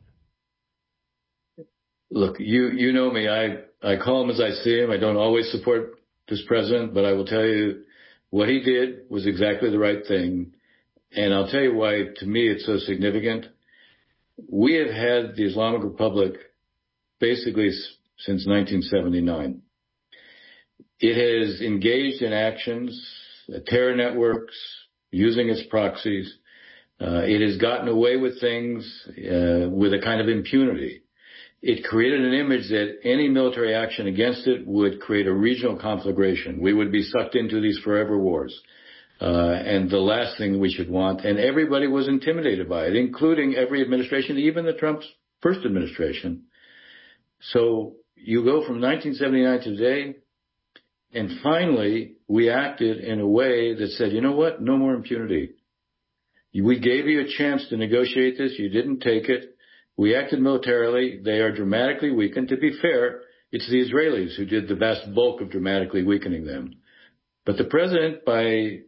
Look, you know me. I call him as I see him. I don't always support this president, but I will tell you what he did was exactly the right thing. And I'll tell you why, to me, it's so significant. We have had the Islamic Republic basically since 1979. It has engaged in actions, terror networks, using its proxies. It has gotten away with things with a kind of impunity. It created an image that any military action against it would create a regional conflagration. We would be sucked into these forever wars. And the last thing we should want, and everybody was intimidated by it, including every administration, even the Trump's first administration. So you go from 1979 to today, and finally we acted in a way that said, you know what, no more impunity. We gave you a chance to negotiate this. You didn't take it. We acted militarily. They are dramatically weakened. To be fair, it's the Israelis who did the vast bulk of dramatically weakening them. But the president, by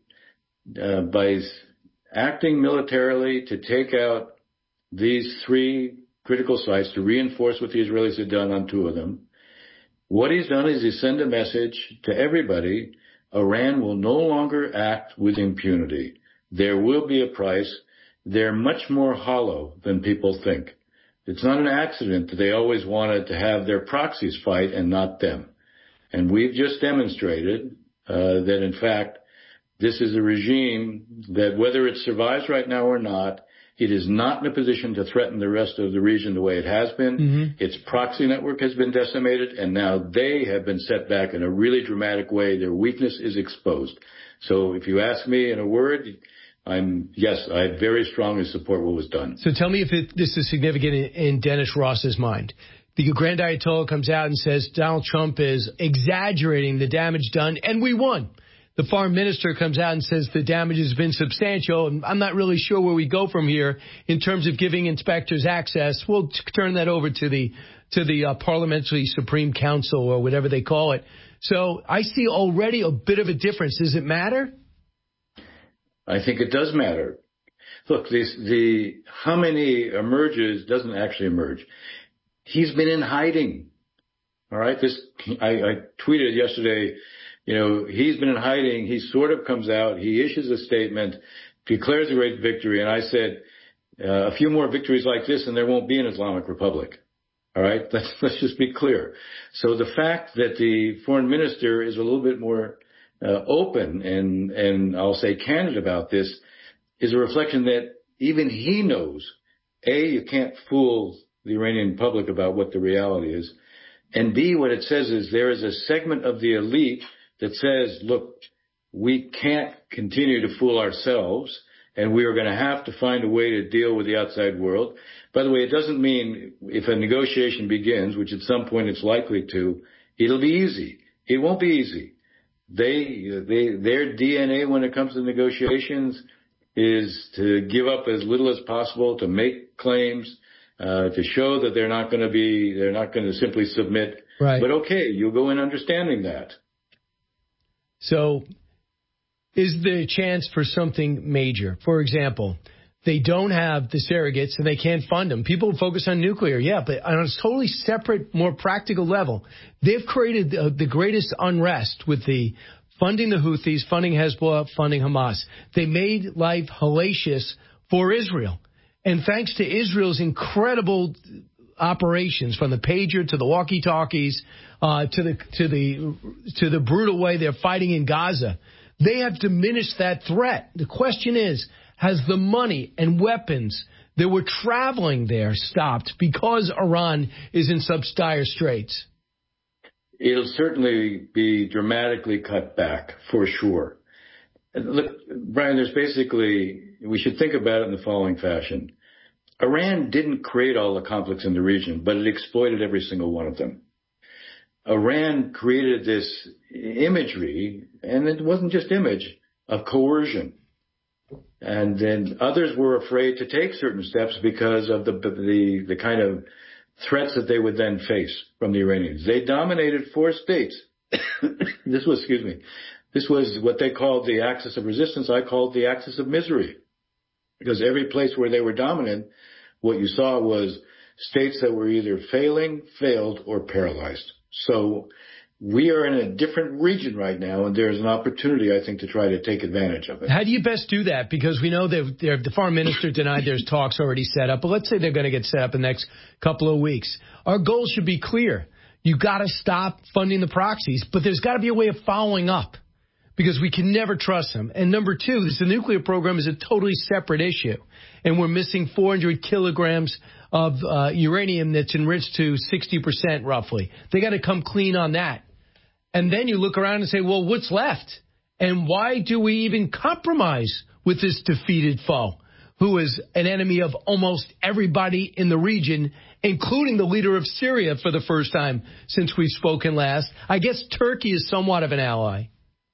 acting militarily to take out these 3 critical sites, to reinforce what the Israelis had done on 2 of them, what he's done is he sent a message to everybody Iran will no longer act with impunity. There will be a price. They're much more hollow than people think. It's not an accident that they always wanted to have their proxies fight and not them. And we've just demonstrated that, in fact, this is a regime that, whether it survives right now or not, it is not in a position to threaten the rest of the region the way it has been. Mm-hmm. Its proxy network has been decimated, and now they have been set back in a really dramatic way. Their weakness is exposed. So if you ask me in a word, I very strongly support what was done. So tell me if this is significant in Dennis Ross's mind. The Grand Ayatollah comes out and says Donald Trump is exaggerating the damage done, and we won. The foreign minister comes out and says the damage has been substantial, and I'm not really sure where we go from here in terms of giving inspectors access. We'll turn that over to the Parliamentary Supreme Council or whatever they call it. So I see already a bit of a difference. Does it matter? I think it does matter. Look, the Khamenei emerges doesn't actually emerge. He's been in hiding. All right. I tweeted yesterday, he's been in hiding. He sort of comes out. He issues a statement, declares a great victory. And I said, a few more victories like this and there won't be an Islamic Republic. All right. Let's just be clear. So the fact that the foreign minister is a little bit more open and I'll say candid about this is a reflection that even he knows, A, you can't fool the Iranian public about what the reality is. And B, what it says is there is a segment of the elite that says, look, we can't continue to fool ourselves and we are going to have to find a way to deal with the outside world. By the way, it doesn't mean if a negotiation begins, which at some point it's likely to, it'll be easy. It won't be easy. Their DNA when it comes to negotiations is to give up as little as possible, to make claims, to show that they're not going to simply submit. Right. But okay, you'll go in understanding that. So is there a chance for something major? For example, they don't have the surrogates and they can't fund them. People focus on nuclear, but on a totally separate, more practical level, they've created the greatest unrest with the funding the Houthis, funding Hezbollah, funding Hamas. They made life hellacious for Israel. And thanks to Israel's incredible operations, from the pager to the walkie-talkies to the brutal way they're fighting in Gaza, they have diminished that threat. The question is, has the money and weapons that were traveling there stopped because Iran is in such dire straits? It'll certainly be dramatically cut back, for sure. Look, Brian, we should think about it in the following fashion. Iran didn't create all the conflicts in the region, but it exploited every single one of them. Iran created this imagery, and it wasn't just image, of coercion. And then others were afraid to take certain steps because of the kind of threats that they would then face from the Iranians. They dominated 4 states. This was what they called the axis of resistance. I called the axis of misery. Because every place where they were dominant, what you saw was states that were either failed, or paralyzed. So we are in a different region right now, and there's an opportunity, I think, to try to take advantage of it. How do you best do that? Because we know the foreign minister denied there's talks already set up, but let's say they're going to get set up in the next couple of weeks. Our goal should be clear. You got to stop funding the proxies, but there's got to be a way of following up, because we can never trust them. And number 2, the nuclear program is a totally separate issue, and we're missing 400 kilograms of uranium that's enriched to 60% roughly. They got to come clean on that. And then you look around and say, well, what's left? And why do we even compromise with this defeated foe, who is an enemy of almost everybody in the region, including the leader of Syria for the first time since we've spoken last? I guess Turkey is somewhat of an ally.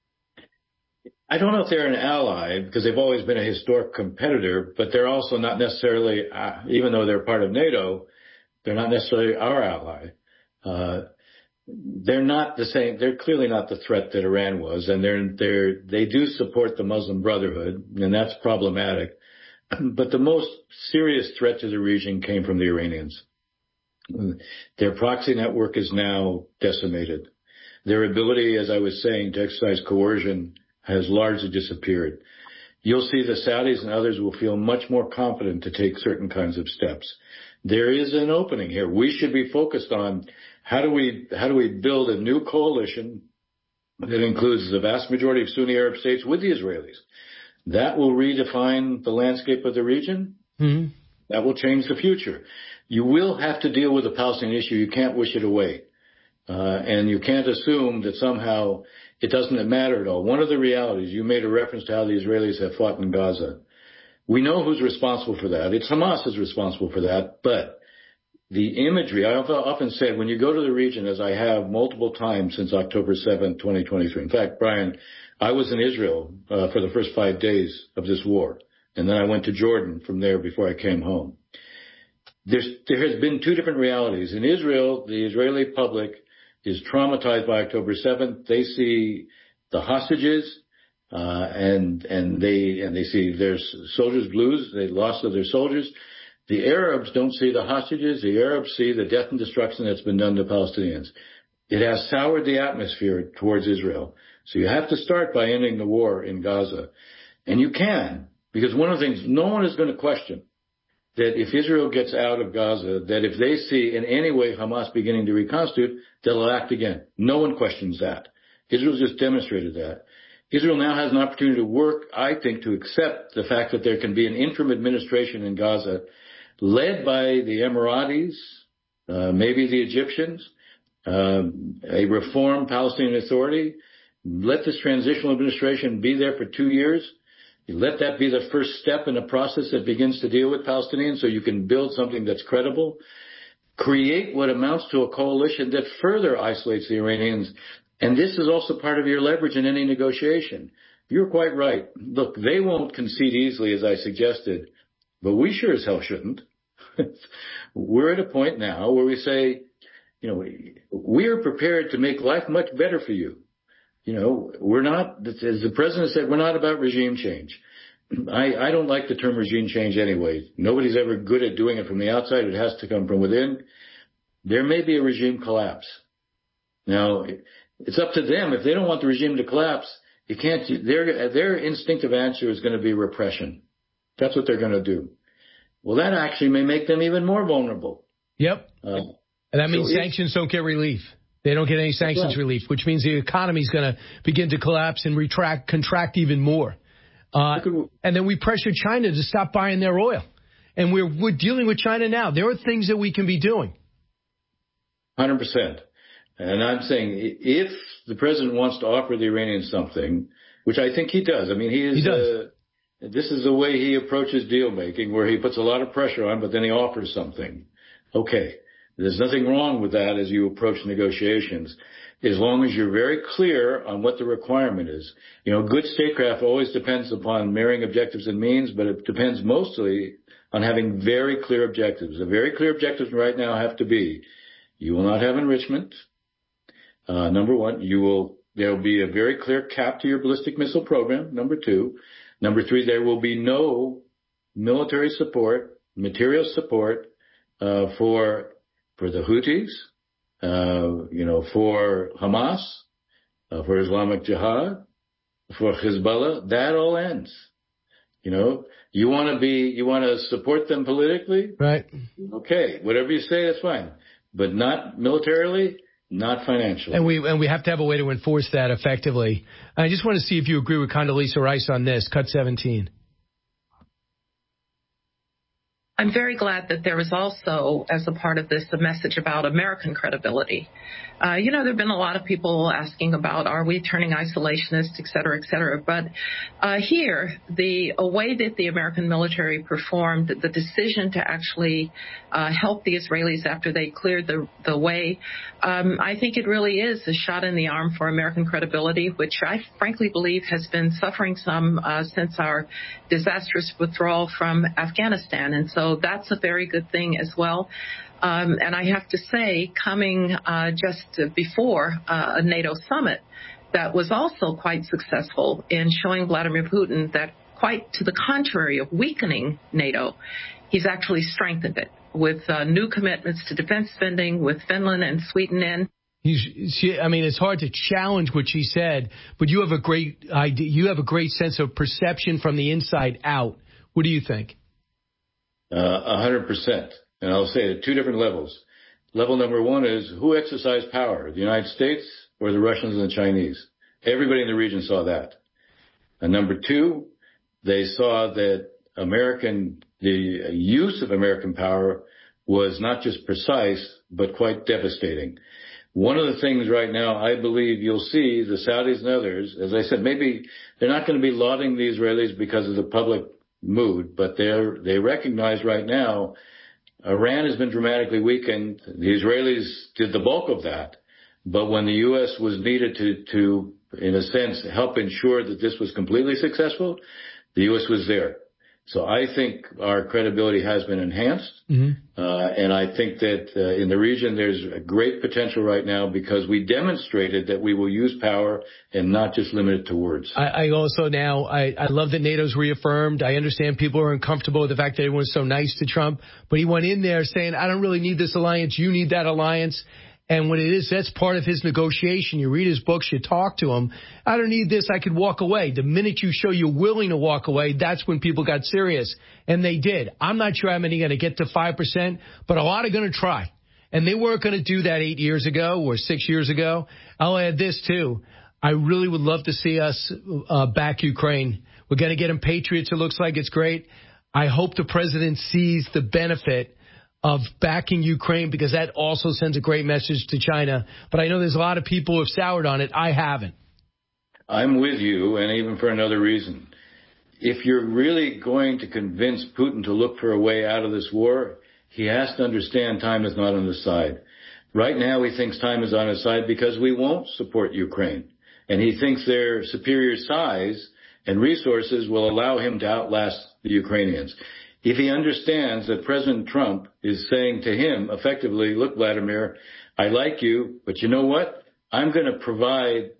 I don't know if they're an ally, because they've always been a historic competitor, but they're also not necessarily, even though they're part of NATO, they're not necessarily our ally. They're not the same. They're clearly not the threat that Iran was, and they do support the Muslim Brotherhood, and that's problematic. But the most serious threat to the region came from the Iranians. Their proxy network is now decimated. their ability, as I was saying, to exercise coercion has largely disappeared. You'll see the Saudis and others will feel much more confident to take certain kinds of steps. There is an opening here. We should be focused on how do we build a new coalition that includes the vast majority of Sunni Arab states with the Israelis. That will redefine the landscape of the region. Mm-hmm. That will change the future. You will have to deal with the Palestinian issue. You can't wish it away. And you can't assume that somehow it doesn't matter at all. One of the realities, you made a reference to how the Israelis have fought in Gaza. We know who's responsible for that. It's Hamas is responsible for that. But the imagery, I've often said, when you go to the region, as I have multiple times since October 7th, 2023. In fact, Brian, I was in Israel for the first 5 days of this war. And then I went to Jordan from there before I came home. There has been two different realities. In Israel, the Israeli public is traumatized by October 7th. They see the hostages, and they see their soldiers lose, the loss of their soldiers. The Arabs don't see the hostages. The Arabs see the death and destruction that's been done to Palestinians. It has soured the atmosphere towards Israel. So you have to start by ending the war in Gaza. And you can, because one of the things no one is going to question, that if Israel gets out of Gaza, that if they see in any way Hamas beginning to reconstitute, they'll act again. No one questions that. Israel's just demonstrated that. Israel now has an opportunity to work, I think, to accept the fact that there can be an interim administration in Gaza led by the Emiratis, maybe the Egyptians, a reformed Palestinian Authority. Let this transitional administration be there for 2 years. Let that be the first step in a process that begins to deal with Palestinians so you can build something that's credible. Create what amounts to a coalition that further isolates the Iranians. And this is also part of your leverage in any negotiation. You're quite right. Look, they won't concede easily, as I suggested, but we sure as hell shouldn't. We're at a point now where we say, we are prepared to make life much better for you. We're not, as the president said, we're not about regime change. I don't like the term regime change anyway. Nobody's ever good at doing it from the outside. It has to come from within. There may be a regime collapse. Now, it's up to them. If they don't want the regime to collapse, you can't. Their instinctive answer is going to be repression. That's what they're going to do. Well, that actually may make them even more vulnerable. Yep. And that means sanctions don't get relief. They don't get any sanctions relief, which means the economy is going to begin to collapse and contract even more. And then we pressure China to stop buying their oil. And we're dealing with China now. There are things that we can be doing. 100%. And I'm saying if the president wants to offer the Iranians something, which I think he does. I mean, he does. This is the way he approaches deal making, where he puts a lot of pressure on, but then he offers something. Okay. There's nothing wrong with that as you approach negotiations, as long as you're very clear on what the requirement is. Good statecraft always depends upon marrying objectives and means, but it depends mostly on having very clear objectives. The very clear objectives right now have to be, you will not have enrichment. Number one, there will be a very clear cap to your ballistic missile program. Number two. Number three, there will be no military support, material support, for the Houthis, for Hamas, for Islamic Jihad, for Hezbollah. That all ends. You want to support them politically? Right. Okay. Whatever you say, that's fine. But not militarily, not financially. And we have to have a way to enforce that effectively. I just want to see if you agree with Condoleezza Rice on this. Cut 17. I'm very glad that there was also, as a part of this, a message about American credibility. There have been a lot of people asking about, are we turning isolationist, et cetera, et cetera. But here, the way that the American military performed, the decision to actually help the Israelis after they cleared the way, I think it really is a shot in the arm for American credibility, which I frankly believe has been suffering some since our disastrous withdrawal from Afghanistan. And so that's a very good thing as well. And I have to say, coming just before a NATO summit that was also quite successful in showing Vladimir Putin that, quite to the contrary of weakening NATO, he's actually strengthened it with new commitments to defense spending, with Finland and Sweden in. It's hard to challenge what she said, but you have a great idea. You have a great sense of perception from the inside out. What do you think? 100%. And I'll say it at two different levels. Level number one is who exercised power, the United States or the Russians and the Chinese? Everybody in the region saw that. And number two, they saw that the use of American power was not just precise, but quite devastating. One of the things right now, I believe you'll see the Saudis and others, as I said, maybe they're not going to be lauding the Israelis because of the public mood, but they recognize right now Iran has been dramatically weakened. The Israelis did the bulk of that. But when the U.S. was needed to, in a sense, help ensure that this was completely successful, the U.S. was there. So I think our credibility has been enhanced. And I think that in the region there's a great potential right now because we demonstrated that we will use power and not just limit it to words. I also now, I love that NATO's reaffirmed. I understand people are uncomfortable with the fact that everyone's so nice to Trump. But he went in there saying, I don't really need this alliance. You need that alliance. And when it is, that's part of his negotiation. You read his books, you talk to him. I don't need this. I could walk away. The minute you show you're willing to walk away, that's when people got serious. And they did. I'm not sure how many are going to get to 5%, but a lot are going to try. And they weren't going to do that 8 years ago or 6 years ago. I'll add this, too. I really would love to see us back Ukraine. We're going to get them Patriots. It looks like it's great. I hope the president sees the benefit of backing Ukraine because that also sends a great message to China. But I know there's a lot of people who have soured on it. I haven't. I'm with you, and even for another reason. If you're really going to convince Putin to look for a way out of this war, he has to understand time is not on his side. Right now he thinks time is on his side because we won't support Ukraine. And he thinks their superior size and resources will allow him to outlast the Ukrainians. If he understands that President Trump is saying to him effectively, look, Vladimir, I like you, but you know what? I'm going to provide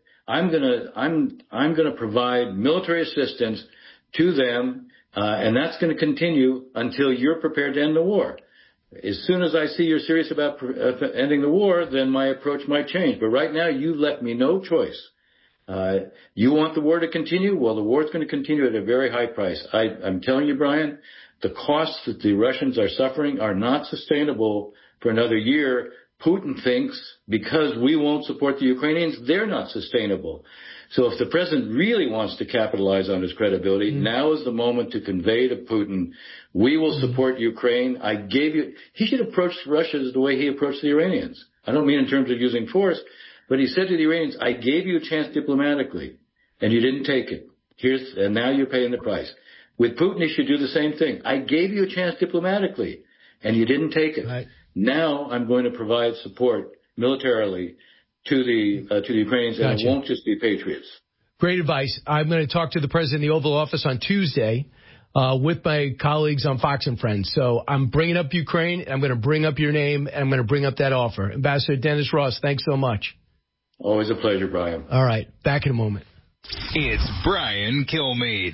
military assistance to them, and that's going to continue until you're prepared to end the war. As soon as I see you're serious about ending the war, then my approach might change. But right now, you left me no choice. You want the war to continue? Well, the war's going to continue at a very high price. I'm telling you, Brian, the costs that the Russians are suffering are not sustainable for another year. Putin thinks because we won't support the Ukrainians, they're not sustainable. So if the president really wants to capitalize on his credibility, now is the moment to convey to Putin, we will support Ukraine. He should approach Russia the way he approached the Iranians. I don't mean in terms of using force, but he said to the Iranians, I gave you a chance diplomatically, and you didn't take it. And now you're paying the price. With Putin, he should do the same thing. I gave you a chance diplomatically, and you didn't take it. Right. Now I'm going to provide support militarily to the Ukrainians, and it won't just be patriots. Great advice. I'm going to talk to the president in the Oval Office on Tuesday with my colleagues on Fox and Friends. So I'm bringing up Ukraine. I'm going to bring up your name, and I'm going to bring up that offer. Ambassador Dennis Ross, thanks so much. Always a pleasure, Brian. All right. Back in a moment. It's Brian Kilmeade.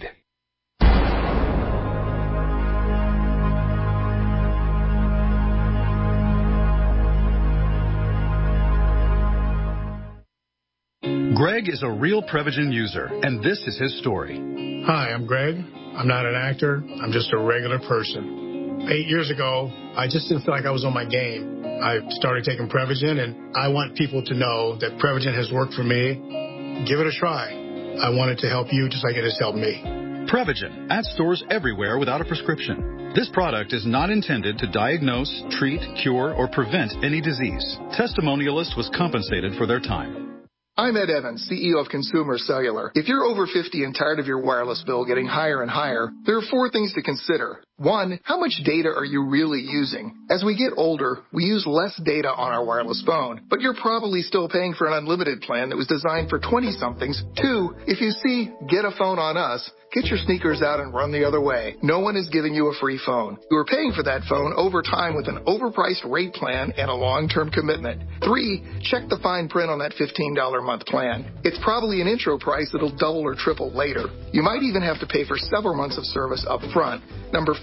Greg is a real Prevagen user, and this is his story. Hi, I'm Greg. I'm not an actor. I'm just a regular person. 8 years ago, I just didn't feel like I was on my game. I started taking Prevagen, and I want people to know that Prevagen has worked for me. Give it a try. I want it to help you just like it has helped me. Prevagen, at stores everywhere without a prescription. This product is not intended to diagnose, treat, cure, or prevent any disease. Testimonialist was compensated for their time. I'm Ed Evans, CEO of Consumer Cellular. If you're over 50 and tired of your wireless bill getting higher and higher, there are 4 things to consider. 1, how much data are you really using? As we get older, we use less data on our wireless phone, but you're probably still paying for an unlimited plan that was designed for 20-somethings. 2, if you see Get a Phone on Us, get your sneakers out and run the other way. No one is giving you a free phone. You are paying for that phone over time with an overpriced rate plan and a long-term commitment. 3, check the fine print on that $15 a month plan. It's probably an intro price that'll double or triple later. You might even have to pay for several months of service up front. Number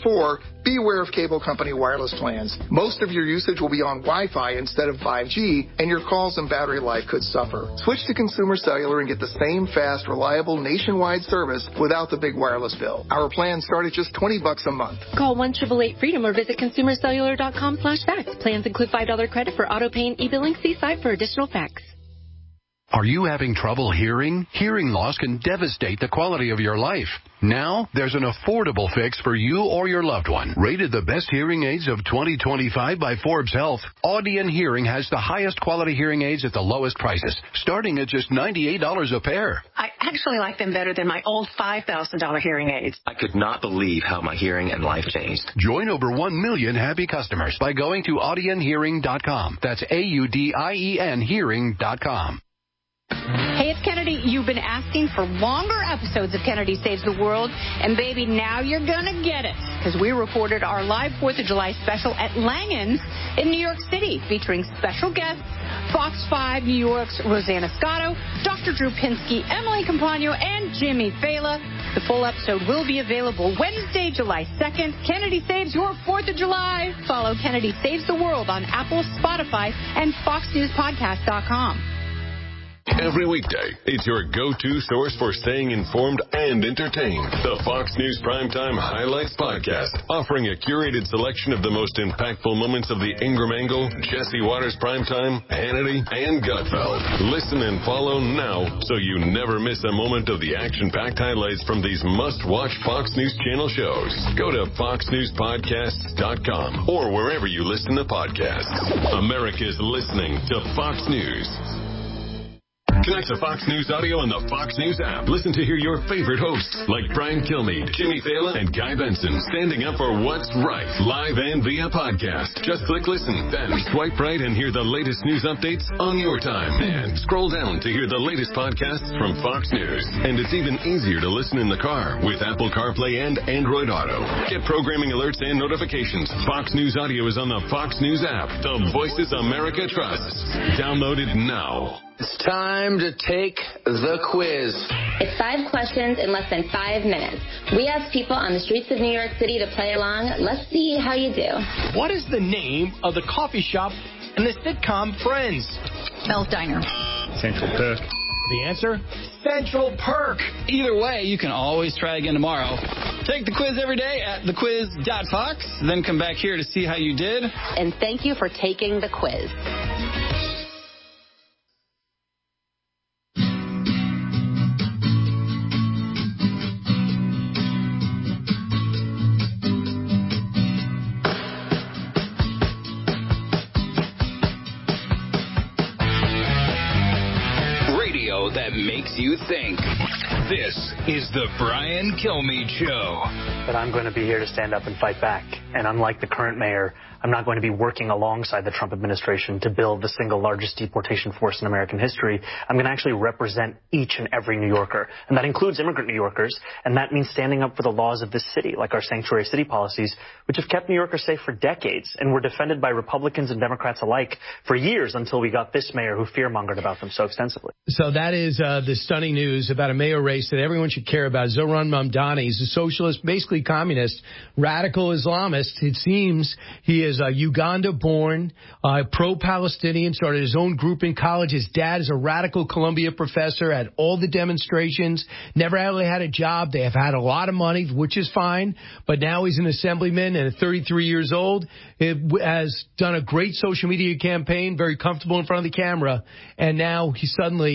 4, beware of cable company wireless plans. Most of your usage will be on Wi-Fi instead of 5G, and your calls and battery life could suffer. Switch to Consumer Cellular and get the same fast, reliable, nationwide service without the big wireless bill. Our plans start at just $20 a month. Call 1-888-FREEDOM or visit consumercellular.com/facts. Plans include $5 credit for auto pay and e-billing. See site for additional facts. Are you having trouble hearing? Hearing loss can devastate the quality of your life. Now, there's an affordable fix for you or your loved one. Rated the best hearing aids of 2025 by Forbes Health, Audion Hearing has the highest quality hearing aids at the lowest prices, starting at just $98 a pair. I actually like them better than my old $5,000 hearing aids. I could not believe how my hearing and life changed. Join over 1 million happy customers by going to audionhearing.com. That's AUDIEN hearing.com. Hey, it's Kennedy. You've been asking for longer episodes of Kennedy Saves the World, and baby, now you're gonna get it, because we recorded our live 4th of July special at Langan's in New York City, featuring special guests, Fox 5 New York's Rosanna Scotto, Dr. Drew Pinsky, Emily Compagno, and Jimmy Fallon. The full episode will be available Wednesday, July 2nd. Kennedy Saves Your 4th of July. Follow Kennedy Saves the World on Apple, Spotify, and FoxNewsPodcast.com. Every weekday, it's your go-to source for staying informed and entertained. The Fox News Primetime Highlights Podcast, offering a curated selection of the most impactful moments of the Ingram Angle, Jesse Waters Primetime, Hannity, and Gutfeld. Listen and follow now so you never miss a moment of the action-packed highlights from these must-watch Fox News Channel shows. Go to foxnewspodcasts.com or wherever you listen to podcasts. America's listening to Fox News. Connect to Fox News Audio and the Fox News app. Listen to hear your favorite hosts like Brian Kilmeade, Jimmy Fallon, and Guy Benson standing up for what's right, live and via podcast. Just click listen, then swipe right and hear the latest news updates on your time. And scroll down to hear the latest podcasts from Fox News. And it's even easier to listen in the car with Apple CarPlay and Android Auto. Get programming alerts and notifications. Fox News Audio is on the Fox News app. The voices America trusts. Download it now. It's time to take the quiz. It's 5 questions in less than 5 minutes. We ask people on the streets of New York City to play along. Let's see how you do. What is the name of the coffee shop in the sitcom Friends? Mel's Diner. Central Perk. The answer? Central Perk. Either way, you can always try again tomorrow. Take the quiz every day at thequiz.fox, then come back here to see how you did. And thank you for taking the quiz. That makes you think. This is the Brian Kilmeade Show. But I'm going to be here to stand up and fight back. And unlike the current mayor, I'm not going to be working alongside the Trump administration to build the single largest deportation force in American history. I'm going to actually represent each and every New Yorker. And that includes immigrant New Yorkers. And that means standing up for the laws of this city, like our sanctuary city policies, which have kept New Yorkers safe for decades and were defended by Republicans and Democrats alike for years until we got this mayor who fear-mongered about them so extensively. So that is the stunning news about a mayor race that everyone should care about. Zohran Mamdani is a socialist, basically communist, radical Islamist. It seems he is Uganda-born, pro-Palestinian, started his own group in college. His dad is a radical Columbia professor at all the demonstrations, never really had a job. They have had a lot of money, which is fine, but now he's an assemblyman and at 33 years old, has done a great social media campaign, very comfortable in front of the camera, and now he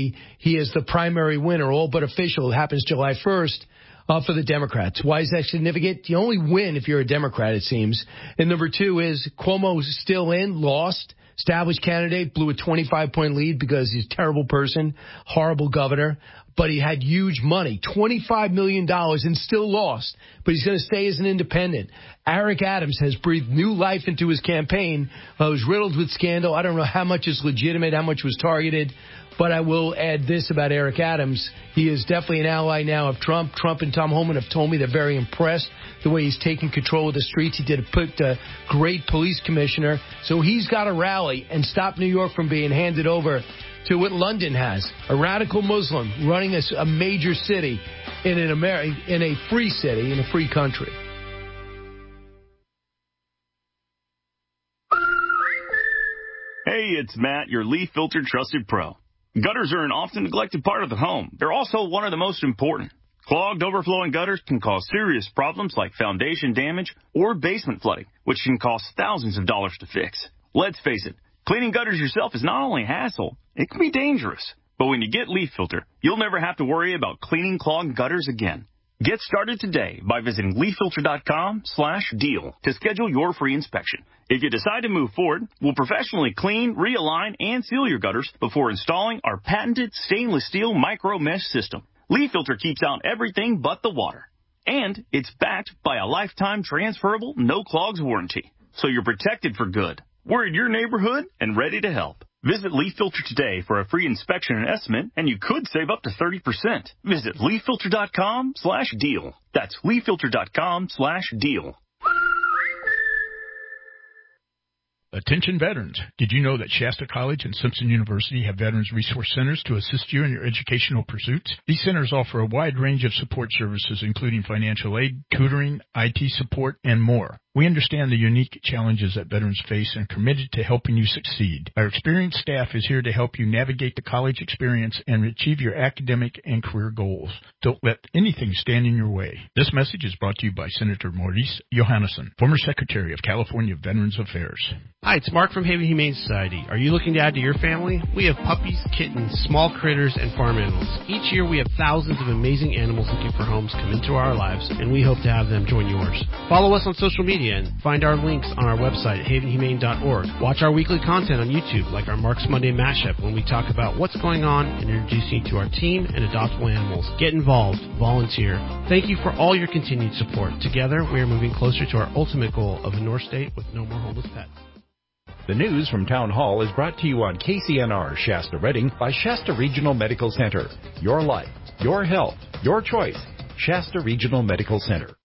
is the primary winner, all but official. It happens July 1st. For the Democrats. Why is that significant? You only win if you're a Democrat, it seems. And number 2 is Cuomo's still in, lost, established candidate, blew a 25-point lead because he's a terrible person, horrible governor. But he had huge money, $25 million, and still lost. But he's going to stay as an independent. Eric Adams has breathed new life into his campaign. It was riddled with scandal. I don't know how much is legitimate, how much was targeted. But I will add this about Eric Adams. He is definitely an ally now of Trump. Trump and Tom Homan have told me they're very impressed the way he's taking control of the streets. He did a great police commissioner. So he's got to rally and stop New York from being handed over to what London has, a radical Muslim running a major city in a free city, in a free country. Hey, it's Matt, your leaf filter trusted pro. Gutters are an often neglected part of the home. They're also one of the most important. Clogged, overflowing gutters can cause serious problems like foundation damage or basement flooding, which can cost thousands of dollars to fix. Let's face it, cleaning gutters yourself is not only a hassle, it can be dangerous. But when you get Leaf Filter, you'll never have to worry about cleaning clogged gutters again. Get started today by visiting leaffilter.com/deal to schedule your free inspection. If you decide to move forward, we'll professionally clean, realign, and seal your gutters before installing our patented stainless steel micro mesh system. Leaf Filter keeps out everything but the water. And it's backed by a lifetime transferable no clogs warranty. So you're protected for good. We're in your neighborhood and ready to help. Visit Leaf Filter today for a free inspection and estimate, and you could save up to 30%. Visit leaffilter.com/deal. That's leaffilter.com/deal. Attention veterans. Did you know that Shasta College and Simpson University have Veterans Resource Centers to assist you in your educational pursuits? These centers offer a wide range of support services, including financial aid, tutoring, IT support, and more. We understand the unique challenges that veterans face and are committed to helping you succeed. Our experienced staff is here to help you navigate the college experience and achieve your academic and career goals. Don't let anything stand in your way. This message is brought to you by Senator Maurice Johannesson, former Secretary of California Veterans Affairs. Hi, it's Mark from Haven Humane Society. Are you looking to add to your family? We have puppies, kittens, small critters, and farm animals. Each year we have thousands of amazing animals looking for homes come into our lives, and we hope to have them join yours. Follow us on social media and find our links on our website, havenhumane.org. Watch our weekly content on YouTube, like our Mark's Monday Mashup, when we talk about what's going on and introduce you to our team and adoptable animals. Get involved. Volunteer. Thank you for all your continued support. Together, we are moving closer to our ultimate goal of a North State with no more homeless pets. The news from Town Hall is brought to you on KCNR Shasta Redding by Shasta Regional Medical Center. Your life, your health, your choice. Shasta Regional Medical Center.